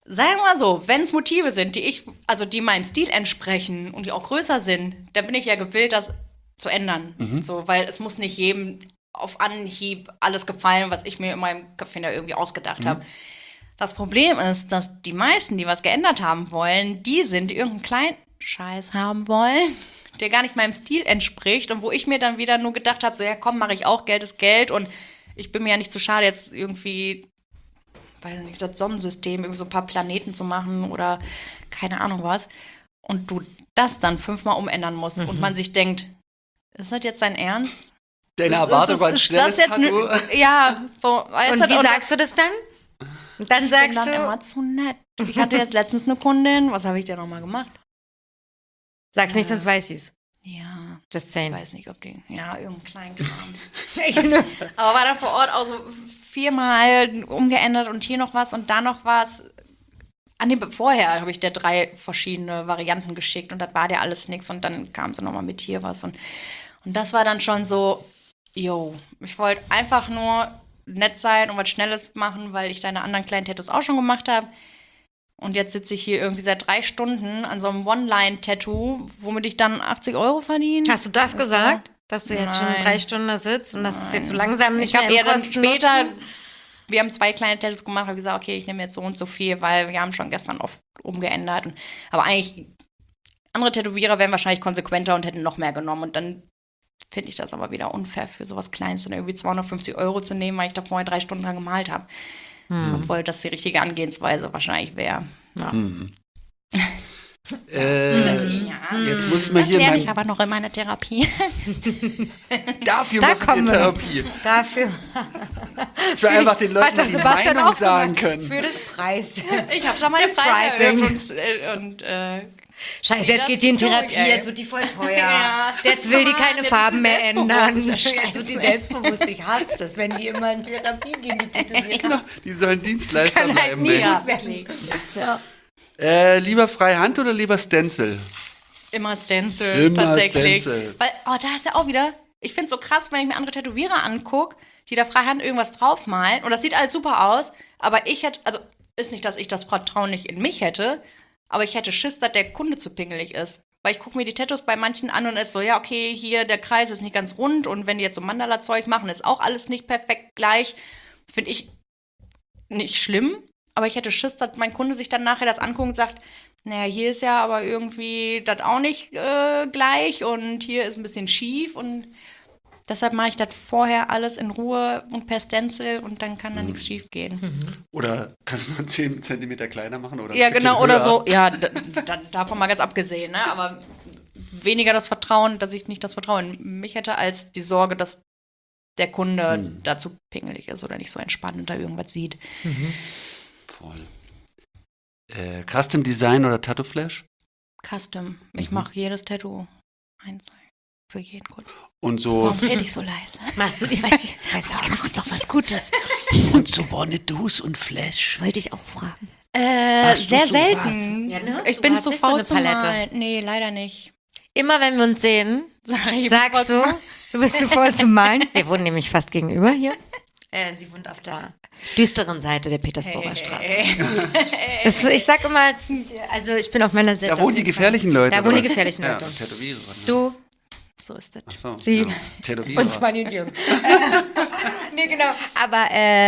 sagen wir mal so, wenn es Motive sind, die ich, also die meinem Stil entsprechen und die auch größer sind, dann bin ich ja gewillt, das zu ändern. Mhm. So, weil es muss nicht jedem auf Anhieb alles gefallen, was ich mir in meinem Kopf da irgendwie ausgedacht Mhm. habe. Das Problem ist, dass die meisten, die was geändert haben wollen, die sind, die irgendeinen kleinen Scheiß haben wollen, der gar nicht meinem Stil entspricht und wo ich mir dann wieder nur gedacht habe, so ja komm, mache ich auch, Geld ist Geld und ich bin mir ja nicht zu schade, jetzt irgendwie, weiß nicht, das Sonnensystem, irgendwie so ein paar Planeten zu machen oder keine Ahnung was. Und du das dann fünfmal umändern musst Mhm. und man sich denkt, ist das jetzt dein Ernst? Deine Ist- Erwartung ist- war ein ist schnelles das jetzt Tattoo. ne- Ja, so. Weißt Und du, wie und sagst du das dann? Und dann Ich bin sagst dann du, immer zu nett. Ich hatte jetzt letztens eine Kundin, was habe ich denn nochmal gemacht? sag's nicht, Äh, sonst weiß ich's. Ja, Just ich saying. weiß nicht, ob die, ja, irgendein kleinen Kram. Aber war dann vor Ort auch so viermal umgeändert und hier noch was und da noch was. An dem vorher habe ich der drei verschiedene Varianten geschickt und das war der alles nix und dann kam sie nochmal mit hier was und, und das war dann schon so, yo, ich wollte einfach nur nett sein und was Schnelles machen, weil ich deine anderen kleinen Tattoos auch schon gemacht habe. Und jetzt sitze ich hier irgendwie seit drei Stunden an so einem One-Line-Tattoo, womit ich dann achtzig Euro verdiene. Hast du das gesagt? Dass du jetzt schon Nein. drei Stunden da sitzt und dass es jetzt so langsam nicht Ich habe mehr eher im dann Kosten später, nutzen? wir haben zwei kleine Tattoos gemacht, habe gesagt, okay, ich nehme jetzt so und so viel, weil wir haben schon gestern oft umgeändert. Und, aber eigentlich, andere Tätowierer wären wahrscheinlich konsequenter und hätten noch mehr genommen. Und dann finde ich das aber wieder unfair für sowas Kleines, dann irgendwie zweihundertfünfzig Euro zu nehmen, weil ich da vorher drei Stunden lang gemalt habe. Obwohl das die richtige Angehensweise wahrscheinlich wäre. Ja. Äh, Ja. jetzt muss ich mal Das hier lerne mein, ich aber noch in meiner Therapie. dafür Da machen kommen wir wir noch. Therapie. Dafür Dass wir einfach den Leuten hat doch die Sebastian Meinung auch sagen gemacht. können. Für das Preis. Ich habe schon meine Das Preise Pricing. erhöht und, äh, und äh, Scheiße, Ey, jetzt das geht die in ist durch, Therapie, ey. jetzt wird die voll teuer. Ja. Jetzt will die Mann, keine jetzt Farben ist mehr sie ändern. selbstbewusst, das ist ja Jetzt wird die scheiße. selbstbewusst. Ich hasse das, wenn die immer in Therapie gehen, die Tätowierer. Genau, die sollen Dienstleister Kann halt bleiben. nie ey. gut werden. Ja. Äh, lieber Freihand oder lieber Stencil? immer Stencil Immer tatsächlich. Stencil. Weil, oh, da ist ja auch wieder, ich finde es so krass, wenn ich mir andere Tätowierer angucke, die da freihand irgendwas draufmalen und das sieht alles super aus, aber ich hätte, also ist nicht, dass ich das Vertrauen nicht in mich hätte, aber ich hätte Schiss, dass der Kunde zu pingelig ist. Weil ich gucke mir die Tattoos bei manchen an und ist so, ja, okay, hier der Kreis ist nicht ganz rund und wenn die jetzt so Mandala-Zeug machen, ist auch alles nicht perfekt gleich. Finde ich nicht schlimm, aber ich hätte Schiss, dass mein Kunde sich dann nachher das anguckt und sagt, naja, hier ist ja aber irgendwie das auch nicht äh, gleich und hier ist ein bisschen schief und deshalb mache ich das vorher alles in Ruhe und per Stencil und dann kann da nichts schief gehen. Oder kannst du nur zehn Zentimeter kleiner machen? Oder ein Ja, Stückchen genau, oder höher? so. Ja, da, da, davon mal ganz abgesehen, ne? Aber weniger das Vertrauen, dass ich nicht das Vertrauen in mich hätte, als die Sorge, dass der Kunde Hm. dazu pingelig ist oder nicht so entspannt und da irgendwas sieht. Voll. Äh, Custom Design oder Tattoo Flash? Custom. Ich Mhm. mache jedes Tattoo einzeln. Für jeden Kunden. Und so, Warum rede ich so leise? Machst du, ich weiß, ich weiß auch nicht. doch was Gutes. und so Bonnetus und Flash. Wollte ich auch fragen. Äh, Hast du sehr sowas? selten. Ja, ne? Ich Du bin hast zu nicht so faul eine zu Palette. malen. Nee, leider nicht. Immer wenn wir uns sehen, Sag ich, sagst du, du bist zu voll zum Malen. Wir wohnen nämlich fast gegenüber hier. Äh, sie wohnt auf der düsteren Seite der Petersburger Straße. Das, ich sag immer, es ist- also ich bin auf meiner Seite. Da wohnen auf die jeden gefährlichen Leute. Da oder wohnen die was? gefährlichen Leute. Ja, Tätowierer. Fall. Du So ist das. Ach so, Sie. ja. Tätowierer. und Svanny und Jürgen. Nee, genau. Aber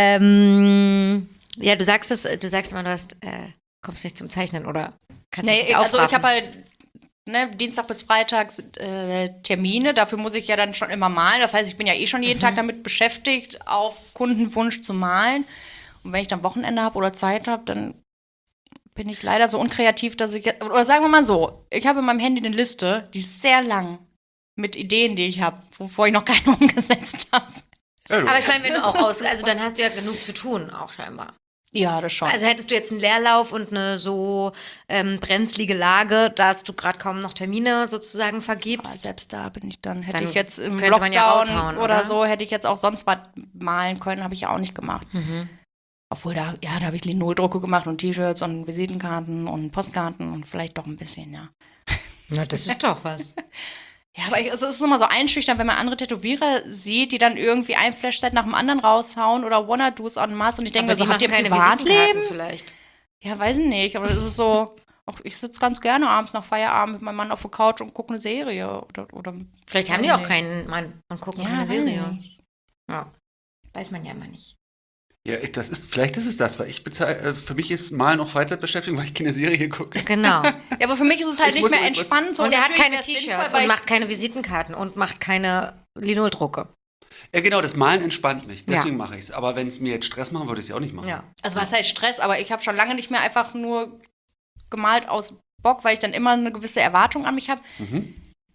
ähm, ja, du sagst es, du sagst immer, du hast, äh, kommst nicht zum Zeichnen oder kannst dich Nee, nicht also ich aufraffen. habe halt ne, Dienstag bis Freitag sind, äh, Termine, dafür muss ich ja dann schon immer malen. Das heißt, ich bin ja eh schon jeden Tag damit beschäftigt, auf Kundenwunsch zu malen. Und wenn ich dann Wochenende habe oder Zeit habe, dann bin ich leider so unkreativ, dass ich jetzt, oder sagen wir mal so, ich habe in meinem Handy eine Liste, die ist sehr lang mit Ideen, die ich habe, wovor ich noch keine umgesetzt habe. Ja, du- Aber ich meine, wenn du auch aus, also dann hast du ja genug zu tun, auch scheinbar. Ja, das schon. Also hättest du jetzt einen Leerlauf und eine so ähm, brenzlige Lage, dass du gerade kaum noch Termine sozusagen Aber vergibst. selbst da bin ich dann, hätte Dann ich jetzt im könnte man ja Lockdown raushauen, oder, oder? so, hätte ich jetzt auch sonst was malen können, habe ich ja auch nicht gemacht. Mhm. Obwohl, da, ja, da habe ich Linoldrucke gemacht und T-Shirts und Visitenkarten und Postkarten und vielleicht doch ein bisschen, ja. Na, das ist doch was. Ja, aber ich- es ist immer so einschüchternd, wenn man andere Tätowierer sieht, die dann irgendwie ein Flashset nach dem anderen raushauen oder Wanna-Dos en masse und ich denke mir so, habt ihr ein keine Privatleben? Visitenkarten vielleicht. Ja, weiß ich nicht, aber das ist so, auch ich sitze ganz gerne abends nach Feierabend mit meinem Mann auf der Couch und gucke eine Serie. Oder, oder Vielleicht haben die auch keinen Mann und gucken Ja, keine weiß Serie. nicht. Ja. Weiß man ja immer nicht. Ja, ich- das ist, vielleicht ist es das, weil ich bezahl, äh, für mich ist Malen noch Freizeitbeschäftigung, weil ich keine Serie gucke. Genau. Ja, aber für mich ist es halt Ich nicht muss mehr irgendwas- entspannt. So, Und er hat natürlich keine wär's sinnvoll, T-Shirts weil und ich- macht keine Visitenkarten und macht keine Linoldrucke. Ja, genau, das Malen entspannt mich, deswegen Ja. mache ich es. Aber wenn es mir jetzt Stress machen würde, ich es ja auch nicht machen. Ja. Also was heißt Stress, aber ich habe schon lange nicht mehr einfach nur gemalt aus Bock, weil ich dann immer eine gewisse Erwartung an mich habe. Mhm.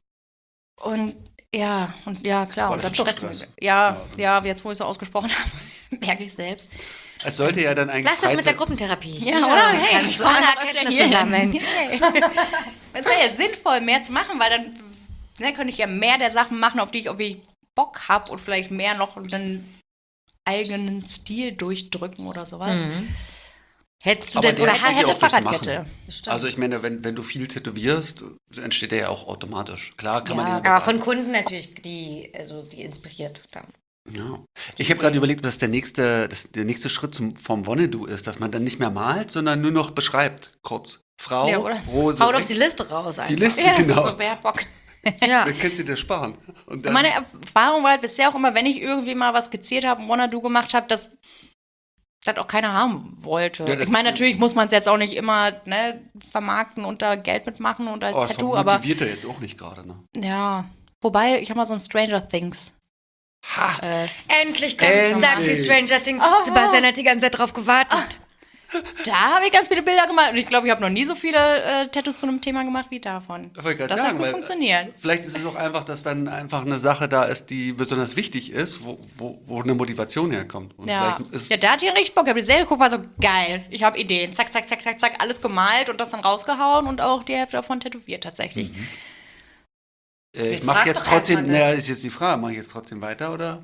Und ja, und ja, klar. Aber und das dann ist doch Stress. Stress. Ja, ja, jetzt wo ich es so ausgesprochen habe, merke ich selbst. Es sollte ja dann eigentlich Lass das mit der Freizeit- Gruppentherapie. Ja, oder? Hey, kannst du komm alle mal öfter Erkenntnisse hier sammeln. hin. Hey. Es wäre ja sinnvoll, mehr zu machen, weil dann ne, könnte ich ja mehr der Sachen machen, auf die ich, auf die ich Bock habe und vielleicht mehr noch einen eigenen Stil durchdrücken oder sowas. Mhm. Hättest du Aber denn, der oder hätte hast ja hätte auch nichts Fahrradkette. Stimmt. Also ich meine, wenn, wenn du viel tätowierst, entsteht der ja auch automatisch. Klar kann man Ja, den aber besser- von Kunden natürlich, die, also die inspiriert dann. Ja. Ich habe gerade überlegt, dass der nächste, das, der nächste Schritt zum, vom Wonnedu ist, dass man dann nicht mehr malt, sondern nur noch beschreibt, kurz. Frau, Ja, oder? Rose, Hau doch rechts- die Liste raus einfach. die Liste, Ja, genau. so, wer hat Bock? Ja. Dann kannst du dir sparen. Und dann, Meine Erfahrung war halt bisher auch immer, wenn ich irgendwie mal was skizziert habe, ein Wanna-Do gemacht habe, dass das auch keiner haben wollte. Ja, das- ich meine, natürlich muss man es jetzt auch nicht immer ne, vermarkten und da Geld mitmachen und als oh, das Tattoo, aber motiviert er jetzt auch nicht gerade. Ne? ja. Wobei, ich habe mal so ein Stranger Things. Ha! Äh, Endlich kommt, Endlich. sagt sie Stranger Things. Oh. Sebastian hat die ganze Zeit drauf gewartet. da habe ich ganz viele Bilder gemalt und ich glaube, ich habe noch nie so viele äh, Tattoos zu einem Thema gemacht wie davon. Ich wollte gerade Das sagen, hat gut weil- funktioniert. Vielleicht ist es auch einfach, dass dann einfach eine Sache da ist, die besonders wichtig ist, wo, wo, wo eine Motivation herkommt. Und Ja. vielleicht ist ja, da hatte ich richtig Bock. Ich habe die Serie geguckt, war so geil. Ich habe Ideen. Zack, zack, zack, zack, zack, alles gemalt und das dann rausgehauen und auch die Hälfte davon tätowiert tatsächlich. äh, ich Jetzt mache frag jetzt doch erst trotzdem, mal das. naja, ist jetzt die Frage, mache ich jetzt trotzdem weiter oder?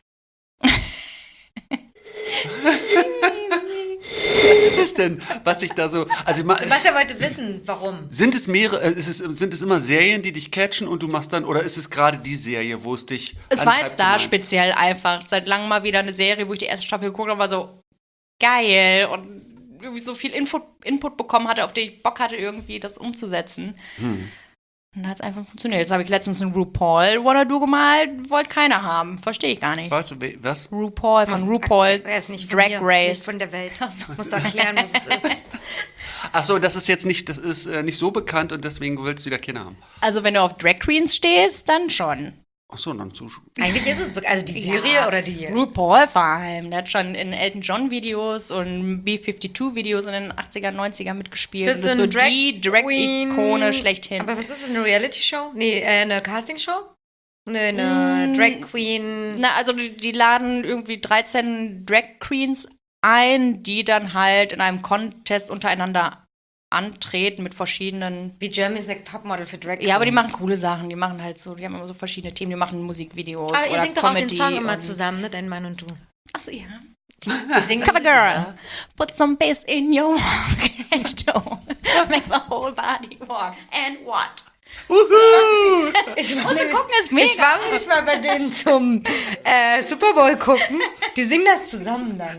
Was ist es denn, was ich da so, also ich ma- Sebastian wollte wissen, warum. sind es mehrere, äh, ist es, sind es immer Serien, die dich catchen und du machst dann, oder ist es gerade die Serie, wo es dich Es war antreibt jetzt zu da malen? speziell einfach. Seit langem mal wieder eine Serie, wo ich die erste Staffel geguckt habe, war so geil und irgendwie so viel Info, Input bekommen hatte, auf den ich Bock hatte, irgendwie das umzusetzen. Hm. Und dann hat es einfach funktioniert. Jetzt habe ich letztens einen RuPaul Wanna-Do gemalt, wollte keiner haben. Verstehe ich gar nicht. Was? We- Was? RuPaul von RuPaul Er ist nicht von Drag hier, Race. nicht von der Welt. Muss doch erklären, was es ist. Ach so, das ist jetzt nicht, das ist äh, nicht so bekannt und deswegen willst du wieder Kinder haben. Also wenn du auf Drag Queens stehst, dann schon. Ach so, dann zu. Eigentlich ist es, be- also die Serie Ja, oder die... RuPaul vor allem. Der hat schon in Elton John Videos und B zweiundfünfzig Videos in den achtziger, neunziger mitgespielt. Bist Und das ist du so ein Drag die Drag-Ikone schlechthin. Aber was ist es, eine Reality-Show? Nee, äh, eine Casting-Show? Nee, eine Mm. Drag Queen... Na, also die, die laden irgendwie dreizehn Drag Queens ein, die dann halt in einem Contest untereinander antreten mit verschiedenen. Wie Germany's Next Topmodel für Drag Ja, aber die Queens. machen coole Sachen. Die machen halt so, die haben immer so verschiedene Themen. Die machen Musikvideos Aber ihr oder singt doch auch den Comedy. Song immer und- zusammen, ne? Dein Mann und du. Achso, ja. Die singen Cover Girl, put some bass in your walk and show. Make the whole body walk. And what? Uhu! Ich war, Muss ich nämlich, gucken, ist mega. ich war nämlich mal bei denen zum äh, Super Bowl gucken. Die singen das zusammen dann.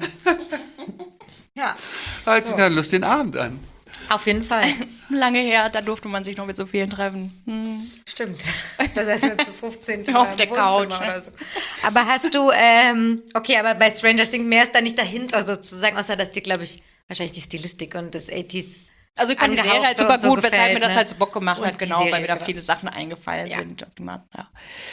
Ja, Hört sich nach einem lustigen Abend an. auf jeden Fall. Lange her, da durfte man sich noch mit so vielen treffen. Hm. Stimmt. Das heißt, wir zu fünfzehn Auf im der Wohnzimmer Couch, ne? oder so. Aber hast du, ähm, okay, aber bei Stranger Things mehr ist da nicht dahinter sozusagen, außer dass dir, glaube ich, wahrscheinlich die Stilistik und das achtziger Also ich fand die Serie halt Angehauchte super und so gut, weshalb gefällt, mir das ne? halt so Bock gemacht Und hat, die genau, Serie, weil mir da genau. viele Sachen eingefallen Ja. sind. Auf die Ma- ja.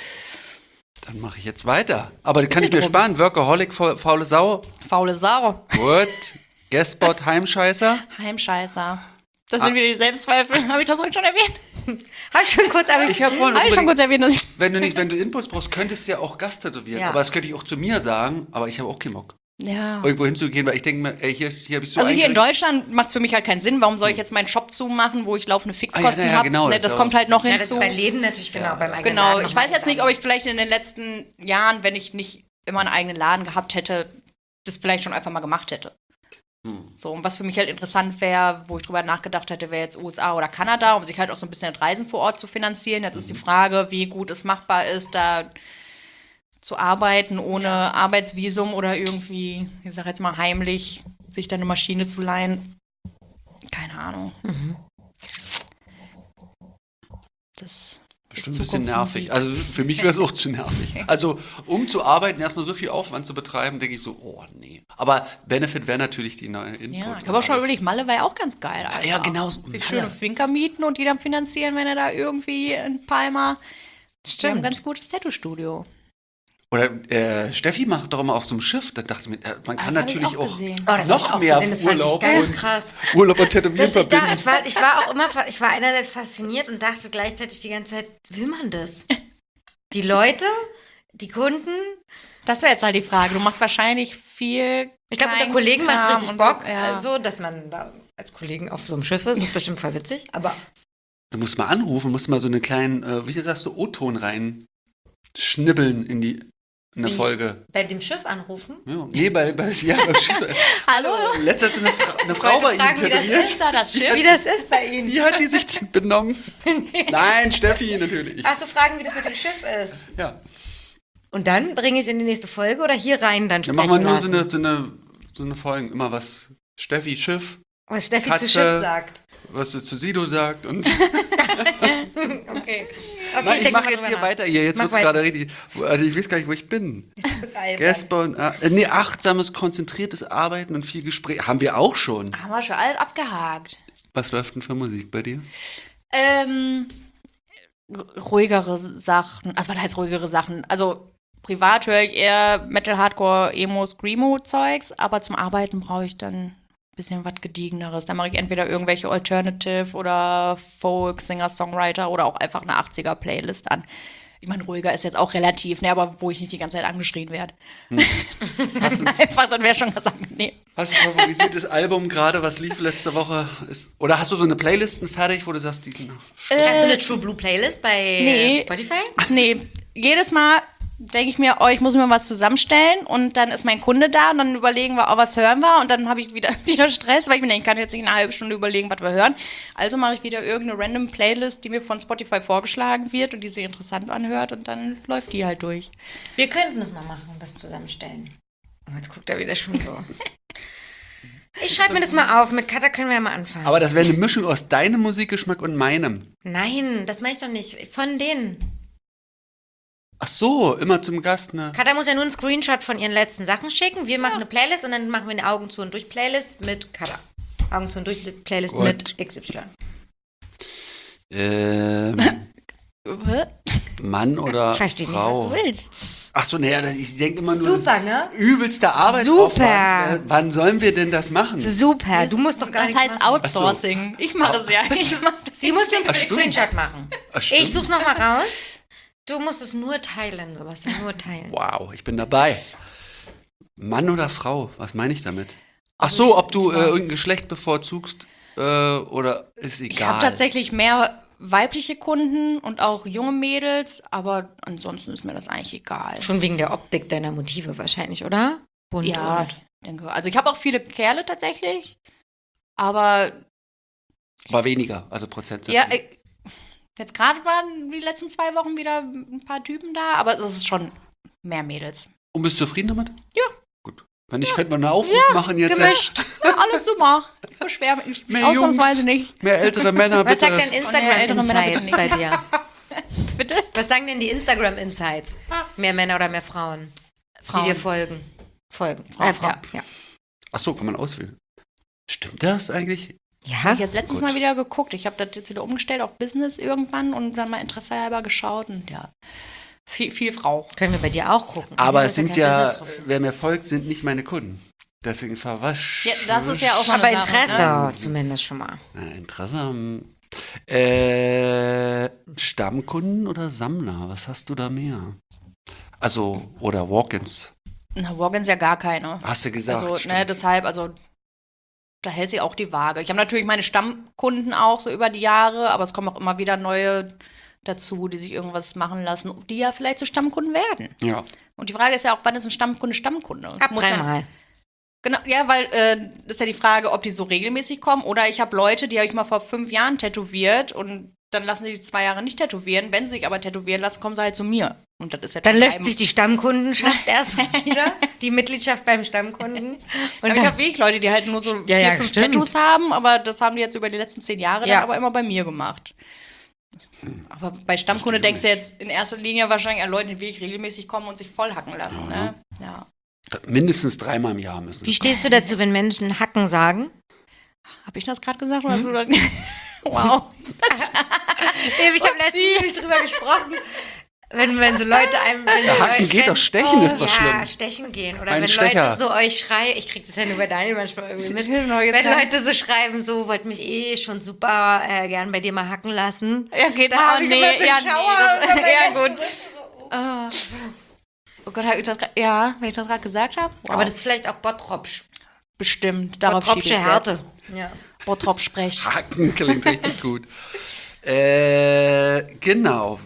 Dann mache ich jetzt weiter. Aber kann ich mir drum. sparen. Workaholic, faul- faule Sau. Faule Sau, Gut. Guestbot, Heimscheißer. Heimscheißer. Das sind wieder die Selbstzweifel. Habe ich das heute schon erwähnt? Habe ich schon kurz, aber Ich habe vorhin Habe ich schon überlegt, kurz erwähnt, dass ich... wenn du nicht, wenn du Inputs brauchst, könntest du ja auch Gast tätowieren. Ja. Aber das könnte ich auch zu mir sagen, aber ich habe auch keinen Bock, Ja. irgendwo hinzugehen, weil ich denke mir, ey, hier, ist- hier habe ich so Also hier in eingerichtet- Deutschland macht es für mich halt keinen Sinn. Warum soll ich jetzt meinen Shop zumachen, wo ich laufende Fixkosten Ah, ja, ja, habe? genau, Ne, das das ist kommt auch- halt noch ja, das ist hinzu. bei Läden natürlich genau, beim eigenen Genau, Laden ich noch weiß mal jetzt nicht, ob ich vielleicht in den letzten Jahren, wenn ich nicht immer einen eigenen Laden gehabt hätte, das vielleicht schon einfach mal gemacht hätte. Hm. So, und was für mich halt interessant wäre, wo ich drüber nachgedacht hätte, wäre jetzt U S A oder Kanada, um sich halt auch so ein bisschen das Reisen vor Ort zu finanzieren. Jetzt ist die Frage, wie gut es machbar ist, da zu arbeiten ohne Arbeitsvisum oder irgendwie, ich sag jetzt mal heimlich, sich da eine Maschine zu leihen. Ahnung. Mhm. Das Das ist ein bisschen nervig. Also für mich wäre es auch zu nervig. Also um zu arbeiten, erstmal so viel Aufwand zu betreiben, denke ich so, oh nee. Aber Benefit wäre natürlich die neue Input. Ja, ich habe auch schon überlegt, Malle wäre ja auch ganz geil. Alter. Ja, genau so. Sich Malle. schöne Finker mieten und die dann finanzieren, wenn er da irgendwie in Palma. Die haben Stimmt. ein ganz gutes Tattoo-Studio. Oder äh, Steffi macht doch immer auf so einem Schiff. Da dachte ich mir, äh, man kann Das hab ich natürlich auch auch, gesehen. Oh, das hab ich noch auch mehr gesehen, das fand ich Urlaub ganz und krass. Urlaub und Tätowieren Das, ich, da, verbinden. ich, war, ich war auch immer, ich war einerseits fasziniert und dachte gleichzeitig die ganze Zeit, will man das? Die Leute, die Kunden. Das wäre jetzt halt die Frage. Du machst wahrscheinlich viel. Ich glaube, unter Klein- Kollegen macht es Kram richtig und- Bock, ja. also, dass man da als Kollegen auf so einem Schiff ist. Das ist bestimmt voll witzig. Aber Du musst mal anrufen, musst mal so einen kleinen, äh, wie sagst du, O-Ton rein schnibbeln in die in der Wie? Folge. bei dem Schiff anrufen. Ja, nee, bei, bei, ja, beim Schiff. Hallo? Letztens hat eine, Fra eine Frau bei ihm fragen, wie das tätowiert. ist da, das Schiff. Wie das ist bei Ihnen. Wie hat die sich denn benommen? Nein, Steffi natürlich. Ach so, fragen, wie das mit dem Schiff ist. Ja. Und dann bringe ich es in die nächste Folge oder hier rein dann Dann sprechen machen wir nur so lassen? eine, so eine, so eine Folge, immer was Steffi Schiff, Was Steffi Katze. zu Schiff sagt. was sie zu Sido sagt und Okay. Okay, Nein, ich denk mache mal jetzt drüber hier nach. weiter hier. Jetzt Mach wird's weiter. gerade richtig. Also ich weiß gar nicht, wo ich bin. Das ist albern. Gästbau, äh, nee, achtsames, konzentriertes Arbeiten und viel Gespräch. Haben wir auch schon. Haben wir schon alles abgehakt. Was läuft denn für Musik bei dir? Ähm, r- ruhigere Sachen. Also, was heißt ruhigere Sachen? Also, privat höre ich eher Metal, Hardcore, Emo, Screamo-Zeugs, aber zum Arbeiten brauche ich dann ein bisschen was Gediegeneres. Da mache ich entweder irgendwelche Alternative oder Folk, Singer, Songwriter oder auch einfach eine achtziger-Playlist an. Ich meine, ruhiger ist jetzt auch relativ, ne, aber wo ich nicht die ganze Zeit angeschrien werde. Hast du, Einfach, das wäre schon ganz angenehm. hast du ein favorisiertes Album gerade, was lief letzte Woche? Ist, oder hast du so eine Playlisten fertig, wo du sagst, die sind Hast du eine True Blue Playlist bei Nee. Spotify? Nee, jedes Mal denke ich mir, oh, ich muss mir was zusammenstellen und dann ist mein Kunde da und dann überlegen wir, oh, was hören wir und dann habe ich wieder, wieder Stress, weil ich mir denke, ich kann jetzt nicht eine halbe Stunde überlegen, was wir hören. Also mache ich wieder irgendeine random Playlist, die mir von Spotify vorgeschlagen wird und die sich interessant anhört und dann läuft die halt durch. Wir könnten es mal machen, das zusammenstellen. Oh, jetzt guckt er wieder schon so. Ich schreibe mir das mal auf. Mit Katha können wir ja mal anfangen. Aber das wäre eine Mischung aus deinem Musikgeschmack und meinem. Nein, das meine ich doch nicht. Von denen. Ach so, immer zum Gast, ne? Katha muss ja nur einen Screenshot von ihren letzten Sachen schicken. Wir machen eine Playlist und dann machen wir eine Augen zu und durch Playlist mit Katha. Augen zu und durch Playlist Gut. mit X Y. Ähm, Mann oder Verstehe nicht, Frau? was du willst. Ach so, naja, ich denke immer nur, Super, ne? übelster Arbeitsaufwand. Super. Äh, Wann sollen wir denn das machen? Super, du musst doch gar Das nichts heißt machen. Outsourcing. Ich mache es ja. Ich mach das. Sie muss den Ach, stimmt. Screenshot machen. Ach, stimmt. Ich such's nochmal raus. Du musst es nur teilen, Sebastian, nur teilen. Wow, ich bin dabei. Mann oder Frau? Was meine ich damit? Ach so, ob du äh, irgendein Geschlecht bevorzugst äh, oder ist egal. Ich habe tatsächlich mehr weibliche Kunden und auch junge Mädels, aber ansonsten ist mir das eigentlich egal. Schon wegen der Optik deiner Motive wahrscheinlich, oder? Bunt Ja, und- denke. Also ich habe auch viele Kerle tatsächlich, aber War weniger, also Prozentsatz. ja, ich, jetzt gerade waren die letzten zwei Wochen wieder ein paar Typen da, aber es ist schon mehr Mädels. Und bist du zufrieden damit? Ja. Gut. Wenn nicht, könnte man einen Aufruf machen jetzt. Gemischt. Ja, alles super. Ich beschwere mich Mehr ausnahmsweise Jungs, nicht. Mehr ältere Männer, Was bitte. sagt denn Oh, nee, ältere Männer bitte Instagram-Insights bei dir? Bitte? Was sagen denn die Instagram-Insights? Mehr Männer oder mehr Frauen, Frauen. die dir folgen? Folgen. Frauen, Äh, Frauen. Ja. Ach so, kann man auswählen. Stimmt das eigentlich? Ja. Habe ich jetzt letztens Gut. mal wieder geguckt. Ich habe das jetzt wieder umgestellt auf Business irgendwann und dann mal Interesse halber geschaut und ja, viel, viel Frau. Können wir bei dir auch gucken. Aber Das es ist sind kein ja, Businessprofil. wer mir folgt, sind nicht meine Kunden. Deswegen verwasch. Ja, das ist ja auch mal Aber eine Sache, Interesse ne? zumindest schon mal. Äh, Interesse am. Äh, Stammkunden oder Sammler? Was hast du da mehr? Also, oder Walk-ins. Na, Walk-ins ja gar keine. Hast du gesagt. Also, stimmt. ne, deshalb, also, da hält sich auch die Waage. Ich habe natürlich meine Stammkunden auch so über die Jahre, aber es kommen auch immer wieder neue dazu, die sich irgendwas machen lassen, die ja vielleicht zu Stammkunden werden. Ja. Und die Frage ist ja auch, wann ist ein Stammkunde Stammkunde? Ab Muss ja- dreimal. Genau, ja, weil äh, das ist ja die Frage, ob die so regelmäßig kommen oder ich habe Leute, die habe ich mal vor fünf Jahren tätowiert und dann lassen die die zwei Jahre nicht tätowieren. Wenn sie sich aber tätowieren lassen, kommen sie halt zu mir. Und das ist ja Dann schon löscht einem- sich die Stammkundenschaft erstmal wieder, die Mitgliedschaft beim Stammkunden. Und Aber ich dann- habe wirklich Leute, die halt nur so Ja, vier, ja, fünf stimmt. Tattoos haben, aber das haben die jetzt über die letzten zehn Jahre Ja. dann aber immer bei mir gemacht. Aber bei Stammkunde denkst du jetzt in erster Linie wahrscheinlich an Leute, die wirklich regelmäßig kommen und sich vollhacken lassen. Ne? Ja. Mindestens dreimal im Jahr müssen. Wie stehst du dazu, wenn Menschen Hacken sagen? Habe ich das gerade gesagt? Oder hast du das? Wow. Nee, ich habe letztens nämlich drüber gesprochen. Wenn, wenn so Leute einem. Wenn Ja, so Hacken Leute- geht doch, Stechen ist doch ja, schlimm. Stechen gehen. Oder Ein wenn Stecher. Leute so euch schreien, ich krieg das ja nur bei Daniel manchmal irgendwie mit. Hilf noch jetzt Wenn gar- Leute so schreiben, so, wollt mich eh schon super äh, gern bei dir mal hacken lassen. Ja, geht Da hab oh, ich nee, immer so einen ja, Schauer nee, über das, mein ja, gut. Ah. Oh Gott, hab ich das grad, ja, wenn ich das gerade gesagt habe? Wow. Aber das ist vielleicht auch Bottropsch. bestimmt. Darauf schiebe Bottropsche ich Härte. jetzt. Ja. Bottrop-Sprech. Haken klingt richtig gut. Äh, genau.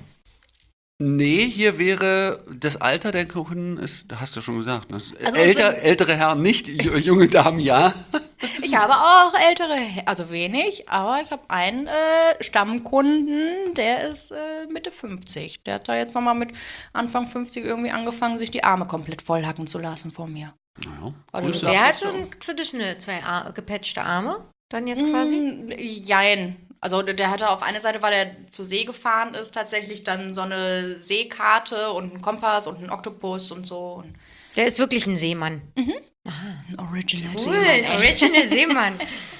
Nee, hier wäre das Alter der Kunden, ist, hast du schon gesagt. Das Also es älter, sind- ältere Herren nicht, ju- junge Damen ja. Ich habe auch ältere, also wenig, aber ich habe einen äh, Stammkunden, der ist äh, Mitte fünfzig. Der hat da jetzt nochmal mit Anfang fünfzig irgendwie angefangen, sich die Arme komplett vollhacken zu lassen von mir. Naja, Also Grüße. der Der hat ist so so- ein traditional, zwei Ar gepatchte Arme. Dann jetzt quasi. Mm, jein. Also der der hatte auf eine Seite, weil er zur See gefahren ist, tatsächlich dann so eine Seekarte und einen Kompass und einen Oktopus und so. Und Der ist wirklich ein Seemann. ein Original Cool, Seemann. Original Seemann.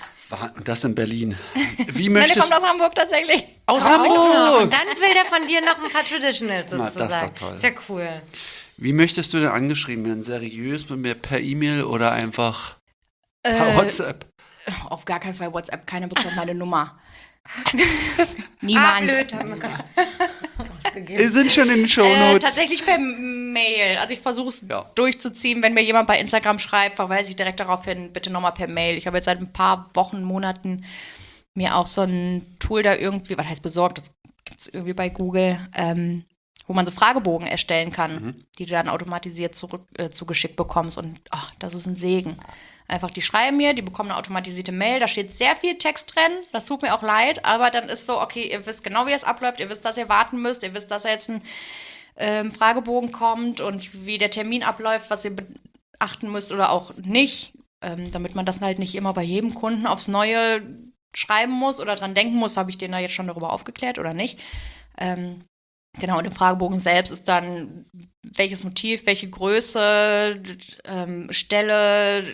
Und das in Berlin. Wie Nein, der möchtest kommt aus Hamburg tatsächlich. aus Auch noch. Hamburg? Und dann will der von dir noch ein paar Traditionals Na, sozusagen. das ist doch toll. Ist ja cool. Wie möchtest du denn angeschrieben werden? Seriös mit mir per E-Mail oder einfach per Äh, WhatsApp? Auf gar keinen Fall WhatsApp, keiner bekommt meine Nummer. Ah, Niemand. blöd, haben wir gerade Wir ausgegeben. sind schon in den Äh, Shownotes. tatsächlich per Mail. Also ich versuche es Ja. durchzuziehen. Wenn mir jemand bei Instagram schreibt, verweise ich direkt darauf hin, bitte nochmal per Mail. Ich habe jetzt seit ein paar Wochen, Monaten mir auch so ein Tool da irgendwie, was heißt besorgt, das gibt es irgendwie bei Google, ähm, wo man so Fragebogen erstellen kann, die du dann automatisiert zurück äh, zugeschickt bekommst. Und ach, das ist ein Segen. Einfach, die schreiben mir, die bekommen eine automatisierte Mail, da steht sehr viel Text drin, das tut mir auch leid, aber dann ist so, okay, ihr wisst genau, wie es abläuft, ihr wisst, dass ihr warten müsst, ihr wisst, dass jetzt ein ähm, Fragebogen kommt und wie der Termin abläuft, was ihr beachten müsst oder auch nicht, ähm, damit man das halt nicht immer bei jedem Kunden aufs Neue schreiben muss oder dran denken muss, habe ich den da jetzt schon darüber aufgeklärt oder nicht. Ähm, Genau, und im Fragebogen selbst ist dann, welches Motiv, welche Größe, ähm, Stelle,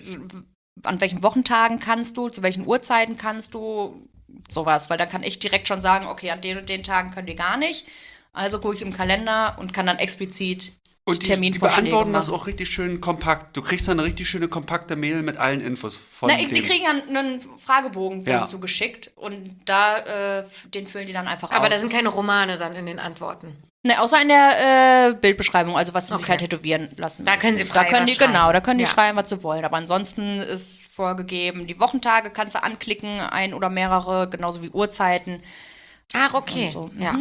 an welchen Wochentagen kannst du, zu welchen Uhrzeiten kannst du, sowas. Weil dann kann ich direkt schon sagen, okay, an den und den Tagen können die gar nicht. Also gucke ich im Kalender und kann dann explizit Und die, die Terminvorschläge beantworten das machen. auch richtig schön kompakt. Du kriegst dann eine richtig schöne kompakte Mail mit allen Infos von Na, ich, die dem. kriegen dann einen Fragebogen dann Ja. zugeschickt und da, äh, den füllen die dann einfach Aber aus. da sind keine Romane dann in den Antworten. Ne, außer in der äh, Bildbeschreibung, also was sie sich Okay. halt tätowieren lassen. Da können sie frei Da können was die, genau, schreiben. da können die Ja. schreiben, was sie wollen. Aber ansonsten ist vorgegeben, die Wochentage kannst du anklicken, ein oder mehrere, genauso wie Uhrzeiten. Ach, okay. Und so. Ja. Mhm.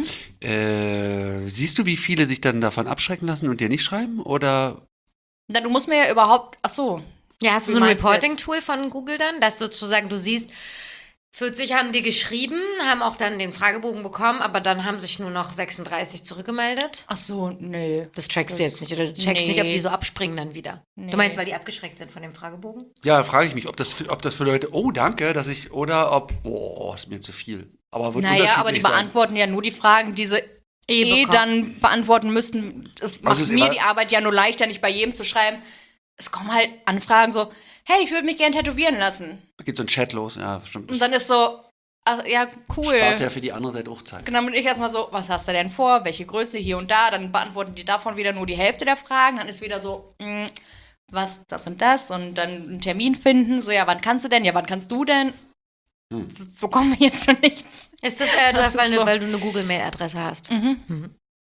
Äh, siehst du, wie viele sich dann davon abschrecken lassen und dir nicht schreiben? Oder Na, du musst mir ja überhaupt, ach so, Ja, hast du Wie so ein meinst du Reporting-Tool von Google dann, dass sozusagen du siehst, vierzig haben die geschrieben, haben auch dann den Fragebogen bekommen, aber dann haben sich nur noch sechsunddreißig zurückgemeldet? ach so, nee. Das trackst du Das- jetzt nicht, oder du checkst nee. nicht, ob die so abspringen dann wieder. Nee. Du meinst, weil die abgeschreckt sind von dem Fragebogen? ja, frage ich mich, ob das, für, ob das für Leute, oh danke, dass ich, oder ob, oh, ist mir zu viel. Aber wird Naja, aber die unterschiedlich sein. beantworten ja nur die Fragen, die sie Eh eh bekommen. dann beantworten müssten. Es macht Also es mir immer- die Arbeit ja nur leichter, nicht bei jedem zu schreiben. Es kommen halt Anfragen so, hey, ich würde mich gerne tätowieren lassen. Da geht so ein Chat los, ja, stimmt. Und dann ist so, ach ja, cool. Spart ja für die andere Seite auch Zeit. Genau, und ich erstmal so, was hast du denn vor? Welche Größe hier und da? Dann beantworten die davon wieder nur die Hälfte der Fragen. Dann ist wieder so, mh, was, das und das. Und dann einen Termin finden. So, ja, wann kannst du denn? Ja, wann kannst du denn? Hm. So, so kommen wir jetzt zu nichts. Ist das, äh, du Das hast, weil, ist ne, so. weil du eine Google-Mail-Adresse hast. Mhm.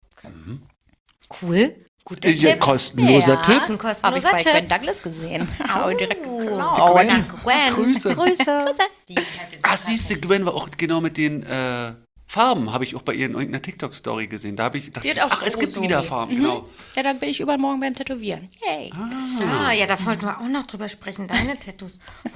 Cool. Guter Ja, Tipp. kostenloser Ja. Tipp. Das ist ein Habe ich kostenloser bei Tipp. Gwen Douglas gesehen. Habe direkt Oh. geklaut. Danke, Gwen. Grüße. Grüße. Die- Ah, siehst du, Gwen war auch genau mit den äh, Farben, habe ich auch bei ihr in irgendeiner TikTok-Story gesehen. Da habe ich gedacht, Die hat auch ach, so es gibt Rosomi. wieder Farben, Mhm. genau. Ja, dann bin ich übermorgen beim Tätowieren. Yay. Ah, ja, da wollten wir auch noch drüber sprechen. Deine Tattoos.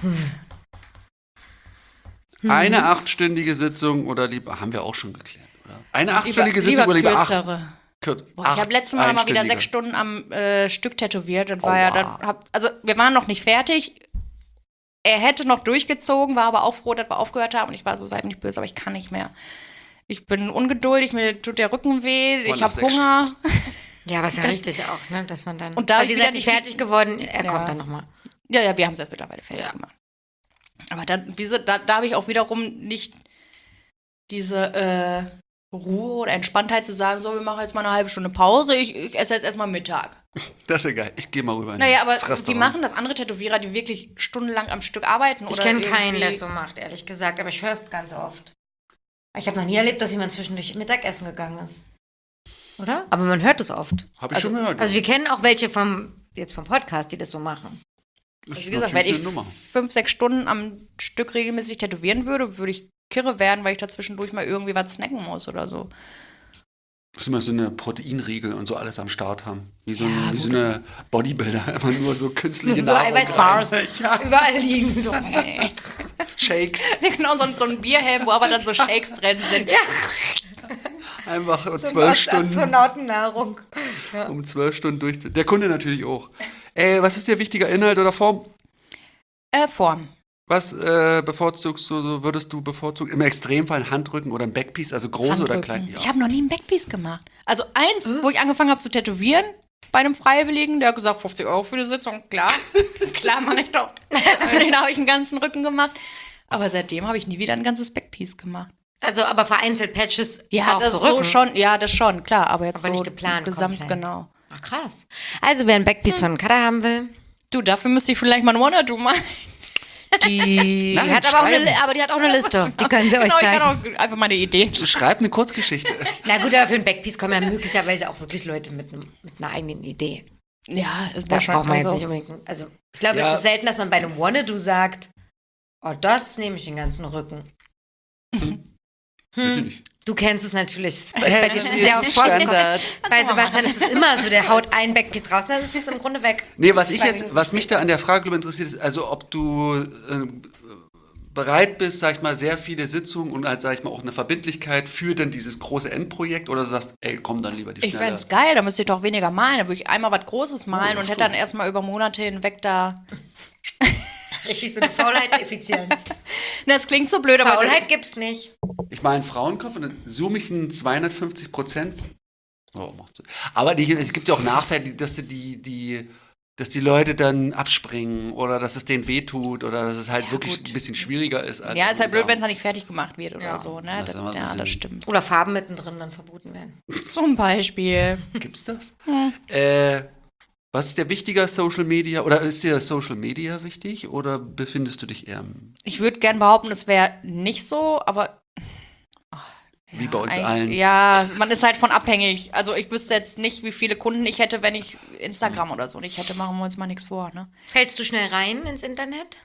Eine achtstündige Sitzung oder lieber, haben wir auch schon geklärt, oder? Eine achtstündige lieber, Sitzung oder lieber acht? kürzere. Kürz, Boah, ich habe letztes Mal mal wieder sechs Stunden am äh, Stück tätowiert. Das war Aua. ja, dann hab, also wir waren noch nicht fertig. Er hätte noch durchgezogen, war aber auch froh, dass wir aufgehört haben. Und ich war so, seid nicht böse, aber ich kann nicht mehr. Ich bin ungeduldig, mir tut der Rücken weh, Boah, ich nach habe Hunger. Ja, aber ist ja richtig auch, ne? Dass man dann. Und da also ich ihr seid wieder nicht nicht fertig geworden, er Ja. kommt dann nochmal. Ja, ja, wir haben es jetzt mittlerweile fertig Ja. gemacht. Aber dann, diese, da, da habe ich auch wiederum nicht diese äh, Ruhe oder Entspanntheit zu sagen, so, wir machen jetzt mal eine halbe Stunde Pause, ich, ich esse jetzt erstmal Mittag. Das ist ja geil. Ich gehe mal rüber in Naja, aber das wie Restaurant. machen das andere Tätowierer, die wirklich stundenlang am Stück arbeiten? Ich oder kenne irgendwie- keinen, der es so macht, ehrlich gesagt, aber ich höre es ganz oft. Ich habe noch nie erlebt, dass jemand zwischendurch Mittagessen gegangen ist. Oder? Aber man hört es oft. Hab ich also, schon gehört. Also wir kennen auch welche vom, jetzt vom Podcast, die das so machen. Das Also ist wie gesagt, wenn natürlich ich eine Nummer. fünf, sechs Stunden am Stück regelmäßig tätowieren würde, würde ich kirre werden, weil ich da zwischendurch mal irgendwie was snacken muss oder so. Muss immer so eine Proteinriegel und so alles am Start haben. Wie so, ein, Ja, wie so gut. eine Bodybuilder. Einfach nur so künstliche So Nahrung Eiweißbars rein. Ja, überall liegen. So. Nee. Shakes. Genau, so, ein- so ein Bierhelm, wo aber dann so Shakes drin sind. Einfach um zwölf Stunden. Astronautennahrung. Um zwölf Stunden durchziehen. Der Kunde natürlich auch. Ey, was ist dir wichtiger, Inhalt oder Form? Äh, Form. Was äh, bevorzugst du, so würdest du bevorzugen? Im Extremfall ein Handrücken oder ein Backpiece, also groß oder Handrücken. klein? Ja. Ich habe noch nie ein Backpiece gemacht. Also eins, wo ich angefangen habe zu tätowieren, bei einem Freiwilligen, der hat gesagt, fünfzig Euro für die Sitzung. Klar, klar mache ich doch. Den habe ich einen ganzen Rücken gemacht. Aber seitdem habe ich nie wieder ein ganzes Backpiece gemacht. Also aber vereinzelt Patches Ja, auf das so so Rücken. schon, ja, das schon, klar. Aber jetzt Aber so nicht geplant gesamt, komplett. genau. Ach krass. Also wer ein Backpiece von Kada haben will, Du, dafür müsste ich vielleicht mal ein Wanna-Do machen. die Nein, hat aber auch, eine, schreiben. aber die hat auch eine Liste. Die können sie euch Genau, ich zeigen. kann auch einfach meine Ideen. Schreib eine Kurzgeschichte. Na gut, aber für ein Backpiece kommen ja möglicherweise auch wirklich Leute mit, einem, mit einer eigenen Idee. Ja, es Da war schon braucht man jetzt also- nicht unbedingt. Also ich glaube, Ja. es ist selten, dass man bei einem Wanna-Do sagt, oh, das nehme ich den ganzen Rücken. Weiß ich nicht. Du kennst es natürlich. Es ist bei dir schon sehr oft vorgekommen. Standard. Bei Sebastian ist es immer so, der haut ein Backpiece raus, dann ist es im Grunde weg. Nee, was ich Zwei jetzt, Minuten was mich da an der Frage interessiert, ist, also ob du äh, bereit bist, sag ich mal, sehr viele Sitzungen und halt, sag ich mal, auch eine Verbindlichkeit für dann dieses große Endprojekt oder sagst, ey, komm dann lieber die Ich schnelle. fände es geil, da müsste ich doch weniger malen. Da würde ich einmal was Großes malen Oh, und hätte dann erstmal über Monate hinweg da. Richtig so eine Faulheit-Effizienz. Na, das klingt so blöd, aber. Faulheit gibt's nicht. Ich mal einen Frauenkopf und dann zoome ich einen zweihundertfünfzig Prozent. Oh, macht Sinn. Aber die, es gibt ja auch Nachteile, dass die, die, die, dass die Leute dann abspringen oder dass es denen wehtut oder dass es halt wirklich gut. ein bisschen schwieriger ist. Als Ja, ist halt blöd, wenn es dann nicht fertig gemacht wird oder Ja. so, ne? Das Das, ist immer ein ja, bisschen- das stimmt. Oder Farben mittendrin dann verboten werden. Zum Beispiel. Gibt's das? Äh, was ist der wichtiger Social Media oder ist dir Social Media wichtig oder befindest du dich eher im- Ich würde gern behaupten, es wäre nicht so, aber. Ach, Wie ja, bei uns eigentlich- allen. Ja, man ist halt von abhängig. Also ich wüsste jetzt nicht, wie viele Kunden ich hätte, wenn ich Instagram oder so nicht hätte. Machen wir uns mal nichts vor, ne? Fällst du schnell rein ins Internet?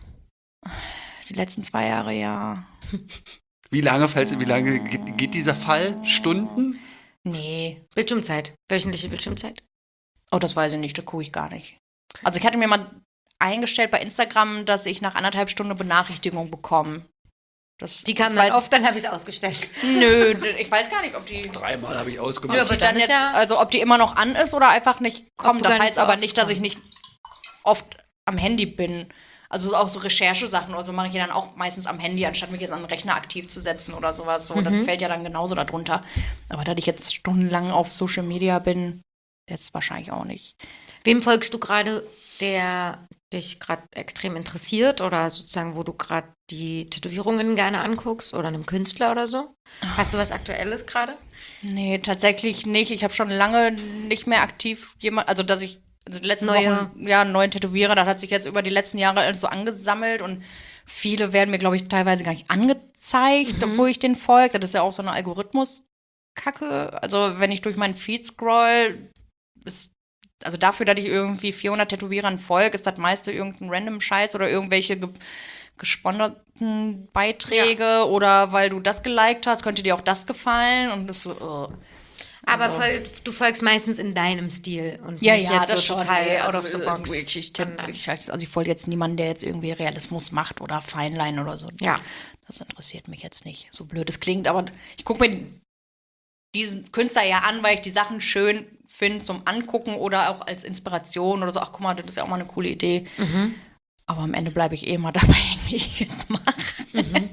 Die letzten zwei Jahre, ja. Wie lange fällst du, wie lange geht, geht dieser Fall? Stunden? Nee. Bildschirmzeit. Wöchentliche Bildschirmzeit. Oh, das weiß ich nicht, das gucke ich gar nicht. Also ich hatte mir mal eingestellt bei Instagram, dass ich nach anderthalb Stunden Benachrichtigung bekomme. Das, Die kam ich dann weiß, oft, dann habe ich es ausgestellt. Nö, ich weiß gar nicht, ob die, Dreimal habe ich ausgemacht. Ja, ob aber die dann dann ist jetzt, ja- also ob die immer noch an ist oder einfach nicht kommt. du Das gar nicht heißt so aber oft nicht, dass ich kommst. nicht oft am Handy bin. Also auch so Recherchesachen oder so mache ich ja dann auch meistens am Handy, anstatt mich jetzt an den Rechner aktiv zu setzen oder sowas. So, Mhm. das fällt ja dann genauso darunter. Aber da ich jetzt stundenlang auf Social Media bin, jetzt wahrscheinlich auch nicht. Wem folgst du gerade, der dich gerade extrem interessiert oder sozusagen, wo du gerade die Tätowierungen gerne anguckst oder einem Künstler oder so? Hast du was Aktuelles gerade? Nee, tatsächlich nicht. Ich habe schon lange nicht mehr aktiv jemand, also dass ich also die letzten Neue- Wochen ja einen neuen Tätowierer, das hat sich jetzt über die letzten Jahre alles so angesammelt und viele werden mir, glaube ich, teilweise gar nicht angezeigt, Mhm. obwohl ich den folge. Das ist ja auch so eine Algorithmus-Kacke. Also wenn ich durch meinen Feed scroll, ist also dafür, dass ich irgendwie vierhundert Tätowierern folge, ist das meiste irgendein random Scheiß oder irgendwelche ge gesponserten Beiträge oder weil du das geliked hast, könnte dir auch das gefallen und das ist so, uh. Aber Also- fol du folgst meistens in deinem Stil und Ja, nicht ja, jetzt das so schon. total Nee, out also, of the äh, box. Ich, ich, Dann- ich, also ich folge jetzt niemanden, der jetzt irgendwie Realismus macht oder Feinlein oder so. Ja. Das interessiert mich jetzt nicht. So blöd es klingt, aber ich gucke mir diesen Künstler ja an, weil ich die Sachen schön finde zum Angucken oder auch als Inspiration oder so. Ach, guck mal, das ist ja auch mal eine coole Idee. Mhm. Aber am Ende bleibe ich eh immer dabei, wie ich es mache. Mhm.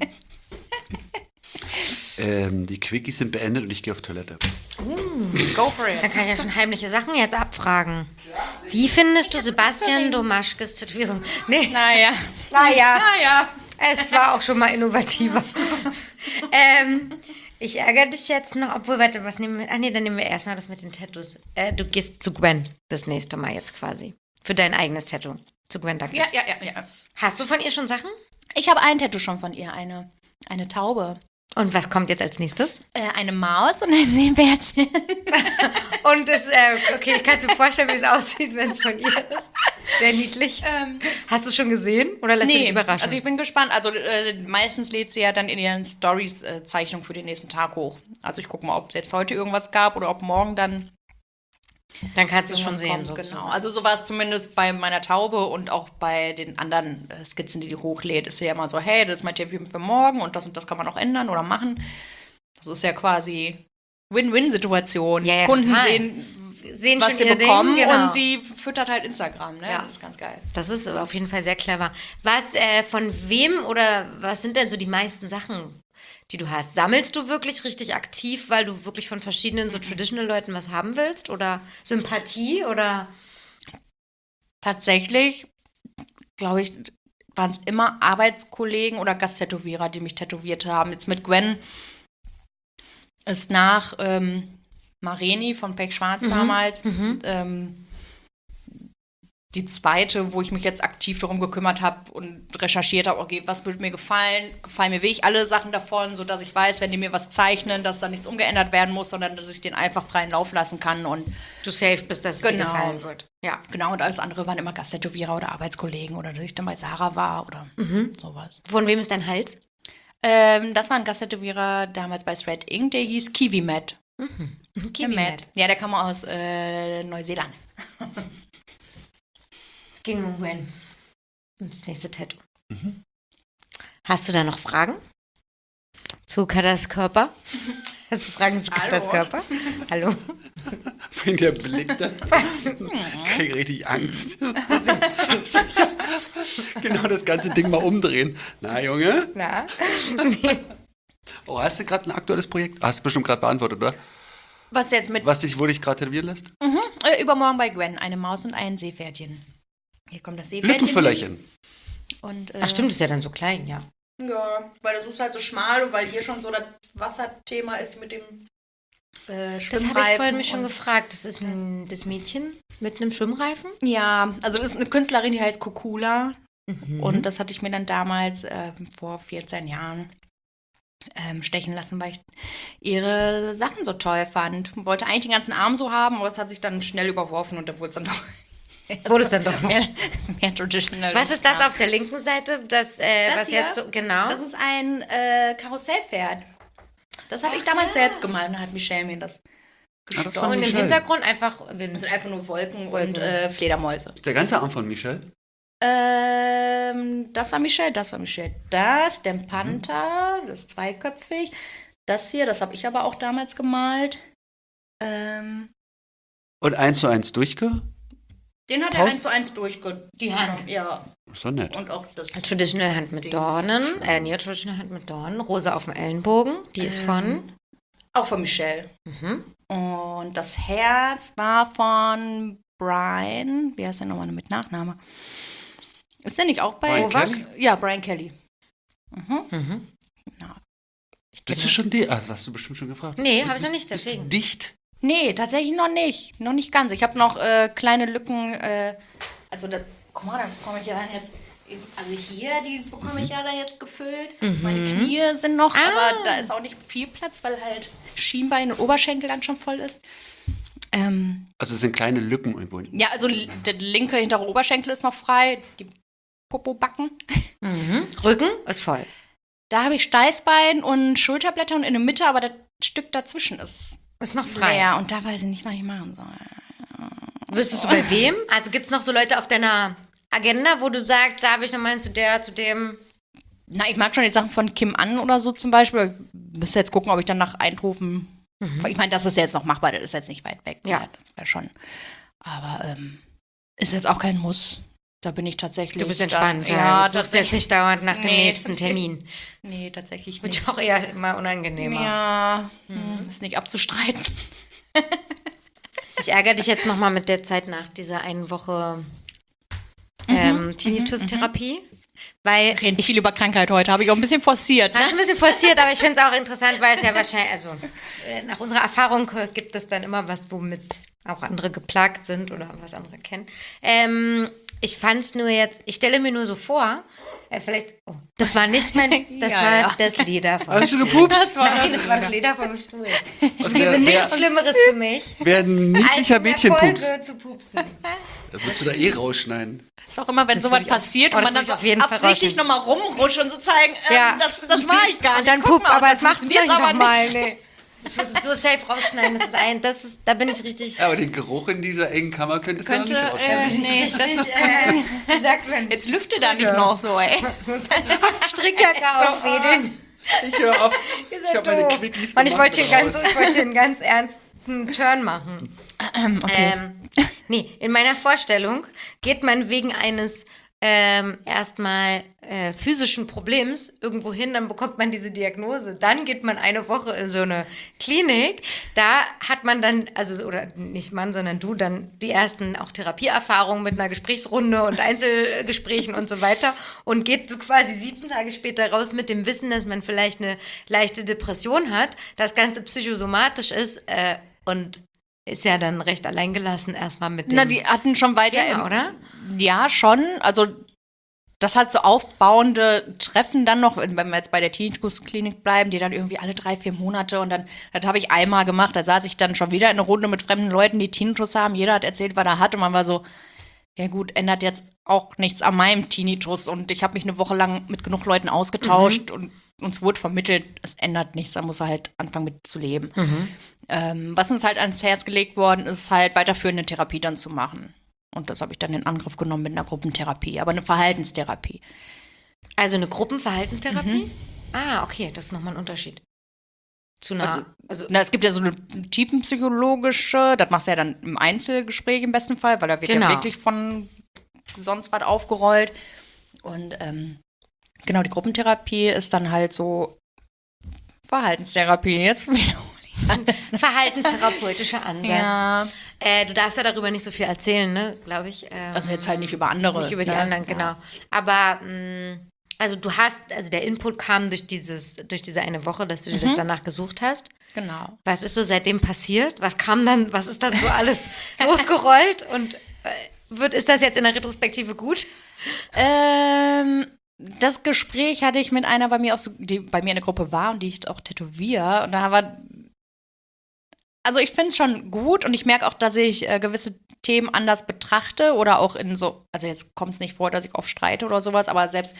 ähm, die Quickies sind beendet und ich gehe auf Toilette. Mm, go for it. Da kann ich ja schon heimliche Sachen jetzt abfragen. Wie findest du Sebastian Domaschkes Tätowierung? Nee. Naja. Naja. Naja. Es war auch schon mal innovativer. ähm, ich ärgere dich jetzt noch, obwohl, warte, was nehmen wir? Ah, nee, dann nehmen wir erstmal das mit den Tattoos. Äh, du gehst zu Gwen das nächste Mal jetzt quasi. Für dein eigenes Tattoo. Zu Gwen Douglas. Ja, ja, ja, ja. Hast du von ihr schon Sachen? Ich habe ein Tattoo schon von ihr, eine, eine Taube. Und was kommt jetzt als nächstes? Äh, eine Maus und ein Seebärtchen. Und das, äh, okay, ich kann es mir vorstellen, wie es aussieht, wenn es von ihr ist. Sehr niedlich. Ähm, Hast du es schon gesehen oder lässt nee, du dich überraschen? Also ich bin gespannt. Also äh, meistens lädt sie ja dann in ihren Stories äh, Zeichnung für den nächsten Tag hoch. Also ich gucke mal, ob es jetzt heute irgendwas gab oder ob morgen dann Dann kannst du es schon sehen. Kommt, genau. Also so war es zumindest bei meiner Taube und auch bei den anderen äh, Skizzen, die die hochlädt, ist sie ja immer so, hey, das ist mein Tattoo für morgen und das und das kann man auch ändern oder machen. Das ist ja quasi Win-Win-Situation. Ja, ja, Kunden total. sehen, Sehen was schon sie ihr bekommen Ding, genau. und sie füttert halt Instagram. Ne? Ja. Das ist ganz geil. Das ist auf jeden Fall sehr clever. Was, äh, von wem oder was sind denn so die meisten Sachen, die du hast? Sammelst du wirklich richtig aktiv, weil du wirklich von verschiedenen so Traditional-Leuten was haben willst? Oder Sympathie? Oder? Tatsächlich, glaube ich, waren es immer Arbeitskollegen oder Gasttätowierer, die mich tätowiert haben. Jetzt mit Gwen ist nach ähm, Mareni von Peg Schwarz Mhm. damals Mhm. ähm, die zweite, wo ich mich jetzt aktiv darum gekümmert habe und recherchiert habe, okay, was würde mir gefallen? Gefallen mir wirklich alle Sachen davon, sodass ich weiß, wenn die mir was zeichnen, dass da nichts umgeändert werden muss, sondern dass ich den einfach freien Lauf lassen kann und Du safe bist, dass es dir Genau. gefallen wird. Ja. genau, und alles andere waren immer Gasttätowierer oder Arbeitskollegen oder dass ich dann bei Sarah war oder sowas. Von wem ist dein Hals? Ähm, das war ein Gasttätowierer damals bei Thread Incorporated, der hieß Kiwi Matt. Kiwi Der Matt. Ja, der kam aus äh, Neuseeland. Es ging um Gwen. Und das nächste Tattoo. Hast du da noch Fragen? Zu Kadas Körper? Hast du Fragen zu Hallo. Kadas Körper? Hallo. Wenn der Blick da, ich krieg richtig Angst. Genau das ganze Ding mal umdrehen. Na, Junge? Na? Oh, hast du gerade ein aktuelles Projekt? Hast du bestimmt gerade beantwortet, oder? Was jetzt mit Was dich, wo dich gerade tätowieren lässt? äh, übermorgen bei Gwen? Eine Maus und ein Seepferdchen. Hier kommt das Seepferdchen. Lückenfüllerchen. Und, äh, Ach stimmt, ist ja dann so klein, ja. Ja, weil das ist halt so schmal und weil hier schon so das Wasserthema ist mit dem äh, Das Schwimmreifen. habe ich vorhin mich schon und- gefragt. Das ist ein, das Mädchen mit einem Schwimmreifen? Ja, also das ist eine Künstlerin, die heißt Kokula. Mhm. Und das hatte ich mir dann damals äh, vor vierzehn Jahren ähm, stechen lassen, weil ich ihre Sachen so toll fand. Wollte eigentlich den ganzen Arm so haben, aber es hat sich dann schnell überworfen und dann wurde es dann doch Wurde es dann doch mehr, mehr traditional. Was ist das auf der linken Seite? Das, äh, Das was hier? jetzt so, genau. Das ist ein äh, Karussellpferd. Das habe ich damals selbst gemalt. Dann hat Michelle mir das das gestochen. fand und ich im schön. Hintergrund einfach Wind. Das sind einfach nur Wolken, Wolken. und äh, Fledermäuse. Ist der ganze Arm von Michelle? Ähm, das war Michelle, das war Michelle. Das, der Panther, das ist zweiköpfig. Das hier, das habe ich aber auch damals gemalt. Ähm, Und eins zu eins durchge? den hat er Paus- eins zu eins durchge... Die Hand. Ja, Ist doch nett. und auch das... Traditional Hand mit Dornen. Äh, nee, Traditional Hand mit Dornen. Rose auf dem Ellenbogen. Die ist von. Auch von Michelle. Mhm. Und das Herz war von Brian. Wie heißt der nochmal mit Nachname? Ist der nicht auch bei Brian Novak? Kelly? Ja, Brian Kelly. Mhm. Mhm. Ja. Ich Das kenn- ist schon die. Ah, das hast du bestimmt schon gefragt. Nee, Du hab ich noch bist- nicht, deswegen. Bist du dicht? Nee, tatsächlich noch nicht. Noch nicht ganz. Ich habe noch äh, kleine Lücken. Äh, also, da, guck mal, da bekomme ich ja dann jetzt. Also, hier, die bekomme ich ja dann jetzt gefüllt. Meine Knie sind noch, aber da ist auch nicht viel Platz, weil halt Schienbein und Oberschenkel dann schon voll ist. Ähm, Also es sind kleine Lücken irgendwo. ja, also li- der linke hintere Oberschenkel ist noch frei. Die Popobacken. Mhm. Rücken ist voll. Da habe ich Steißbein und Schulterblätter und in der Mitte, aber das Stück dazwischen ist Ist noch frei. leer. Und da weiß ich nicht, was ich machen soll. Wüsstest du bei wem? Also gibt es noch so Leute auf deiner Agenda, wo du sagst, da habe ich nochmal zu der, zu dem. Na, ich mag schon die Sachen von Kim An oder so zum Beispiel. Ich müsste jetzt gucken, ob ich dann nach Eindhoven Mhm. Ich meine, das ist jetzt noch machbar, das ist jetzt nicht weit weg. Ja. Ne? Das wäre schon. Aber ähm, ist jetzt auch kein Muss. Da bin ich tatsächlich. Du bist entspannt, da, ja. ja. Du suchst jetzt nicht dauernd nach dem Nee. nächsten Termin. Nee, tatsächlich Wird nicht. ja auch eher immer unangenehmer. Ja, hm. ist nicht abzustreiten. Ich ärgere dich jetzt nochmal mit der Zeit nach dieser einen Woche ähm, Tinnitus-Therapie. Weil Reden ich viel über Krankheit heute, habe ich auch ein bisschen forciert. Ne? Hast du ein bisschen forciert, aber ich finde es auch interessant, weil es ja wahrscheinlich, also äh, nach unserer Erfahrung äh, gibt es dann immer was, womit auch andere geplagt sind oder was andere kennen. Ähm, ich fand es nur jetzt, ich stelle mir nur so vor, äh, vielleicht, oh, das war nicht mein, das Ja, war ja. das Leder vom Hast du Stuhl. gepupst? Das war Nein, das war das Leder vom Stuhl. Es Und gäbe wer- nichts wer- Schlimmeres für mich, Wäre ein als niedlicher in der Mädchenpups. Folge zu pupsen. Da würdest du da eh rausschneiden. Ist auch immer, wenn Das sowas würde ich auch- passiert oh, und das man dann würde so ich auf jeden Fall absichtlich nochmal rumrutscht und so zeigen, ähm, Ja. das, das war ich gar nicht. Und dann Guck pupt, mal, aber das es macht es funktioniert nicht aber nochmal. nicht. Nee. Ich würde es so safe rausschneiden, das ist ein, das ist, da bin ich richtig... Ja, aber den Geruch in dieser engen Kammer könntest du Könnte, ja nicht rausschneiden. äh, nee, richtig, äh, wie sagt man? jetzt lüfte da nicht noch so, ey. Strickjacke auffädeln. Ich höre auf. Ihr Ich seid habe meine doof. Quickies Und ich gemacht wollte hier, ganz, raus. ich wollte hier einen ganz ernsten Turn machen. Okay. Ähm, nee, in meiner Vorstellung geht man wegen eines ähm, erstmal äh, physischen Problems irgendwo hin, dann bekommt man diese Diagnose. Dann geht man eine Woche in so eine Klinik. Da hat man dann, also, oder nicht man, sondern du, dann die ersten auch Therapieerfahrungen mit einer Gesprächsrunde und Einzelgesprächen und so weiter und geht so quasi sieben Tage später raus mit dem Wissen, dass man vielleicht eine leichte Depression hat, das Ganze psychosomatisch ist äh, und ist ja dann recht alleingelassen erstmal mit dem Na, die hatten schon weiter, Thema, im- oder? Ja, schon. Also das hat so aufbauende Treffen dann noch, wenn wir jetzt bei der Tinnitus-Klinik bleiben, die dann irgendwie alle drei, vier Monate und dann, das habe ich einmal gemacht, da saß ich dann schon wieder in einer Runde mit fremden Leuten, die Tinnitus haben. Jeder hat erzählt, was er hat und man war so, ja gut, ändert jetzt auch nichts an meinem Tinnitus und ich habe mich eine Woche lang mit genug Leuten ausgetauscht und uns wurde vermittelt, es ändert nichts, da muss er halt anfangen mit zu leben. Ähm, was uns halt ans Herz gelegt worden ist, halt weiterführende Therapie dann zu machen. Und das habe ich dann in Angriff genommen mit einer Gruppentherapie, aber eine Verhaltenstherapie. Also eine Gruppenverhaltenstherapie? Ah, okay, das ist nochmal ein Unterschied. Zu einer, also, Na, es gibt ja so eine tiefenpsychologische, das machst du ja dann im Einzelgespräch im besten Fall, weil da wird Genau. ja wirklich von sonst was aufgerollt. Und ähm, genau, die Gruppentherapie ist dann halt so Verhaltenstherapie. Jetzt wiederhole ich alles. verhaltenstherapeutischer Ansatz. Ja, Äh, du darfst ja darüber nicht so viel erzählen, ne, glaube ich. Ähm, also jetzt halt nicht über andere. Nicht über die ne? anderen, genau. Aber mh, also du hast, also der Input kam durch dieses, durch diese eine Woche, dass du dir das danach gesucht hast. Genau. Was ist so seitdem passiert? Was kam dann, was ist dann so alles losgerollt? Und äh, wird, ist das jetzt in der Retrospektive gut? Ähm, das Gespräch hatte ich mit einer bei mir auch so, die bei mir in der Gruppe war und die ich auch tätowiere. Und da war. Also ich finde es schon gut und ich merke auch, dass ich äh, gewisse Themen anders betrachte oder auch in so, also jetzt kommt es nicht vor, dass ich oft streite oder sowas, aber selbst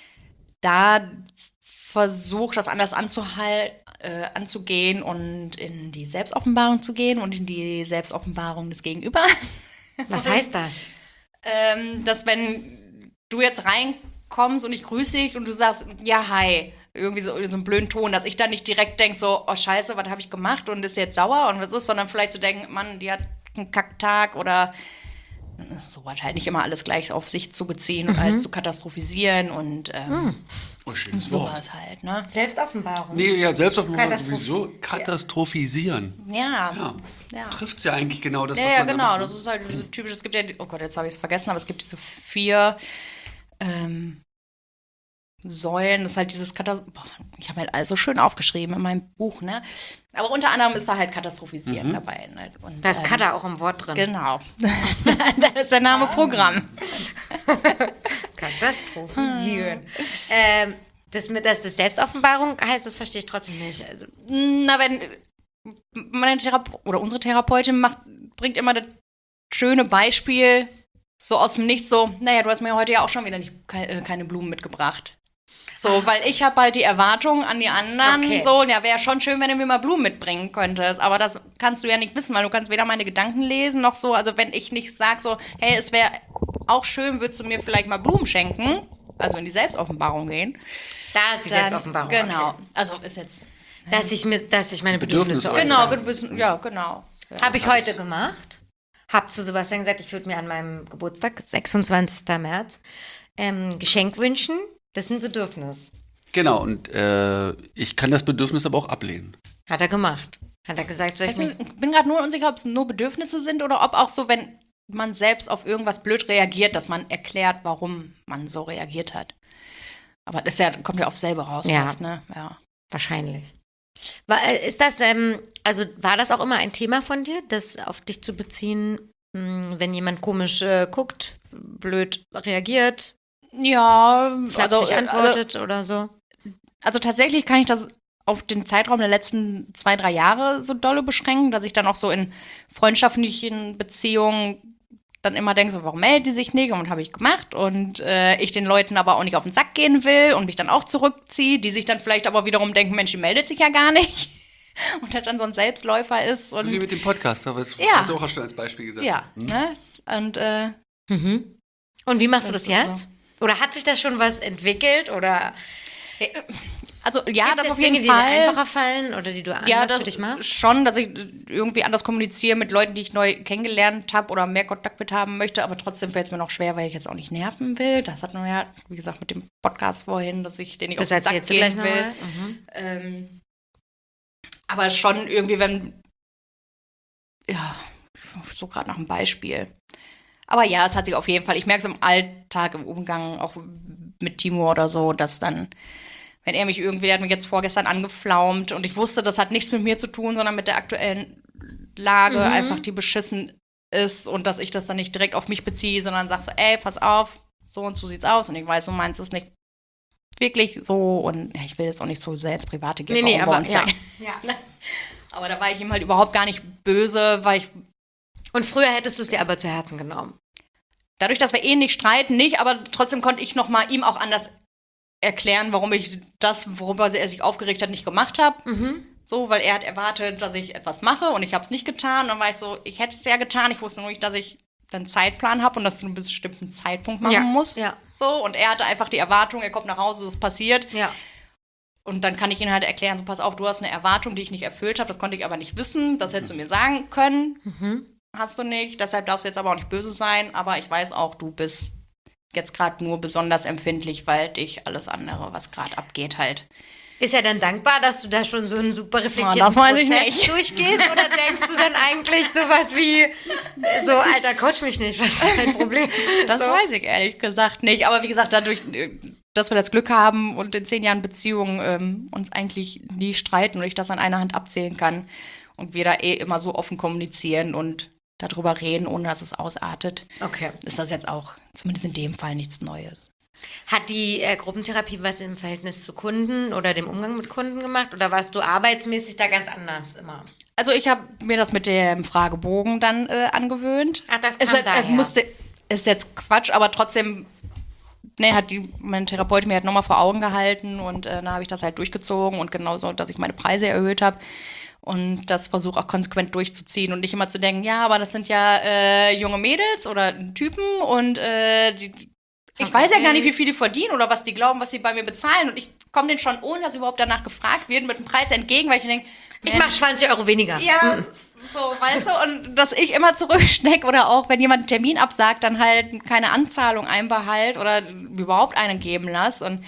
da versuche das anders anzuhal äh, anzugehen und in die Selbstoffenbarung zu gehen und in die Selbstoffenbarung des Gegenübers. Was heißt das? ähm, dass wenn du jetzt reinkommst und ich grüße dich und du sagst, ja, hi, irgendwie so in so einem blöden Ton, dass ich dann nicht direkt denke so, oh scheiße, was habe ich gemacht und ist jetzt sauer und was ist, sondern vielleicht zu so denken, Mann, die hat einen Kacktag oder so was halt nicht immer alles gleich auf sich zu beziehen und alles zu katastrophisieren und ähm, Oh, schönes Wort. sowas halt, ne? Selbstoffenbarung. Nee, ja, selbst auf Katastroph- sowieso katastrophisieren. Ja, Ja. ja. Trifft's ja eigentlich genau das, Ja, was ja, man da genau. macht, ne? Das ist halt so typisch. Es gibt ja, oh Gott, jetzt habe ich es vergessen, aber es gibt diese vier ähm, Säulen. Das ist halt dieses Katastroph. Ich habe halt alles so schön aufgeschrieben in meinem Buch, ne? Aber unter anderem ist da halt Katastrophisieren Mhm. dabei. Ne? Und, Da ist ähm, Kata auch im Wort drin. Genau. Da ist der Name Programm. Katastrophisieren. ähm, das mit, dass das Selbstoffenbarung heißt, das verstehe ich trotzdem nicht. Also, Na, wenn meine Therape oder unsere Therapeutin macht, bringt immer das schöne Beispiel so aus dem Nichts so, naja, du hast mir heute ja auch schon wieder nicht, ke äh, keine Blumen mitgebracht. So, weil ich habe halt die Erwartung an die anderen, Okay. so, ja, wäre schon schön, wenn du mir mal Blumen mitbringen könntest, aber das kannst du ja nicht wissen, weil du kannst weder meine Gedanken lesen, noch so, also wenn ich nicht sage so, hey, es wäre auch schön, würdest du mir vielleicht mal Blumen schenken, also in die Selbstoffenbarung gehen. da ist die Dann- Selbstoffenbarung. Genau, Okay. also ist jetzt Dass ich, mir, dass ich meine Bedürfnisse Bedürfnisse äußern. äußere. Genau, ge- bisschen- ja, genau. Ja. Habe ich heute gemacht. Hab zu Sebastian gesagt, ich würde mir an meinem Geburtstag, sechsundzwanzigsten März, ähm, Geschenk wünschen. Das ist ein Bedürfnis. Genau, und äh, ich kann das Bedürfnis aber auch ablehnen. Hat er gemacht. Hat er gesagt, soll ich Also, mich... ich bin gerade nur unsicher, ob es nur Bedürfnisse sind oder ob auch so, wenn man selbst auf irgendwas blöd reagiert, dass man erklärt, warum man so reagiert hat. Aber das ist ja, kommt ja auf selber raus, Ja. fast, ne? Ja. Wahrscheinlich. War, äh, ist das, ähm, also war das auch immer ein Thema von dir, das auf dich zu beziehen, mh, wenn jemand komisch äh, guckt, blöd reagiert, Ja, flapsig also, antwortet oder so? Also tatsächlich kann ich das auf den Zeitraum der letzten zwei, drei Jahre so dolle beschränken, dass ich dann auch so in freundschaftlichen Beziehungen dann immer denke, so, warum melden die sich nicht? Und habe ich gemacht. Und äh, ich den Leuten aber auch nicht auf den Sack gehen will und mich dann auch zurückziehe, die sich dann vielleicht aber wiederum denken, Mensch, die meldet sich ja gar nicht. Und das dann so ein Selbstläufer ist. Und Wie mit dem Podcast, aber das Ja. hast du auch schon als Beispiel gesagt. ja, ne? Und äh, Mhm. Und wie machst du das Das ist jetzt? Oder hat sich da schon was entwickelt? Oder also ja, gibt das es auf Dinge, jeden die dir Fall. einfacher fallen oder die du anders Ja, für das dich machst? schon, dass ich irgendwie anders kommuniziere mit Leuten, die ich neu kennengelernt habe oder mehr Kontakt mit haben möchte, aber trotzdem fällt es mir noch schwer, weil ich jetzt auch nicht nerven will. Das hatten wir ja, wie gesagt, mit dem Podcast vorhin, dass ich den nicht Das auf den Sack erzählst du gehen gleich will. nochmal. Mhm. Ähm, aber schon irgendwie, wenn, ja, so gerade nach einem Beispiel. Aber ja, es hat sich auf jeden Fall, ich merke es im Alltag, im Umgang, auch mit Timo oder so, dass dann, wenn er mich irgendwie, der hat mich jetzt vorgestern angeflaumt und ich wusste, das hat nichts mit mir zu tun, sondern mit der aktuellen Lage, Mhm. einfach die beschissen ist und dass ich das dann nicht direkt auf mich beziehe, sondern sag so, ey, pass auf, so und so sieht's aus und ich weiß, du meinst es nicht wirklich so und ja, ich will jetzt auch nicht so sehr ins Private gehen. Nee, nee, warum bei aber uns ja. da- ja. aber da war ich ihm halt überhaupt gar nicht böse, weil ich, Und früher hättest du es dir aber zu Herzen genommen. dadurch, dass wir eh nicht streiten, nicht, aber trotzdem konnte ich noch mal ihm auch anders erklären, warum ich das, worüber er sich aufgeregt hat, nicht gemacht habe. Mhm. So, weil er hat erwartet, dass ich etwas mache und ich habe es nicht getan. Und dann war ich so, ich hätte es ja getan. Ich wusste nur nicht, dass ich einen Zeitplan habe und dass du einen bestimmten Zeitpunkt machen Ja, musst. ja. So, und er hatte einfach die Erwartung, er kommt nach Hause, es passiert. Ja. Und dann kann ich ihn halt erklären, so pass auf, du hast eine Erwartung, die ich nicht erfüllt habe. Das konnte ich aber nicht wissen. Das hättest du mir sagen können. Mhm. Hast du nicht. Deshalb darfst du jetzt aber auch nicht böse sein. Aber ich weiß auch, du bist jetzt gerade nur besonders empfindlich, weil dich alles andere, was gerade abgeht, halt. Ist er dann dankbar, dass du da schon so einen super reflektierten Ja, das weiß ich Prozess nicht. durchgehst? Oder denkst du dann eigentlich sowas wie, so, Alter, coach mich nicht, was ist dein Problem? Das so. weiß ich ehrlich gesagt nicht. Aber wie gesagt, dadurch, äh, dass wir das Glück haben und in zehn Jahren Beziehung ähm, uns eigentlich nie streiten und ich das an einer Hand abzählen kann und wir da eh immer so offen kommunizieren und darüber reden, ohne dass es ausartet, Okay. ist das jetzt auch zumindest in dem Fall nichts Neues. Hat die äh, Gruppentherapie was im Verhältnis zu Kunden oder dem Umgang mit Kunden gemacht? Oder warst du arbeitsmäßig da ganz anders immer? Also ich habe mir das mit dem Fragebogen dann äh, angewöhnt. Ach, das es, kam es daher. musste, ist jetzt Quatsch, aber trotzdem, ne, hat die, mein Therapeut mir halt nochmal vor Augen gehalten und äh, da habe ich das halt durchgezogen und genauso, dass ich meine Preise erhöht habe. Und das versuche auch konsequent durchzuziehen und nicht immer zu denken, ja, aber das sind ja äh, junge Mädels oder Typen und äh, die, ich Okay. weiß ja gar nicht, wie viel die verdienen oder was die glauben, was sie bei mir bezahlen. Und ich komme denen schon, ohne dass überhaupt danach gefragt wird, mit dem Preis entgegen, weil ich denke, Ich mache zwanzig Euro weniger. ja, so, weißt du, und dass ich immer zurückstecke oder auch, wenn jemand einen Termin absagt, dann halt keine Anzahlung einbehalt oder überhaupt eine geben lasse und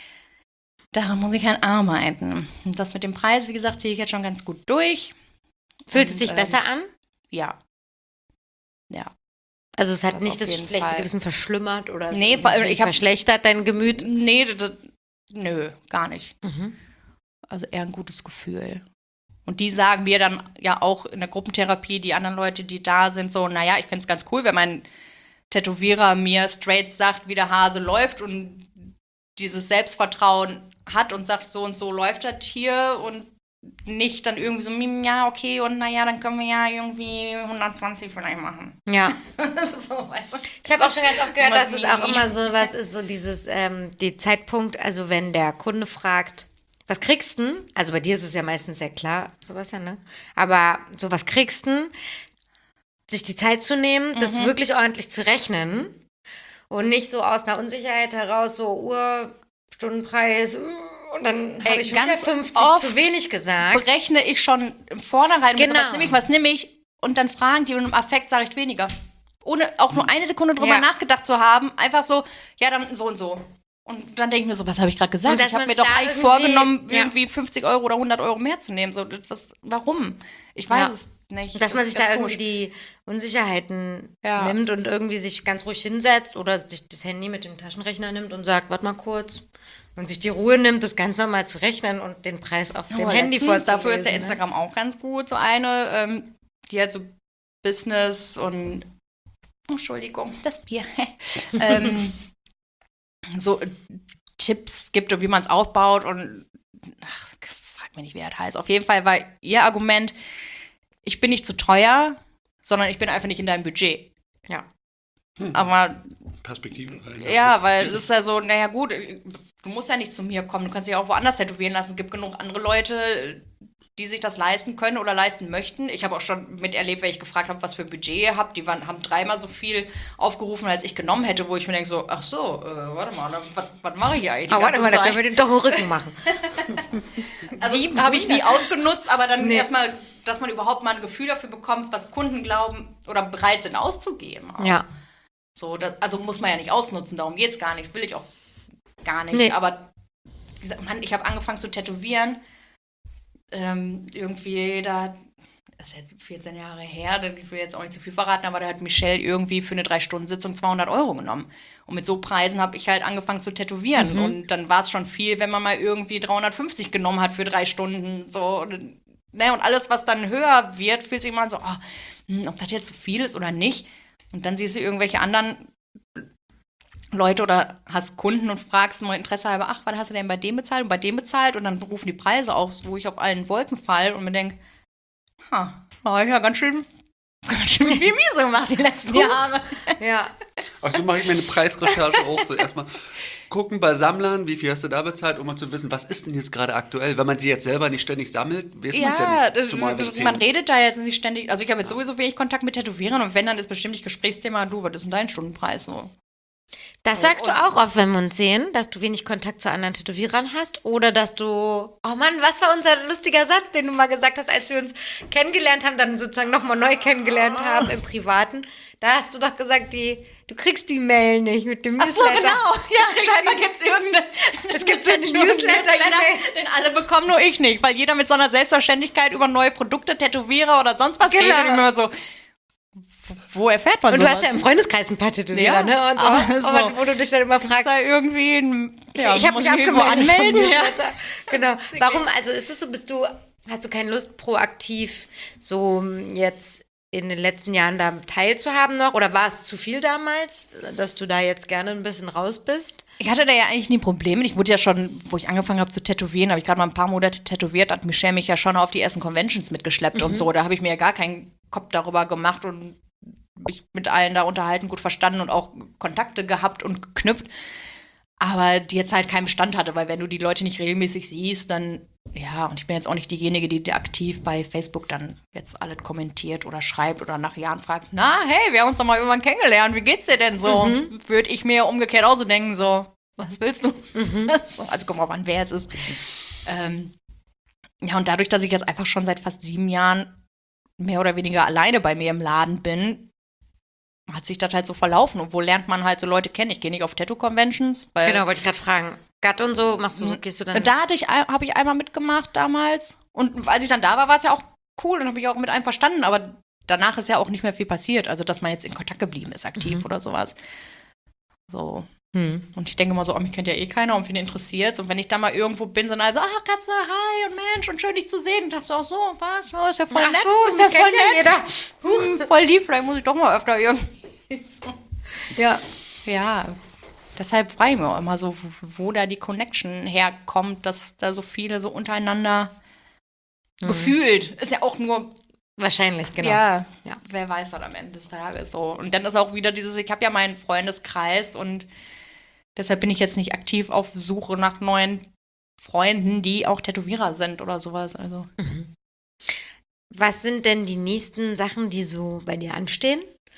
daran muss ich halt arbeiten. Und das mit dem Preis, wie gesagt, ziehe ich jetzt schon ganz gut durch. Fühlt es Und, sich ähm, besser an? Ja. Ja. Also es hat das nicht auf das jeden schlechte Fall. Gewissen verschlimmert oder es Nee, vor allem, irgendwie ich hab- verschlechtert dein Gemüt? Nee, das, das, nö, gar nicht. Mhm. Also eher ein gutes Gefühl. Und die sagen mir dann ja auch in der Gruppentherapie, die anderen Leute, die da sind, so, naja, ich find's ganz cool, wenn mein Tätowierer mir straight sagt, wie der Hase läuft und dieses Selbstvertrauen hat und sagt, so und so läuft das hier und nicht dann irgendwie so, hm, ja, okay, und naja, dann können wir ja irgendwie hundertzwanzig vielleicht machen. Ja. so, weißt du? Ich habe auch schon ganz oft gehört, Was dass es auch nie. immer so was ist, so dieses, ähm, die Zeitpunkt, also wenn der Kunde fragt, was kriegst du? Also bei dir ist es ja meistens sehr klar, Sebastian, ne? Aber so, was kriegst du? Sich die Zeit zu nehmen, das Mhm. wirklich ordentlich zu rechnen und nicht so aus einer Unsicherheit heraus, so Uhr, Stundenpreis, uh, Und dann habe Ey, ich ganz ganz fünfzig oft zu wenig gesagt. berechne ich schon im Vornherein, Genau. was nehme ich, was nehme ich und dann fragen die und im Affekt sage ich weniger. Ohne auch nur eine Sekunde drüber Ja. nachgedacht zu haben, einfach so, ja, dann so und so. Und dann denke ich mir so, was habe ich gerade gesagt? Und dass Ich habe man mir sich doch da eigentlich irgendwie- vorgenommen, ja. irgendwie fünfzig Euro oder hundert Euro mehr zu nehmen. So, das, was, warum? Ich weiß Ja. es nicht. Dass Das man ist sich da ganz irgendwie komisch. die Unsicherheiten Ja. nimmt und irgendwie sich ganz ruhig hinsetzt oder sich das Handy mit dem Taschenrechner nimmt und sagt, warte mal kurz. Und sich die Ruhe nimmt, das ganz normal zu rechnen und den Preis auf dem Aber Handy letztens, vorzulesen. dafür ist der ne? Instagram auch ganz gut. So eine, ähm, die hat so Business und oh, Entschuldigung, das Bier. ähm, so Tipps gibt und wie man es aufbaut und ach, frag mich nicht, wie das heißt. Auf jeden Fall war ihr Argument, ich bin nicht zu teuer, sondern ich bin einfach nicht in deinem Budget. Ja. Aber Perspektive rein. ja, weil es ist ja so, naja gut, du musst ja nicht zu mir kommen, du kannst dich auch woanders tätowieren lassen. Es gibt genug andere Leute, die sich das leisten können oder leisten möchten. Ich habe auch schon miterlebt, wenn ich gefragt habe, was für ein Budget ihr habt. Die waren, haben dreimal so viel aufgerufen, als ich genommen hätte, wo ich mir denke so, ach so, äh, warte mal, was, was mache ich hier eigentlich die Aber warte ganze mal, da Zeit? können wir den doch im Rücken machen. Also Sieben habe ich nie hundert. ausgenutzt, aber dann Nee. erstmal, dass man überhaupt mal ein Gefühl dafür bekommt, was Kunden glauben oder bereit sind auszugeben. auch. Ja. So, das, also muss man ja nicht ausnutzen, darum geht's gar nicht, will ich auch gar nicht. Nee. Aber wie gesagt, Mann, ich habe angefangen zu tätowieren. Ähm, irgendwie, da, das ist jetzt vierzehn Jahre her, ich will jetzt auch nicht zu viel verraten, aber da hat Michelle irgendwie für eine drei-Stunden-Sitzung zweihundert Euro genommen. Und mit so Preisen habe ich halt angefangen zu tätowieren. Und dann war es schon viel, wenn man mal irgendwie dreihundertfünfzig genommen hat für drei Stunden. So, und, ne, und alles, was dann höher wird, fühlt sich immer so, oh, hm, ob das jetzt zu viel ist oder nicht. Und dann siehst du irgendwelche anderen Leute oder hast Kunden und fragst mal Interesse halber, ach, was hast du denn bei dem bezahlt und bei dem bezahlt? Und dann rufen die Preise auf, wo ich auf allen Wolken falle und mir denke, ha, da habe ich ja ganz schön, ganz schön viel Miese gemacht die letzten Jahre. Ja. Ach, so mache ich meine Preisrecherche auch so. Erstmal gucken bei Sammlern, wie viel hast du da bezahlt, um mal zu wissen, was ist denn jetzt gerade aktuell. Wenn man sie jetzt selber nicht ständig sammelt, weiß man es ja Ja, nicht. das, Zumal, wenn das, es man zehn- redet da jetzt nicht ständig. Also ich habe jetzt sowieso wenig Kontakt mit Tätowieren und wenn, dann ist bestimmt nicht Gesprächsthema, du, was ist denn dein Stundenpreis so? Das sagst du auch oft, wenn wir uns sehen, dass du wenig Kontakt zu anderen Tätowierern hast oder dass du, oh Mann, was war unser lustiger Satz, den du mal gesagt hast, als wir uns kennengelernt haben, dann sozusagen nochmal neu kennengelernt haben im Privaten. Da hast du doch gesagt, die, du kriegst die Mail nicht mit dem Ach so, Newsletter. genau. Ja, scheinbar gibt es irgendeine. Es gibt so einen Newsletter-E-Mail. den alle bekommen, nur ich nicht. Weil jeder mit so einer Selbstverständlichkeit über neue Produkte, Tätowierer oder sonst was Genau. redet. Und immer so, wo erfährt man Und sowas? du hast ja im Freundeskreis ein paar Tätowierer, Ja, ne? Und so. aber so. Und wo du dich dann immer Gibt's fragst, da irgendwie ein, ja, ich habe muss mich irgendwo abgemeldet vom anmelden. Ja. Newsletter. Genau. Warum, also ist es so, bist du, hast du keine Lust, proaktiv so jetzt in den letzten Jahren da teilzuhaben noch? Oder war es zu viel damals, dass du da jetzt gerne ein bisschen raus bist? Ich hatte da ja eigentlich nie Probleme. Ich wurde ja schon, wo ich angefangen habe zu tätowieren, habe ich gerade mal ein paar Monate tätowiert, hat Michelle mich ja schon auf die ersten Conventions mitgeschleppt und so. Da habe ich mir ja gar keinen Kopf darüber gemacht und mich mit allen da unterhalten, gut verstanden und auch Kontakte gehabt und geknüpft. Aber die jetzt halt keinen Bestand hatte, weil wenn du die Leute nicht regelmäßig siehst, dann, ja, und ich bin jetzt auch nicht diejenige, die aktiv bei Facebook dann jetzt alles kommentiert oder schreibt oder nach Jahren fragt, na, hey, wir haben uns doch mal irgendwann kennengelernt, wie geht's dir denn so? Mhm. Würde ich mir umgekehrt auch so denken, so, was willst du? Mhm. so, also kommt drauf an, wer es ist. Ähm, ja, und dadurch, dass ich jetzt einfach schon seit fast sieben Jahren mehr oder weniger alleine bei mir im Laden bin, hat sich das halt so verlaufen. Und wo lernt man halt so Leute kennen? Ich gehe nicht auf Tattoo-Conventions. Weil Genau, wollte ich gerade fragen. Gatt und so, machst du so, gehst du dann? Da hatte ich, habe ich einmal mitgemacht damals. Und als ich dann da war, war es ja auch cool und habe ich auch mit einem verstanden. Aber danach ist ja auch nicht mehr viel passiert. Also, dass man jetzt in Kontakt geblieben ist, aktiv Mhm. oder sowas. So. Hm. Und ich denke mal so, oh, mich kennt ja eh keiner und wen interessiert. Und wenn ich da mal irgendwo bin, sind alle so, ach Katze, hi und Mensch und schön dich zu sehen. Und dachte so, ach so, was? Oh, ist ja voll Ach nett. so, ist ja mich voll kennt ja nett. Huch, voll lieb, vielleicht muss ich doch mal öfter irgendwie. Ja. Ja, deshalb frage ich mich auch immer so, wo, wo da die Connection herkommt, dass da so viele so untereinander Mhm. gefühlt. Ist ja auch nur, Wahrscheinlich, genau. ja, Ja. wer weiß das am Ende des Tages so. Und dann ist auch wieder dieses, ich habe ja meinen Freundeskreis und deshalb bin ich jetzt nicht aktiv auf Suche nach neuen Freunden, die auch Tätowierer sind oder sowas. Also Was sind denn die nächsten Sachen, die so bei dir anstehen?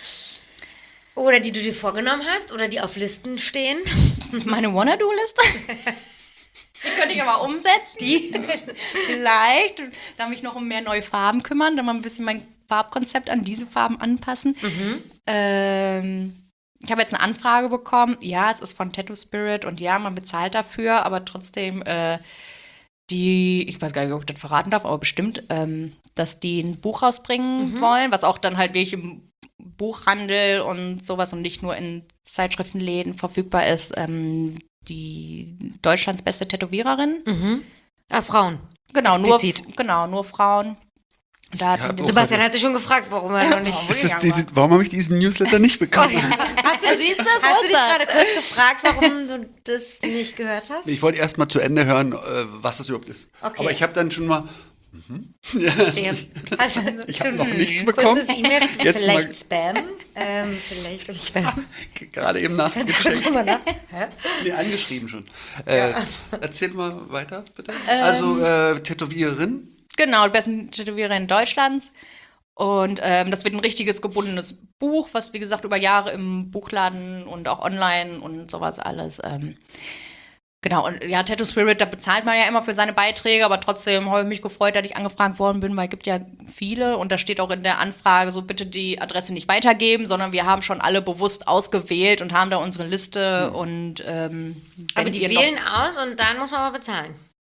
Oder die du dir vorgenommen hast oder die auf Listen stehen? meine Wanna-Do-Liste. Die könnte ich aber umsetzen. Die? Vielleicht. Da mich noch um mehr neue Farben kümmern, dann mal ein bisschen mein Farbkonzept an diese Farben anpassen. Mhm. Ähm, ich habe jetzt eine Anfrage bekommen. Ja, es ist von Tattoo Spirit und ja, man bezahlt dafür, aber trotzdem äh, die, ich weiß gar nicht, ob ich das verraten darf, aber bestimmt, ähm, dass die ein Buch rausbringen mhm. wollen, was auch dann halt wirklich im Buchhandel und sowas und nicht nur in Zeitschriftenläden verfügbar ist. Ähm, die Deutschlands beste Tätowiererin. Mhm. Ah, Frauen. Genau, nur, Explizit. genau, nur Frauen. Da hat Ja, Sebastian hat sich schon gefragt, warum er noch nicht... Ist das die, die, warum habe ich diesen Newsletter nicht bekommen? Hast du, Siehst du, so hast du ist dich das. gerade kurz gefragt, warum du das nicht gehört hast? Ich wollte erst mal zu Ende hören, äh, was das überhaupt ist. Okay. Aber ich habe dann schon mal, Ja. Also, ich habe noch schon nichts bekommen. kurzes E-Mail, Jetzt vielleicht mal- Spam. Ähm, vielleicht Spam. Gerade eben Kurz nachgecheckt. nochmal nach. Hä? Nee, angeschrieben schon. Äh, erzähl mal weiter, bitte. Also, äh, Tätowiererin. Genau, die besten Tätowiererin Deutschlands. Und ähm, das wird ein richtiges gebundenes Buch, was wie gesagt über Jahre im Buchladen und auch online und sowas alles. Ähm, genau, und ja, Tattoo Spirit, da bezahlt man ja immer für seine Beiträge, aber trotzdem habe ich mich gefreut, dass ich angefragt worden bin, weil es gibt ja viele und da steht auch in der Anfrage so, bitte die Adresse nicht weitergeben, sondern wir haben schon alle bewusst ausgewählt und haben da unsere Liste und ähm, Aber wenn die ihr noch- wählen aus und dann muss man aber bezahlen.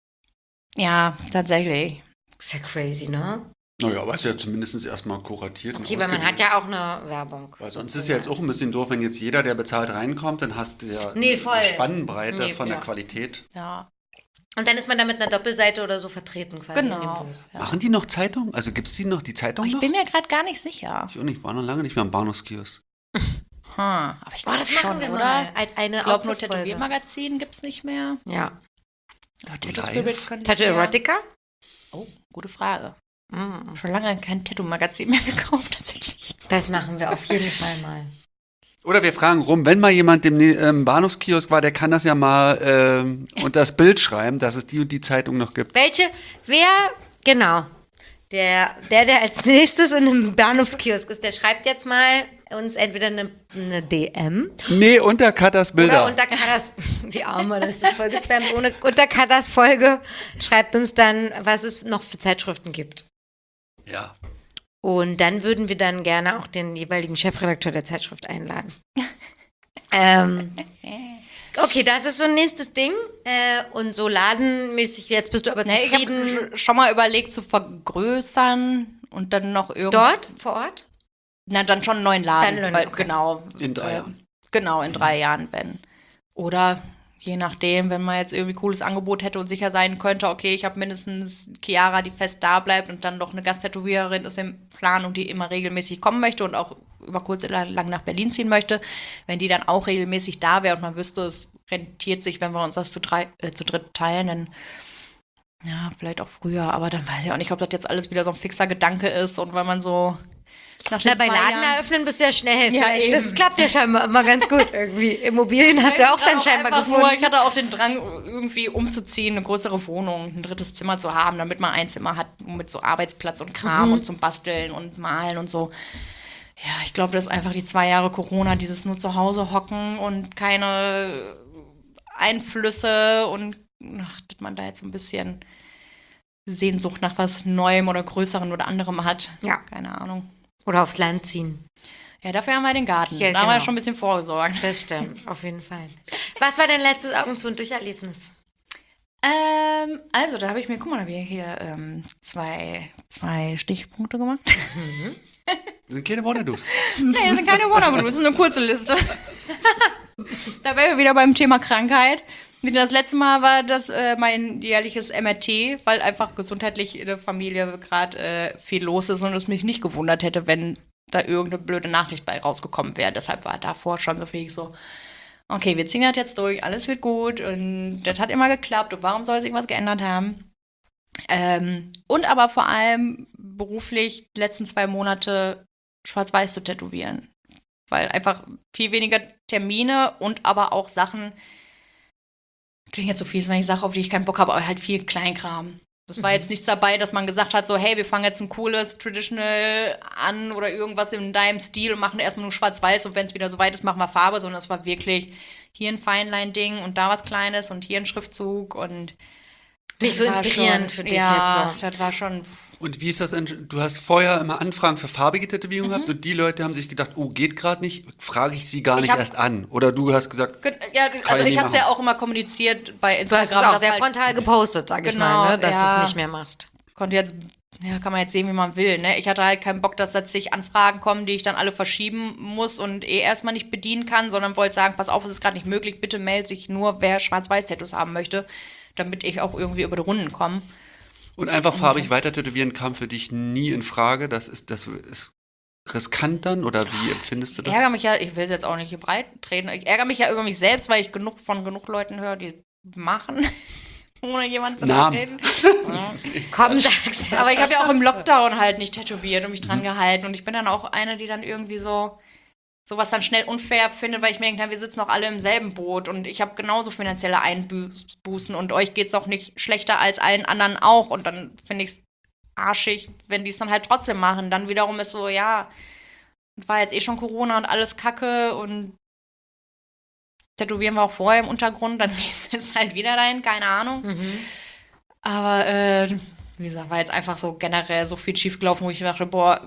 Ja, tatsächlich. Ist ja crazy, ne? Naja, aber ist ja zumindest erstmal kuratiert. und Okay, weil man hat ausgewählt. ja auch eine Werbung. Weil sonst ist ja jetzt auch ein bisschen doof, wenn jetzt jeder, der bezahlt, reinkommt, dann hast du ja Nee, voll. eine Spannbreite Nee, von ja. der Qualität. Ja, Und dann ist man da mit einer Doppelseite oder so vertreten quasi in dem genau. Buch. Ja. Machen die noch Zeitung? Also gibt es die noch, die Zeitung Ich noch? bin mir gerade gar nicht sicher. Ich auch nicht, war noch lange nicht mehr am Bahnhofskiosk. Hm, aber ich Boah, glaube das schon, machen wir oder? mal als eine Ich glaube, nur Output-Folge. Tätowiermagazin gibt es nicht mehr. Ja. Tattoo Live? Spirit könnte Tattoo ja- Erotica? Oh, gute Frage. Mm. Schon lange kein Tattoo-Magazin mehr gekauft, tatsächlich. Das machen wir auf jeden Fall mal. Oder wir fragen rum, wenn mal jemand im ähm, Bahnhofskiosk war, der kann das ja mal ähm, unter das Bild schreiben, dass es die und die Zeitung noch gibt. Welche, wer, genau, der, der, der als nächstes in einem Bahnhofskiosk ist, der schreibt jetzt mal uns entweder eine, eine D M Nee, unter Katas Bilder. oder unter Katas, die Arme, das ist voll gespammt, ohne, unter Katas Folge schreibt uns dann, was es noch für Zeitschriften gibt. Ja. Und dann würden wir dann gerne auch den jeweiligen Chefredakteur der Zeitschrift einladen. ähm, okay, das ist so ein nächstes Ding. Äh, und so ladenmäßig, jetzt bist du aber Nee, ich zufrieden. habe schon mal überlegt zu vergrößern und dann noch irgendwie. Dort, vor Ort? Na, dann schon einen neuen Laden. Dann einen, weil, okay. Genau. In drei äh, Jahren. Genau, in drei Jahren, Ben. Oder je nachdem, wenn man jetzt irgendwie ein cooles Angebot hätte und sicher sein könnte, okay, ich habe mindestens Chiara, die fest da bleibt und dann noch eine Gasttätowiererin ist im Plan und die immer regelmäßig kommen möchte und auch über kurz oder lang nach Berlin ziehen möchte, wenn die dann auch regelmäßig da wäre und man wüsste, es rentiert sich, wenn wir uns das zu, drei, äh, zu dritt teilen, dann ja, vielleicht auch früher, aber dann weiß ich auch nicht, ob das jetzt alles wieder so ein fixer Gedanke ist und weil man so nach Na, den bei zwei Laden Jahren- eröffnen bist du ja schnell. Ja, Vielleicht. eben. Das klappt ja scheinbar immer ganz gut irgendwie. Immobilien hast du ja auch dann scheinbar einfach gefunden. Nur, ich hatte auch den Drang, irgendwie umzuziehen, eine größere Wohnung, ein drittes Zimmer zu haben, damit man ein Zimmer hat mit so Arbeitsplatz und Kram Mhm. und zum Basteln und Malen und so. Ja, ich glaube, das ist einfach die zwei Jahre Corona, dieses nur zu Hause hocken und keine Einflüsse und ach, dass man da jetzt so ein bisschen Sehnsucht nach was Neuem oder Größerem oder anderem hat. Ja. Keine Ahnung. Oder aufs Land ziehen. Ja, dafür haben wir den Garten. Ja, da haben wir ja genau. schon ein bisschen vorgesorgt. Das stimmt, auf jeden Fall. Was war dein letztes Augen zu und Durcherlebnis? Ähm, also, da habe ich mir, guck mal, da habe ich hier ähm, zwei, zwei Stichpunkte gemacht. Das sind keine Wonderdus. Nee, das sind keine Wonderboys, das ist eine kurze Liste. Da wären wir wieder beim Thema Krankheit. Das letzte Mal war das äh, mein jährliches M R T, weil einfach gesundheitlich in der Familie gerade äh, viel los ist und es mich nicht gewundert hätte, wenn da irgendeine blöde Nachricht bei rausgekommen wäre. Deshalb war davor schon so viel so, okay, wir ziehen das jetzt durch, alles wird gut und das hat immer geklappt und warum soll sich was geändert haben? Ähm, und aber vor allem beruflich die letzten zwei Monate schwarz-weiß zu tätowieren. Weil einfach viel weniger Termine und aber auch Sachen, klingt jetzt so fies, wenn ich sage, auf die ich keinen Bock habe, aber halt viel Kleinkram. Das war jetzt nichts dabei, dass man gesagt hat, so, hey, wir fangen jetzt ein cooles Traditional an oder irgendwas in deinem Stil und machen erstmal nur schwarz-weiß und wenn es wieder so weit ist, machen wir Farbe, sondern es war wirklich, hier ein Feinlein-Ding und da was Kleines und hier ein Schriftzug und Nicht so das war inspirierend schon, für dich ja, jetzt so. das war schon, Und wie ist das denn? Du hast vorher immer Anfragen für farbige Tätowierungen Mhm. gehabt und die Leute haben sich gedacht, oh, geht gerade nicht, frage ich sie gar Ich nicht hab- erst an. Oder du hast gesagt, Ge- ja, also ich ich nie habe es ja machen. auch immer kommuniziert bei Du Instagram. hast es auch dass sehr halt- frontal gepostet, sag ich Genau, mal, ne? dass du ja. es nicht mehr machst. Konnte jetzt, ja, kann man jetzt sehen, wie man will. Ne? Ich hatte halt keinen Bock, dass da zig Anfragen kommen, die ich dann alle verschieben muss und eh erstmal nicht bedienen kann, sondern wollte sagen, pass auf, es ist gerade nicht möglich, bitte meldet sich nur, wer Schwarz-Weiß-Tattoos haben möchte, damit ich auch irgendwie über die Runden komme. und einfach farbig weiter tätowieren kam für dich nie in Frage. Das ist, das ist riskant dann oder wie empfindest du Ich das? ärgere mich ja, ich will es jetzt auch nicht hier breit treten, ich ärgere mich ja über mich selbst, weil ich genug von genug Leuten höre, die machen, ohne jemanden zu Namen. reden. Komm, sag's. Aber ich habe ja auch im Lockdown halt nicht tätowiert und mich dran gehalten. Und ich bin dann auch eine, die dann irgendwie so sowas dann schnell unfair findet, weil ich mir denke, na, wir sitzen auch alle im selben Boot und ich habe genauso finanzielle Einbußen und euch geht's auch nicht schlechter als allen anderen auch. Und dann finde ich es arschig, wenn die es dann halt trotzdem machen. Dann wiederum ist so, ja, war jetzt eh schon Corona und alles Kacke und tätowieren wir auch vorher im Untergrund, dann ist es halt wieder dahin, keine Ahnung. Mhm. Aber, äh, wie gesagt, war jetzt einfach so generell so viel schiefgelaufen, wo ich dachte, boah,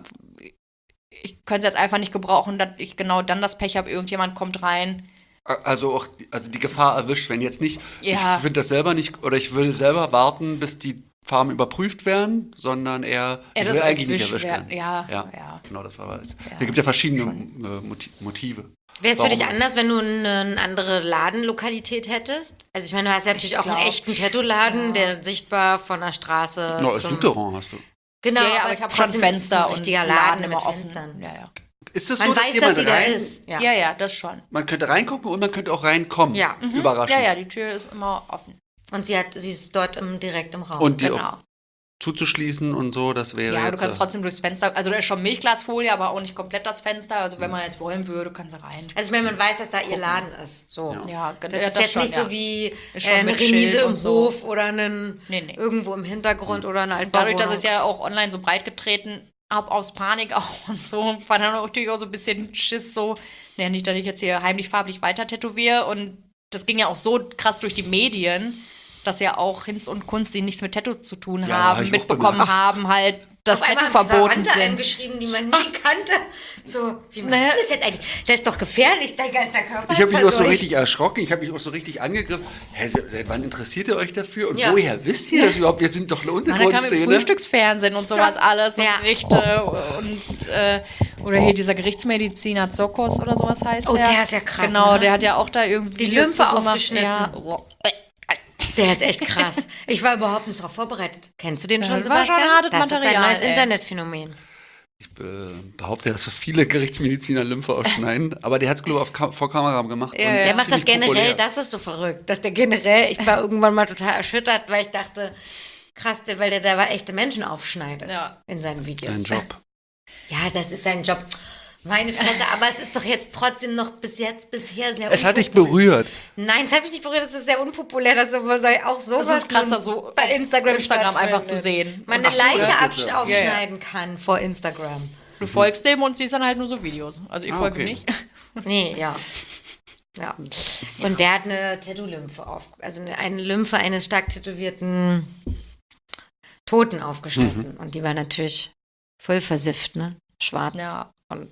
ich könnte es jetzt einfach nicht gebrauchen, dass ich genau dann das Pech habe, irgendjemand kommt rein. Also auch die- also die Gefahr erwischt, wenn jetzt nicht, Ja. ich finde das selber nicht, oder ich will selber warten, bis die Farben überprüft werden, sondern eher, ich das will eigentlich nicht erwischt erwischt werden. werden. Ja, ja, ja. genau, das war es. Ja. Da gibt ja verschiedene äh, Moti- Motive. Wäre es für dich Warum? anders, wenn du eine andere Ladenlokalität hättest? Also ich meine, du hast ja natürlich Ich auch einen glaub, echten Tattoo-Laden, ja. der sichtbar von der Straße No, als zum... Souterrain hast du. Genau, Ja, ja, aber es ich habe ist schon trotzdem- es ist Fenster ein und richtiger Laden Laden immer mit offen. Fenstern. Ja, ja. Ist es Man so, dass weiß, jemand dass sie da rein, ist. Ja. Ja, ja, das schon. man könnte reingucken und man könnte auch reinkommen. Ja. Mhm. Überraschend. Ja, ja, die Tür ist immer offen. Und sie hat, sie ist dort im, direkt im Raum. Und die Genau. auch zuzuschließen und so, das wäre Ja, du jetzt... kannst äh, trotzdem durchs Fenster, also da ist schon Milchglasfolie, aber auch nicht komplett das Fenster. Also wenn man jetzt wollen würde, kann sie rein. Also ich meine, man weiß, dass da ihr Laden ist. So. Ja, genau. Das ja, ist jetzt schon, nicht ja. so wie Ist schon äh, eine mit Remise Schild im und so. Hof oder einen Nee, nee. irgendwo im Hintergrund oder eine Dadurch, dass Altbauwohnung. es ja auch online so breit getreten hab, aus Panik auch und so, war dann auch natürlich auch so ein bisschen Schiss so, naja, nicht, dass ich jetzt hier heimlich farblich weiter tätowiere und das ging ja auch so krass durch die Medien, dass ja auch Hinz und Kunst, die nichts mit Tattoos zu tun Ja, hab haben, ich auch mitbekommen bemerkt. haben halt, dass Auf einmal Tattoo haben verboten Verwandte sind. eingeschrieben, die man nie kannte. So, wie man Naja. das jetzt eigentlich? Das ist doch gefährlich, dein ganzer Körper Ich habe ist mich auch so verseucht. richtig erschrocken, ich habe mich auch so richtig angegriffen. Hä, se- seit wann interessiert ihr euch dafür? Und Ja. woher wisst ihr das überhaupt? Wir sind doch eine Na, da kam im Untergrundszene. Frühstücksfernsehen und sowas alles, so Ja. Gerichte und äh, oder hier dieser Gerichtsmediziner Zokos oder sowas heißt Oh, der. der ist ja krass, Genau, ne? der hat ja auch da irgendwie Die Video Lymphe zugemacht. aufgeschnitten. Ja. Der ist echt krass. Ich war überhaupt nicht darauf vorbereitet. Kennst du den Ja, schon, das war Sebastian? schon hartes das ist ein Material, neues ey. Internetphänomen. Ich äh, behaupte, dass so viele Gerichtsmediziner Lymphe ausschneiden, aber der hat es, glaube ich, auf Ka vor Kamera gemacht. Ja, und ja. Der ist macht das ziemlich generell, populär. das ist so verrückt, dass der generell, ich war irgendwann mal total erschüttert, weil ich dachte, krass, der, weil der da echte Menschen aufschneidet Ja. in seinen Videos. Ein Job. Ja, das ist sein Job. Meine Fresse, aber es ist doch jetzt trotzdem noch bis jetzt, bisher sehr Es hat dich unpopulär. berührt. Nein, es hat mich nicht berührt, das ist sehr unpopulär, dass sowas auch sowas Das ist krasser, nun so bei Instagram, Instagram einfach stattfindet. zu sehen. Man Ach eine so, Leiche das absch- jetzt, ja. aufschneiden kann vor Instagram. Du folgst dem und siehst dann halt nur so Videos. Also ich Ah, folge okay. nicht. Nee, ja. Ja. Und der hat eine Tattoo-Lymphe auf, also eine, eine Lymphe eines stark tätowierten Toten aufgeschnitten. Und die war natürlich voll versifft, ne? Schwarz. Ja. Und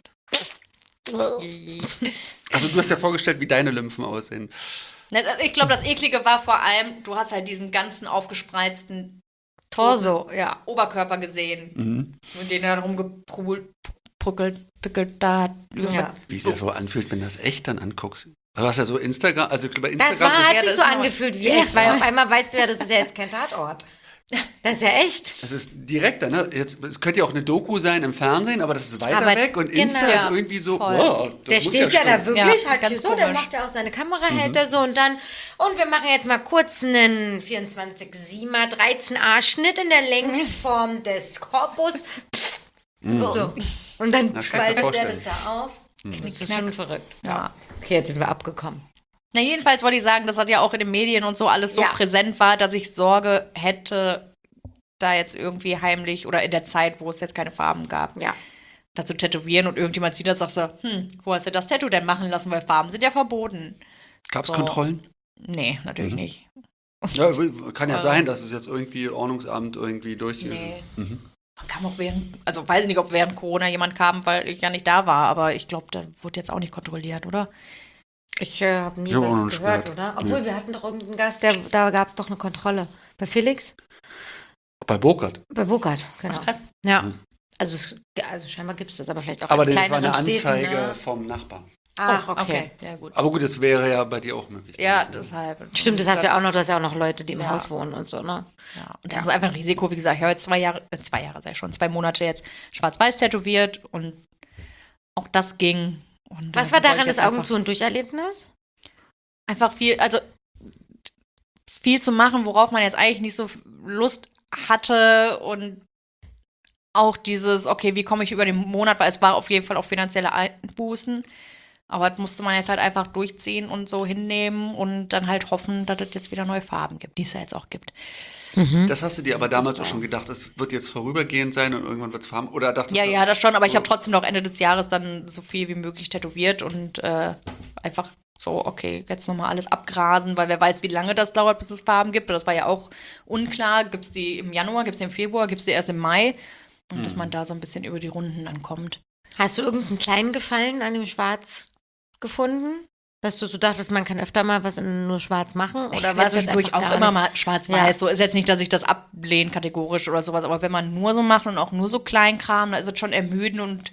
Also du hast dir vorgestellt, wie deine Lymphen aussehen. Ich glaube, das Eklige war vor allem, du hast halt diesen ganzen aufgespreizten Torso, ja. Oberkörper gesehen, Mhm. mit dem er rumgeprügelt pickelt da hat. Ja. Wie sich das so anfühlt, wenn du das echt dann anguckst. Du hast ja so Instagram, also bei Das Instagram war, ist, hat Ja, sich das so ist noch- angefühlt wie echt, weil auf einmal weißt du ja, das ist ja jetzt kein Tatort. Das ist ja echt. das ist direkter, ne? Jetzt, es könnte ja auch eine Doku sein im Fernsehen, aber das ist weiter Aber weg und Insta genau. ist irgendwie so, Voll. wow, das Der muss steht ja, ja da stimmen. wirklich Ja, halt ganz hier so, der komisch. macht ja auch seine Kamera, hält er so und dann, und wir machen jetzt mal kurz einen vierundzwanzig Siemer dreizehn a Schnitt in der Längsform des Korpus. Pff, so. Und dann kann ich mir spaltet der vorstellen. das da auf. Das ist schon verrückt. Ja. Okay, jetzt sind wir abgekommen. Na, jedenfalls wollte ich sagen, dass das ja auch in den Medien und so alles so Ja. präsent war, dass ich Sorge hätte, da jetzt irgendwie heimlich oder in der Zeit, wo es jetzt keine Farben gab, Ja. da zu tätowieren und irgendjemand sieht das und sagt so, hm, wo hast du das Tattoo denn machen lassen, weil Farben sind ja verboten. Gab es So. Kontrollen? Nee, natürlich Mhm. nicht. Ja, kann ja Also- sein, dass es jetzt irgendwie Ordnungsamt irgendwie durch... Nee. Mhm. Kam auch während, also weiß ich nicht, ob während Corona jemand kam, weil ich ja nicht da war, aber ich glaube, da wurde jetzt auch nicht kontrolliert, oder? Ich äh, habe nie Ich hab auch noch was nicht gehört, gehört. oder? Obwohl, Nee. wir hatten doch irgendeinen Gast, der, da gab es doch eine Kontrolle. Bei Felix? Bei Burkhardt. Bei Burkhardt, genau. Ach, krass. Ja. Mhm. Also, es, also scheinbar gibt es das, aber vielleicht auch Aber in das war kleineren eine Anzeige Städten, ne? vom Nachbarn. Ach, Oh, okay. Ja, gut. Aber gut, das wäre ja bei dir auch möglich. Ja, gewesen. deshalb. Stimmt, das hast du ja auch noch, du hast ja auch noch Leute, die im Ja. Haus wohnen und so, ne? Ja, und das ist einfach ein Risiko, wie gesagt. Ich habe jetzt zwei Jahre, äh, zwei Jahre, sei schon, zwei Monate jetzt schwarz-weiß tätowiert und auch das ging. Und Was dann war wollte daran ich das jetzt Augen einfach- zu und Durcherlebnis? Einfach viel, also viel zu machen, worauf man jetzt eigentlich nicht so Lust hatte und auch dieses, okay, wie komme ich über den Monat, weil es war auf jeden Fall auch finanzielle Einbußen, aber das musste man jetzt halt einfach durchziehen und so hinnehmen und dann halt hoffen, dass es jetzt wieder neue Farben gibt, die es ja jetzt auch gibt. Das hast du dir aber damals auch schon gedacht, es wird jetzt vorübergehend sein und irgendwann wird es farben? Oder dachtest Ja, du, ja, das schon, aber ich habe trotzdem noch Ende des Jahres dann so viel wie möglich tätowiert und äh, einfach so, okay, jetzt nochmal alles abgrasen, weil wer weiß, wie lange das dauert, bis es Farben gibt. Das war ja auch unklar. Gibt es die im Januar, gibt es die im Februar, gibt es die erst im Mai? Und dass man da so ein bisschen über die Runden dann kommt. Hast du irgendeinen kleinen Gefallen an dem Schwarz gefunden? Dass du so dachtest, man kann öfter mal was in nur schwarz machen? Oder Oder war war es es jetzt zwischendurch einfach auch gar immer nicht? mal schwarz-weiß. Ja. So ist jetzt nicht, dass ich das ablehne kategorisch oder sowas, aber wenn man nur so macht und auch nur so Kleinkram, dann ist es schon ermüdend und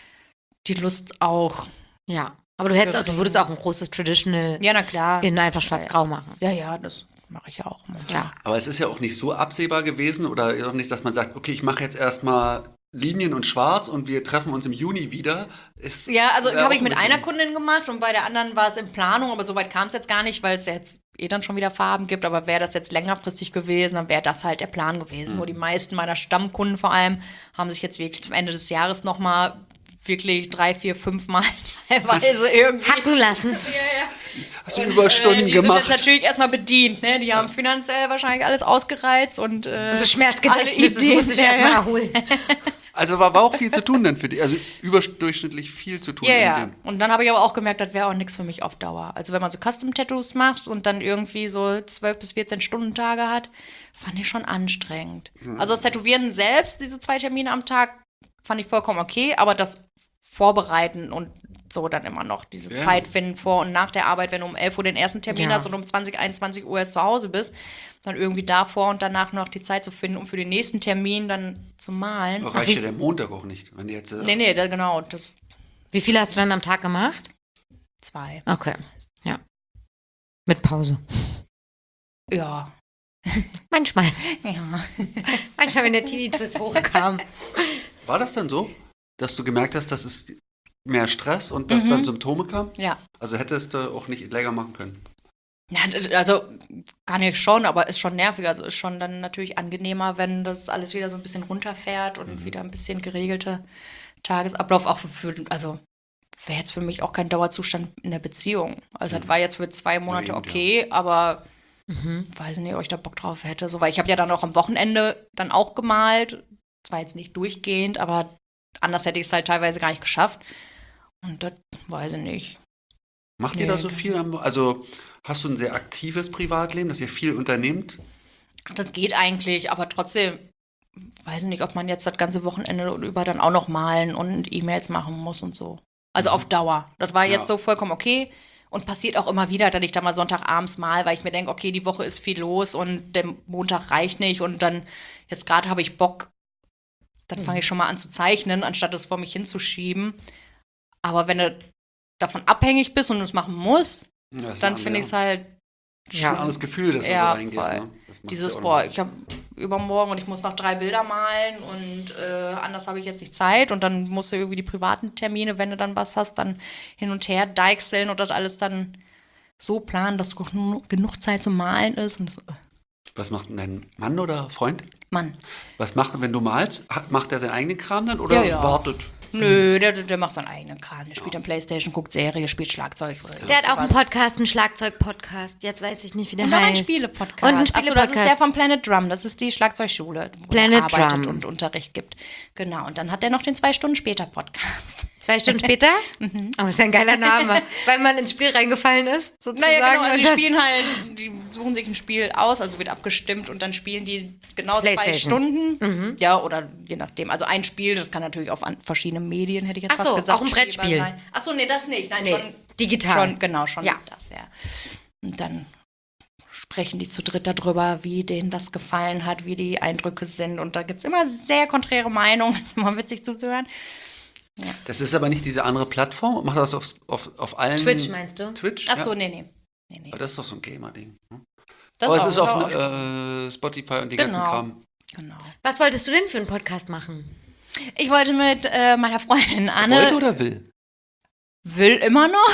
die Lust auch. Ja, aber du hättest auch, du Gering. würdest auch ein großes Traditional Ja, na klar. in einfach schwarz-grau machen. Ja, ja, das mache ich ja auch manchmal. Ja. aber es ist ja auch nicht so absehbar gewesen oder auch nicht, dass man sagt, okay, ich mache jetzt erstmal Linien und Schwarz und wir treffen uns im Juni wieder. Ist, Ja, also wär habe auch ich ein mit bisschen- einer Kundin gemacht und bei der anderen war es in Planung, aber soweit kam es jetzt gar nicht, weil es ja jetzt eh dann schon wieder Farben gibt. Aber wäre das jetzt längerfristig gewesen, dann wäre das halt der Plan gewesen. Nur die meisten meiner Stammkunden vor allem haben sich jetzt wirklich zum Ende des Jahres nochmal wirklich drei, vier, fünf Mal teilweise irgendwie. Hacken lassen. Hast du Überstunden äh, die gemacht? sind jetzt natürlich erstmal bedient, ne? Die haben finanziell wahrscheinlich alles ausgereizt und äh, Das Schmerzgedächtnis, alle das Ideen, muss ich ja, erstmal ja. erholen. Also war, war auch viel zu tun dann für dich, also überdurchschnittlich viel zu tun. Ja, in ja. dem. Und dann habe ich aber auch gemerkt, das wäre auch nichts für mich auf Dauer. Also wenn man so Custom-Tattoos macht und dann irgendwie so zwölf bis vierzehn Stunden Tage hat, fand ich schon anstrengend. Also das Tätowieren selbst, diese zwei Termine am Tag, fand ich vollkommen okay, aber das Vorbereiten und so dann immer noch diese Ja. Zeit finden vor und nach der Arbeit, wenn du um elf Uhr den ersten Termin Ja. hast und um zwanzig, einundzwanzig Uhr erst zu Hause bist, dann irgendwie davor und danach noch die Zeit zu finden, um für den nächsten Termin dann zu malen. Reicht ja der Montag auch nicht, wenn die jetzt... Äh, Nee, nee, da, genau, das Wie viele hast du dann am Tag gemacht? zwei. Okay, ja. Mit Pause. Ja. Manchmal. Ja. Manchmal, wenn der Tinnitus hochkam. War das dann so, dass du gemerkt hast, dass es mehr Stress und dass Mhm. dann Symptome kamen? Ja. Also hättest du auch nicht länger machen können. Ja, d- also kann ich schon, aber ist schon nervig. Also ist schon dann natürlich angenehmer, wenn das alles wieder so ein bisschen runterfährt und wieder ein bisschen geregelte Tagesablauf. Auch für, also wäre jetzt für mich auch kein Dauerzustand in der Beziehung. Also das war jetzt für zwei Monate eben, okay, aber weiß nicht, ob ich da Bock drauf hätte. So, weil ich habe ja dann auch am Wochenende dann auch gemalt. Zwar jetzt nicht durchgehend, aber anders hätte ich es halt teilweise gar nicht geschafft. Und das weiß ich nicht. Macht ihr Nee, da so viel? am- Also hast du ein sehr aktives Privatleben, dass ihr viel unternehmt? Das geht eigentlich, aber trotzdem weiß ich nicht, ob man jetzt das ganze Wochenende über dann auch noch malen und E-Mails machen muss und so. Also auf Dauer. Das war Ja. jetzt so vollkommen okay und passiert auch immer wieder, dass ich da mal Sonntagabends mal, weil ich mir denke, okay, die Woche ist viel los und der Montag reicht nicht und dann jetzt gerade habe ich Bock, dann fange ich schon mal an zu zeichnen, anstatt das vor mich hinzuschieben. Aber wenn du davon abhängig bist und du es machen musst, Ja, das ist dann ein finde ich es anderer- halt Das ist ein anderes Gefühl, dass Ja, du so reingehst. voll. Ne? Das macht's dieses, ja auch boah, noch- ich habe übermorgen und ich muss noch drei Bilder malen und äh, anders habe ich jetzt nicht Zeit und dann musst du irgendwie die privaten Termine, wenn du dann was hast, dann hin und her deichseln und das alles dann so planen, dass genug genug Zeit zum Malen ist. Und das, äh, Was macht denn dein Mann oder Freund? Mann, Was macht, wenn du malst? Hat- Macht er seinen eigenen Kram dann oder Ja, ja. wartet? nö, der, der macht seinen eigenen Kram. Der spielt am Playstation, guckt Serie, spielt Schlagzeug. Oder Der hat auch einen sowas. Podcast, einen Schlagzeug-Podcast. Jetzt weiß ich nicht, wie der Und noch ein heißt. Spiele-Podcast. Und ein Achso, das ist Spiele-Podcast. der von Planet Drum. Das ist die Schlagzeugschule, wo Planet er arbeitet Drum. und Unterricht gibt. Genau. Und dann hat er noch den zwei Stunden später Podcast. Zwei Stunden später? Oh, ist ja ein geiler Name. Weil man ins Spiel reingefallen ist, sozusagen. Naja, genau, also und die dann- spielen halt, die suchen sich ein Spiel aus, also wird abgestimmt und dann spielen die genau zwei PlayStation. Stunden. Ja, oder je nachdem. Also ein Spiel, das kann natürlich auf an, verschiedene Medien, hätte ich jetzt Ach fast so, gesagt. auch ein spielbar Brettspiel. sein. Ach so, nee, das nicht. Nein, Nee, schon digital. Schon, genau, schon Ja. das, ja. Und dann sprechen die zu dritt darüber, wie denen das gefallen hat, wie die Eindrücke sind. Und da gibt es immer sehr konträre Meinungen. Das ist immer witzig zuzuhören. Das ist aber nicht diese andere Plattform. Macht das auf, auf, auf allen. Twitch meinst du? Twitch? Ach so, ja. nee, nee. nee, nee. Aber das ist doch so ein Gamer-Ding. Ne? Das Aber es auch, ist auf das auch. äh, Spotify und die ganzen Genau. Kram. Genau. Was wolltest du denn für einen Podcast machen? Ich wollte mit äh, meiner Freundin Anne. Wollte oder will? Will immer noch.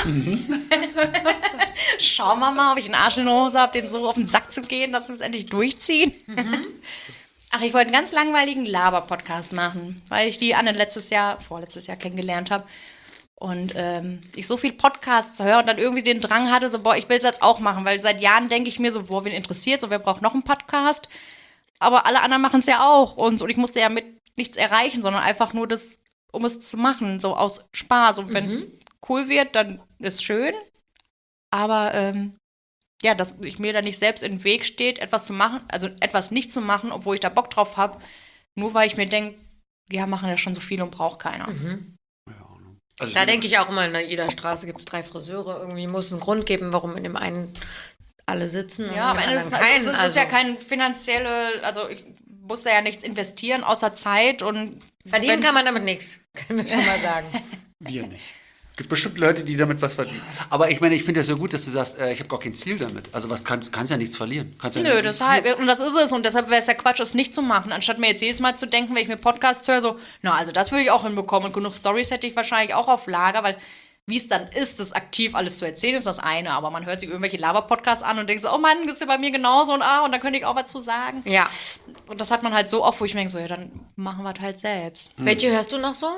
Schauen wir mal, ob ich einen Arsch in der Hose habe, den so auf den Sack zu gehen, dass wir es endlich durchziehen. Ach, ich wollte einen ganz langweiligen Laber-Podcast machen, weil ich die Anne letztes Jahr, vorletztes Jahr kennengelernt habe. Und ähm, ich so viel Podcasts höre und dann irgendwie den Drang hatte, so, boah, ich will es jetzt auch machen, weil seit Jahren denke ich mir so, boah, wen interessiert, so, wer braucht noch einen Podcast? Aber alle anderen machen es ja auch. Und, und ich musste ja mit nichts erreichen, sondern einfach nur das, um es zu machen, so aus Spaß. Und wenn es cool wird, dann ist schön. Aber ähm, ja, dass ich mir da nicht selbst im Weg steht, etwas zu machen, also etwas nicht zu machen, obwohl ich da Bock drauf habe, nur weil ich mir denke, ja, machen ja schon so viel und braucht keiner. Also Da denke ich auch immer, in jeder Straße gibt es drei Friseure. Irgendwie muss es einen Grund geben, warum in dem einen alle sitzen. Ja, am und in Ende dem ist anderen also, es keinen. ist ja kein finanzielle, also ich muss da ja nichts investieren außer Zeit und Verdienen wenn's- kann man damit nichts, können wir schon mal sagen. Wir nicht. Es gibt bestimmt Leute, die damit was verdienen. Aber ich meine, ich finde das so gut, dass du sagst, äh, ich habe gar kein Ziel damit. Also was kannst, kannst ja nichts verlieren. Kannst ja Nö, nicht- deshalb, und das ist es. Und deshalb wäre es ja Quatsch, es nicht zu machen. Anstatt mir jetzt jedes Mal zu denken, wenn ich mir Podcasts höre, so, na, also das will ich auch hinbekommen. Und genug Stories hätte ich wahrscheinlich auch auf Lager, weil wie es dann ist, das aktiv alles zu erzählen, ist das eine. Aber man hört sich irgendwelche Laber-Podcasts an und denkt so, oh Mann, das ist ja bei mir genauso und ah, und da könnte ich auch was zu sagen. Ja. Und das hat man halt so oft, wo ich mir denke, so, ja, dann machen wir es halt selbst. Welche hörst du noch so?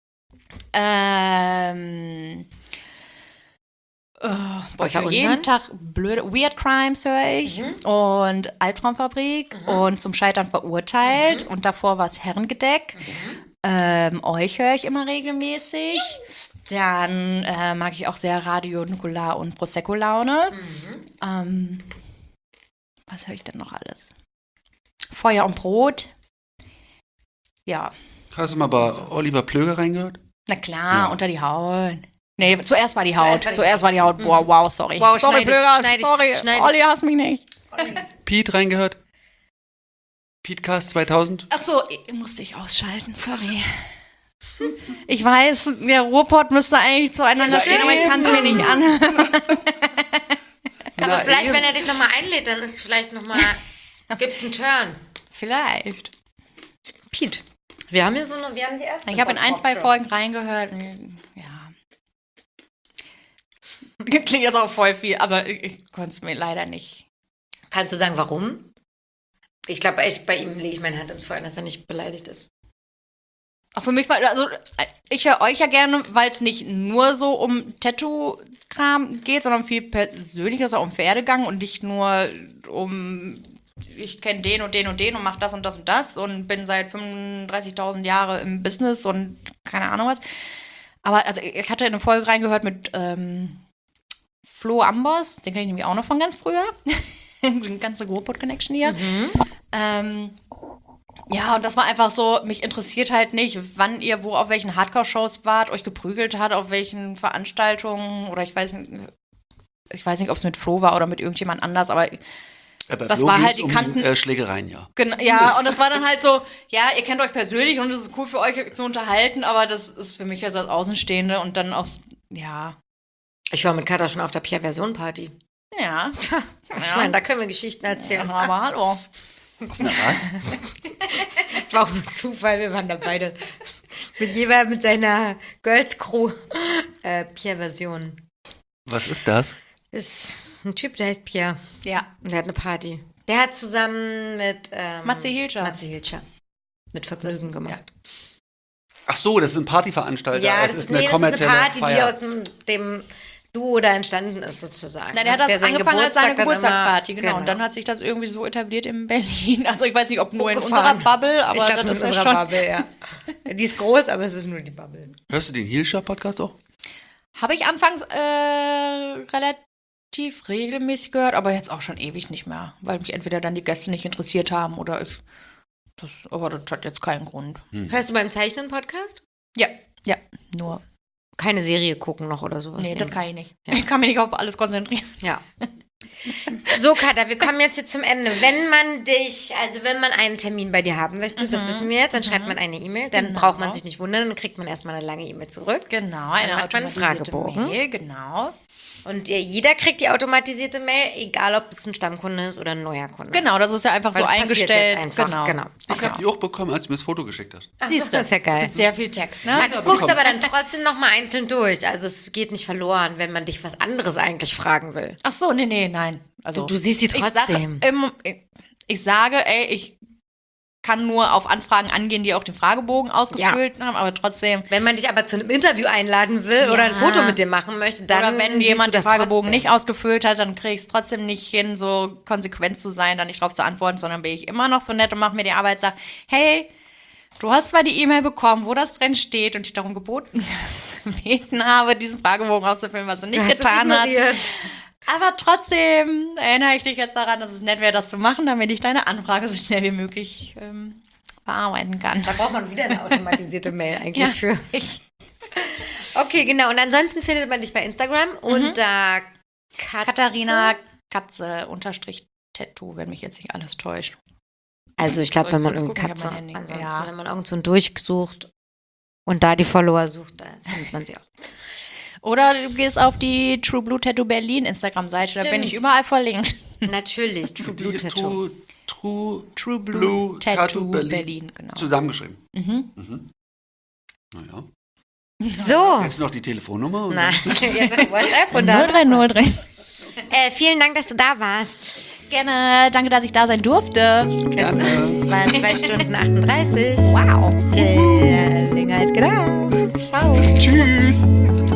Ähm. Oh, boah, ich Außer höre jeden unseren? Tag blöde Weird Crimes höre ich und Albtraumfabrik und zum Scheitern verurteilt und davor war es Herrengedeck. Ähm, euch höre ich immer regelmäßig. Dann äh, mag ich auch sehr Radio Nukular und Prosecco Laune. Ähm, was höre ich denn noch alles? Feuer und Brot. Ja, Hast du mal bei Oliver Plöger reingehört? na klar, Ja. unter die Haut. Nee, zuerst war die Haut. Zuerst war die- Zuerst war die Haut. Boah, wow, sorry. Wow, sorry, schneid ich, Blöger, schneid ich, sorry. schneid ich. Olli, hasst mich nicht. Pete reingehört? Petecast zweitausend? Ach so, ich- musste ich ausschalten, sorry. Ich weiß, der Ruhrpott müsste eigentlich zueinander Ja, stehen, aber ich kann es mir nicht anhören. Aber vielleicht, wenn er dich nochmal einlädt, dann ist vielleicht nochmal, gibt's einen Turn. Vielleicht. Pete, wir haben hier so eine, wir haben die erste. Ich habe in ein, zwei Talkshow. Folgen reingehört. und, Ja. Klingt jetzt auch voll viel, aber ich, ich konnte es mir leider nicht. Kannst du sagen, warum? Ich glaube, echt, bei ihm lege ich meine Hand ins Feuer, dass er nicht beleidigt ist. Auch für mich war, also ich höre euch ja gerne, weil es nicht nur so um Tattoo-Kram geht, sondern viel Persönliches, auch um Werdegang und nicht nur um, ich kenne den und den und den und mache das und das und das und bin seit fünfunddreißigtausend Jahre im Business und keine Ahnung was. Aber also ich hatte in eine Folge reingehört mit ähm, Flo Ambers, den kenne ich nämlich auch noch von ganz früher. Die ganze Ruhrpott-Connection hier. Ähm, ja, und das war einfach so, mich interessiert halt nicht, wann ihr wo auf welchen Hardcore-Shows wart, euch geprügelt hat, auf welchen Veranstaltungen oder ich weiß nicht, ich weiß nicht, ob es mit Flo war oder mit irgendjemand anders, aber Ja, bei das Flo war ging's halt die um, Kanten- Äh, Schlägereien, ja. Gen ja, und das war dann halt so, ja, ihr kennt euch persönlich und es ist cool für euch zu unterhalten, aber das ist für mich jetzt als Außenstehende und dann aus, ja, Ich war mit Katha schon auf der Pierre-Version-Party. ja. Ich meine, da können wir Geschichten erzählen. Ja, aber hallo. Auf einer was? Es war auch nur Zufall, wir waren da beide mit jeweils mit seiner Girls Crew. Äh, Pierre-Version. Was ist das? Ist ein Typ, der heißt Pierre. Ja. Und der hat eine Party. Der hat zusammen mit ähm, Matze Hilscher. Matze Hilscher mit Vergnügen gemacht. Ach so, das ist ein Partyveranstalter. Ja, es das ist, eine nee, das ist eine kommerzielle Party, die Feier. aus dem, dem Duo da entstanden ist sozusagen. Na, der hat das seinen angefangen als seine Geburtstag dann Geburtstagsparty, immer- genau. Und dann hat sich das irgendwie so etabliert in Berlin. Also ich weiß nicht, ob nur in Hochgefahren. unserer Bubble, aber ich glaub, das nur ist in ja unserer schon... Bubble, ja. Die ist groß, aber es ist nur die Bubble. Hörst du den Heelshop-Podcast auch? Habe ich anfangs äh, relativ regelmäßig gehört, aber jetzt auch schon ewig nicht mehr, weil mich entweder dann die Gäste nicht interessiert haben oder ich. Das, aber das hat jetzt keinen Grund. Hörst du beim Zeichnen Podcast? Ja, ja, nur. Keine Serie gucken noch oder sowas? Nee, das kann ich nicht. Ich kann mich nicht auf alles konzentrieren. Ja. So, Katha, wir kommen jetzt hier zum Ende. Wenn man dich, also wenn man einen Termin bei dir haben möchte, das wissen wir jetzt, dann schreibt man eine E-Mail, dann Genau. braucht man sich nicht wundern, dann kriegt man erstmal eine lange E-Mail zurück. Genau, Dann eine macht man einen automatisierte Fragebogen. Mail, genau. Und äh, jeder kriegt die automatisierte Mail, egal ob es ein Stammkunde ist oder ein neuer Kunde. Genau, das ist ja einfach Weil so das passiert jetzt eingestellt. einfach, Genau. genau. Ich habe die auch bekommen, als du mir das Foto geschickt hast. Siehst du, das ist ja geil. Sehr viel Text, ne? Du guckst aber dann trotzdem nochmal einzeln durch. Also es geht nicht verloren, wenn man dich was anderes eigentlich fragen will. Ach so, nee, nee, nein. Also, Du- du siehst sie ich sage trotzdem. im- Ich, ich sage, ey, ich kann nur auf Anfragen angehen, die auch den Fragebogen ausgefüllt haben, aber trotzdem. Wenn man dich aber zu einem Interview einladen will Ja. oder ein Foto mit dir machen möchte, dann Oder wenn siehst jemand du den das Fragebogen trotzdem. nicht ausgefüllt hat, dann kriege ich es trotzdem nicht hin, so konsequent zu sein, da nicht drauf zu antworten, sondern bin ich immer noch so nett und mache mir die Arbeit, sage, hey, du hast zwar die E-Mail bekommen, wo das drin steht und ich darum geboten, gebeten habe, diesen Fragebogen auszufüllen, was du nicht Du hast es getan hast. ignoriert. Aber trotzdem erinnere ich dich jetzt daran, dass es nett wäre, das zu machen, damit ich deine Anfrage so schnell wie möglich ähm, bearbeiten kann. Da braucht man wieder eine automatisierte Mail eigentlich Ja, für. ich, Okay, genau. Und ansonsten findet man dich bei Instagram unter Katze. Katharina Katze unterstrich Tattoo, wenn mich jetzt nicht alles täuscht. Also ich glaube, Soll wenn man kurz irgendwie gucken, ich Katze, hab mein Handy. ansonsten, Ja. wenn man irgend so ein durchsucht und da die Follower sucht, da findet man sie auch. Oder du gehst auf die True Blue Tattoo Berlin Instagram-Seite, da bin Stimmt. ich überall verlinkt. Natürlich, True Die Blue ist Tattoo. True, True, True Blue, Tattoo, Berlin. genau. Zusammengeschrieben. Mhm. Mhm. Naja. So, Jetzt noch die Telefonnummer. Und na, jetzt auf WhatsApp und null dann. drei null drei. Äh, vielen Dank, dass du da warst. Gerne, danke, dass ich da sein durfte. Gerne. Es waren zwei Stunden achtunddreißig. Wow. Äh, länger als gedacht. Ciao. Tschüss.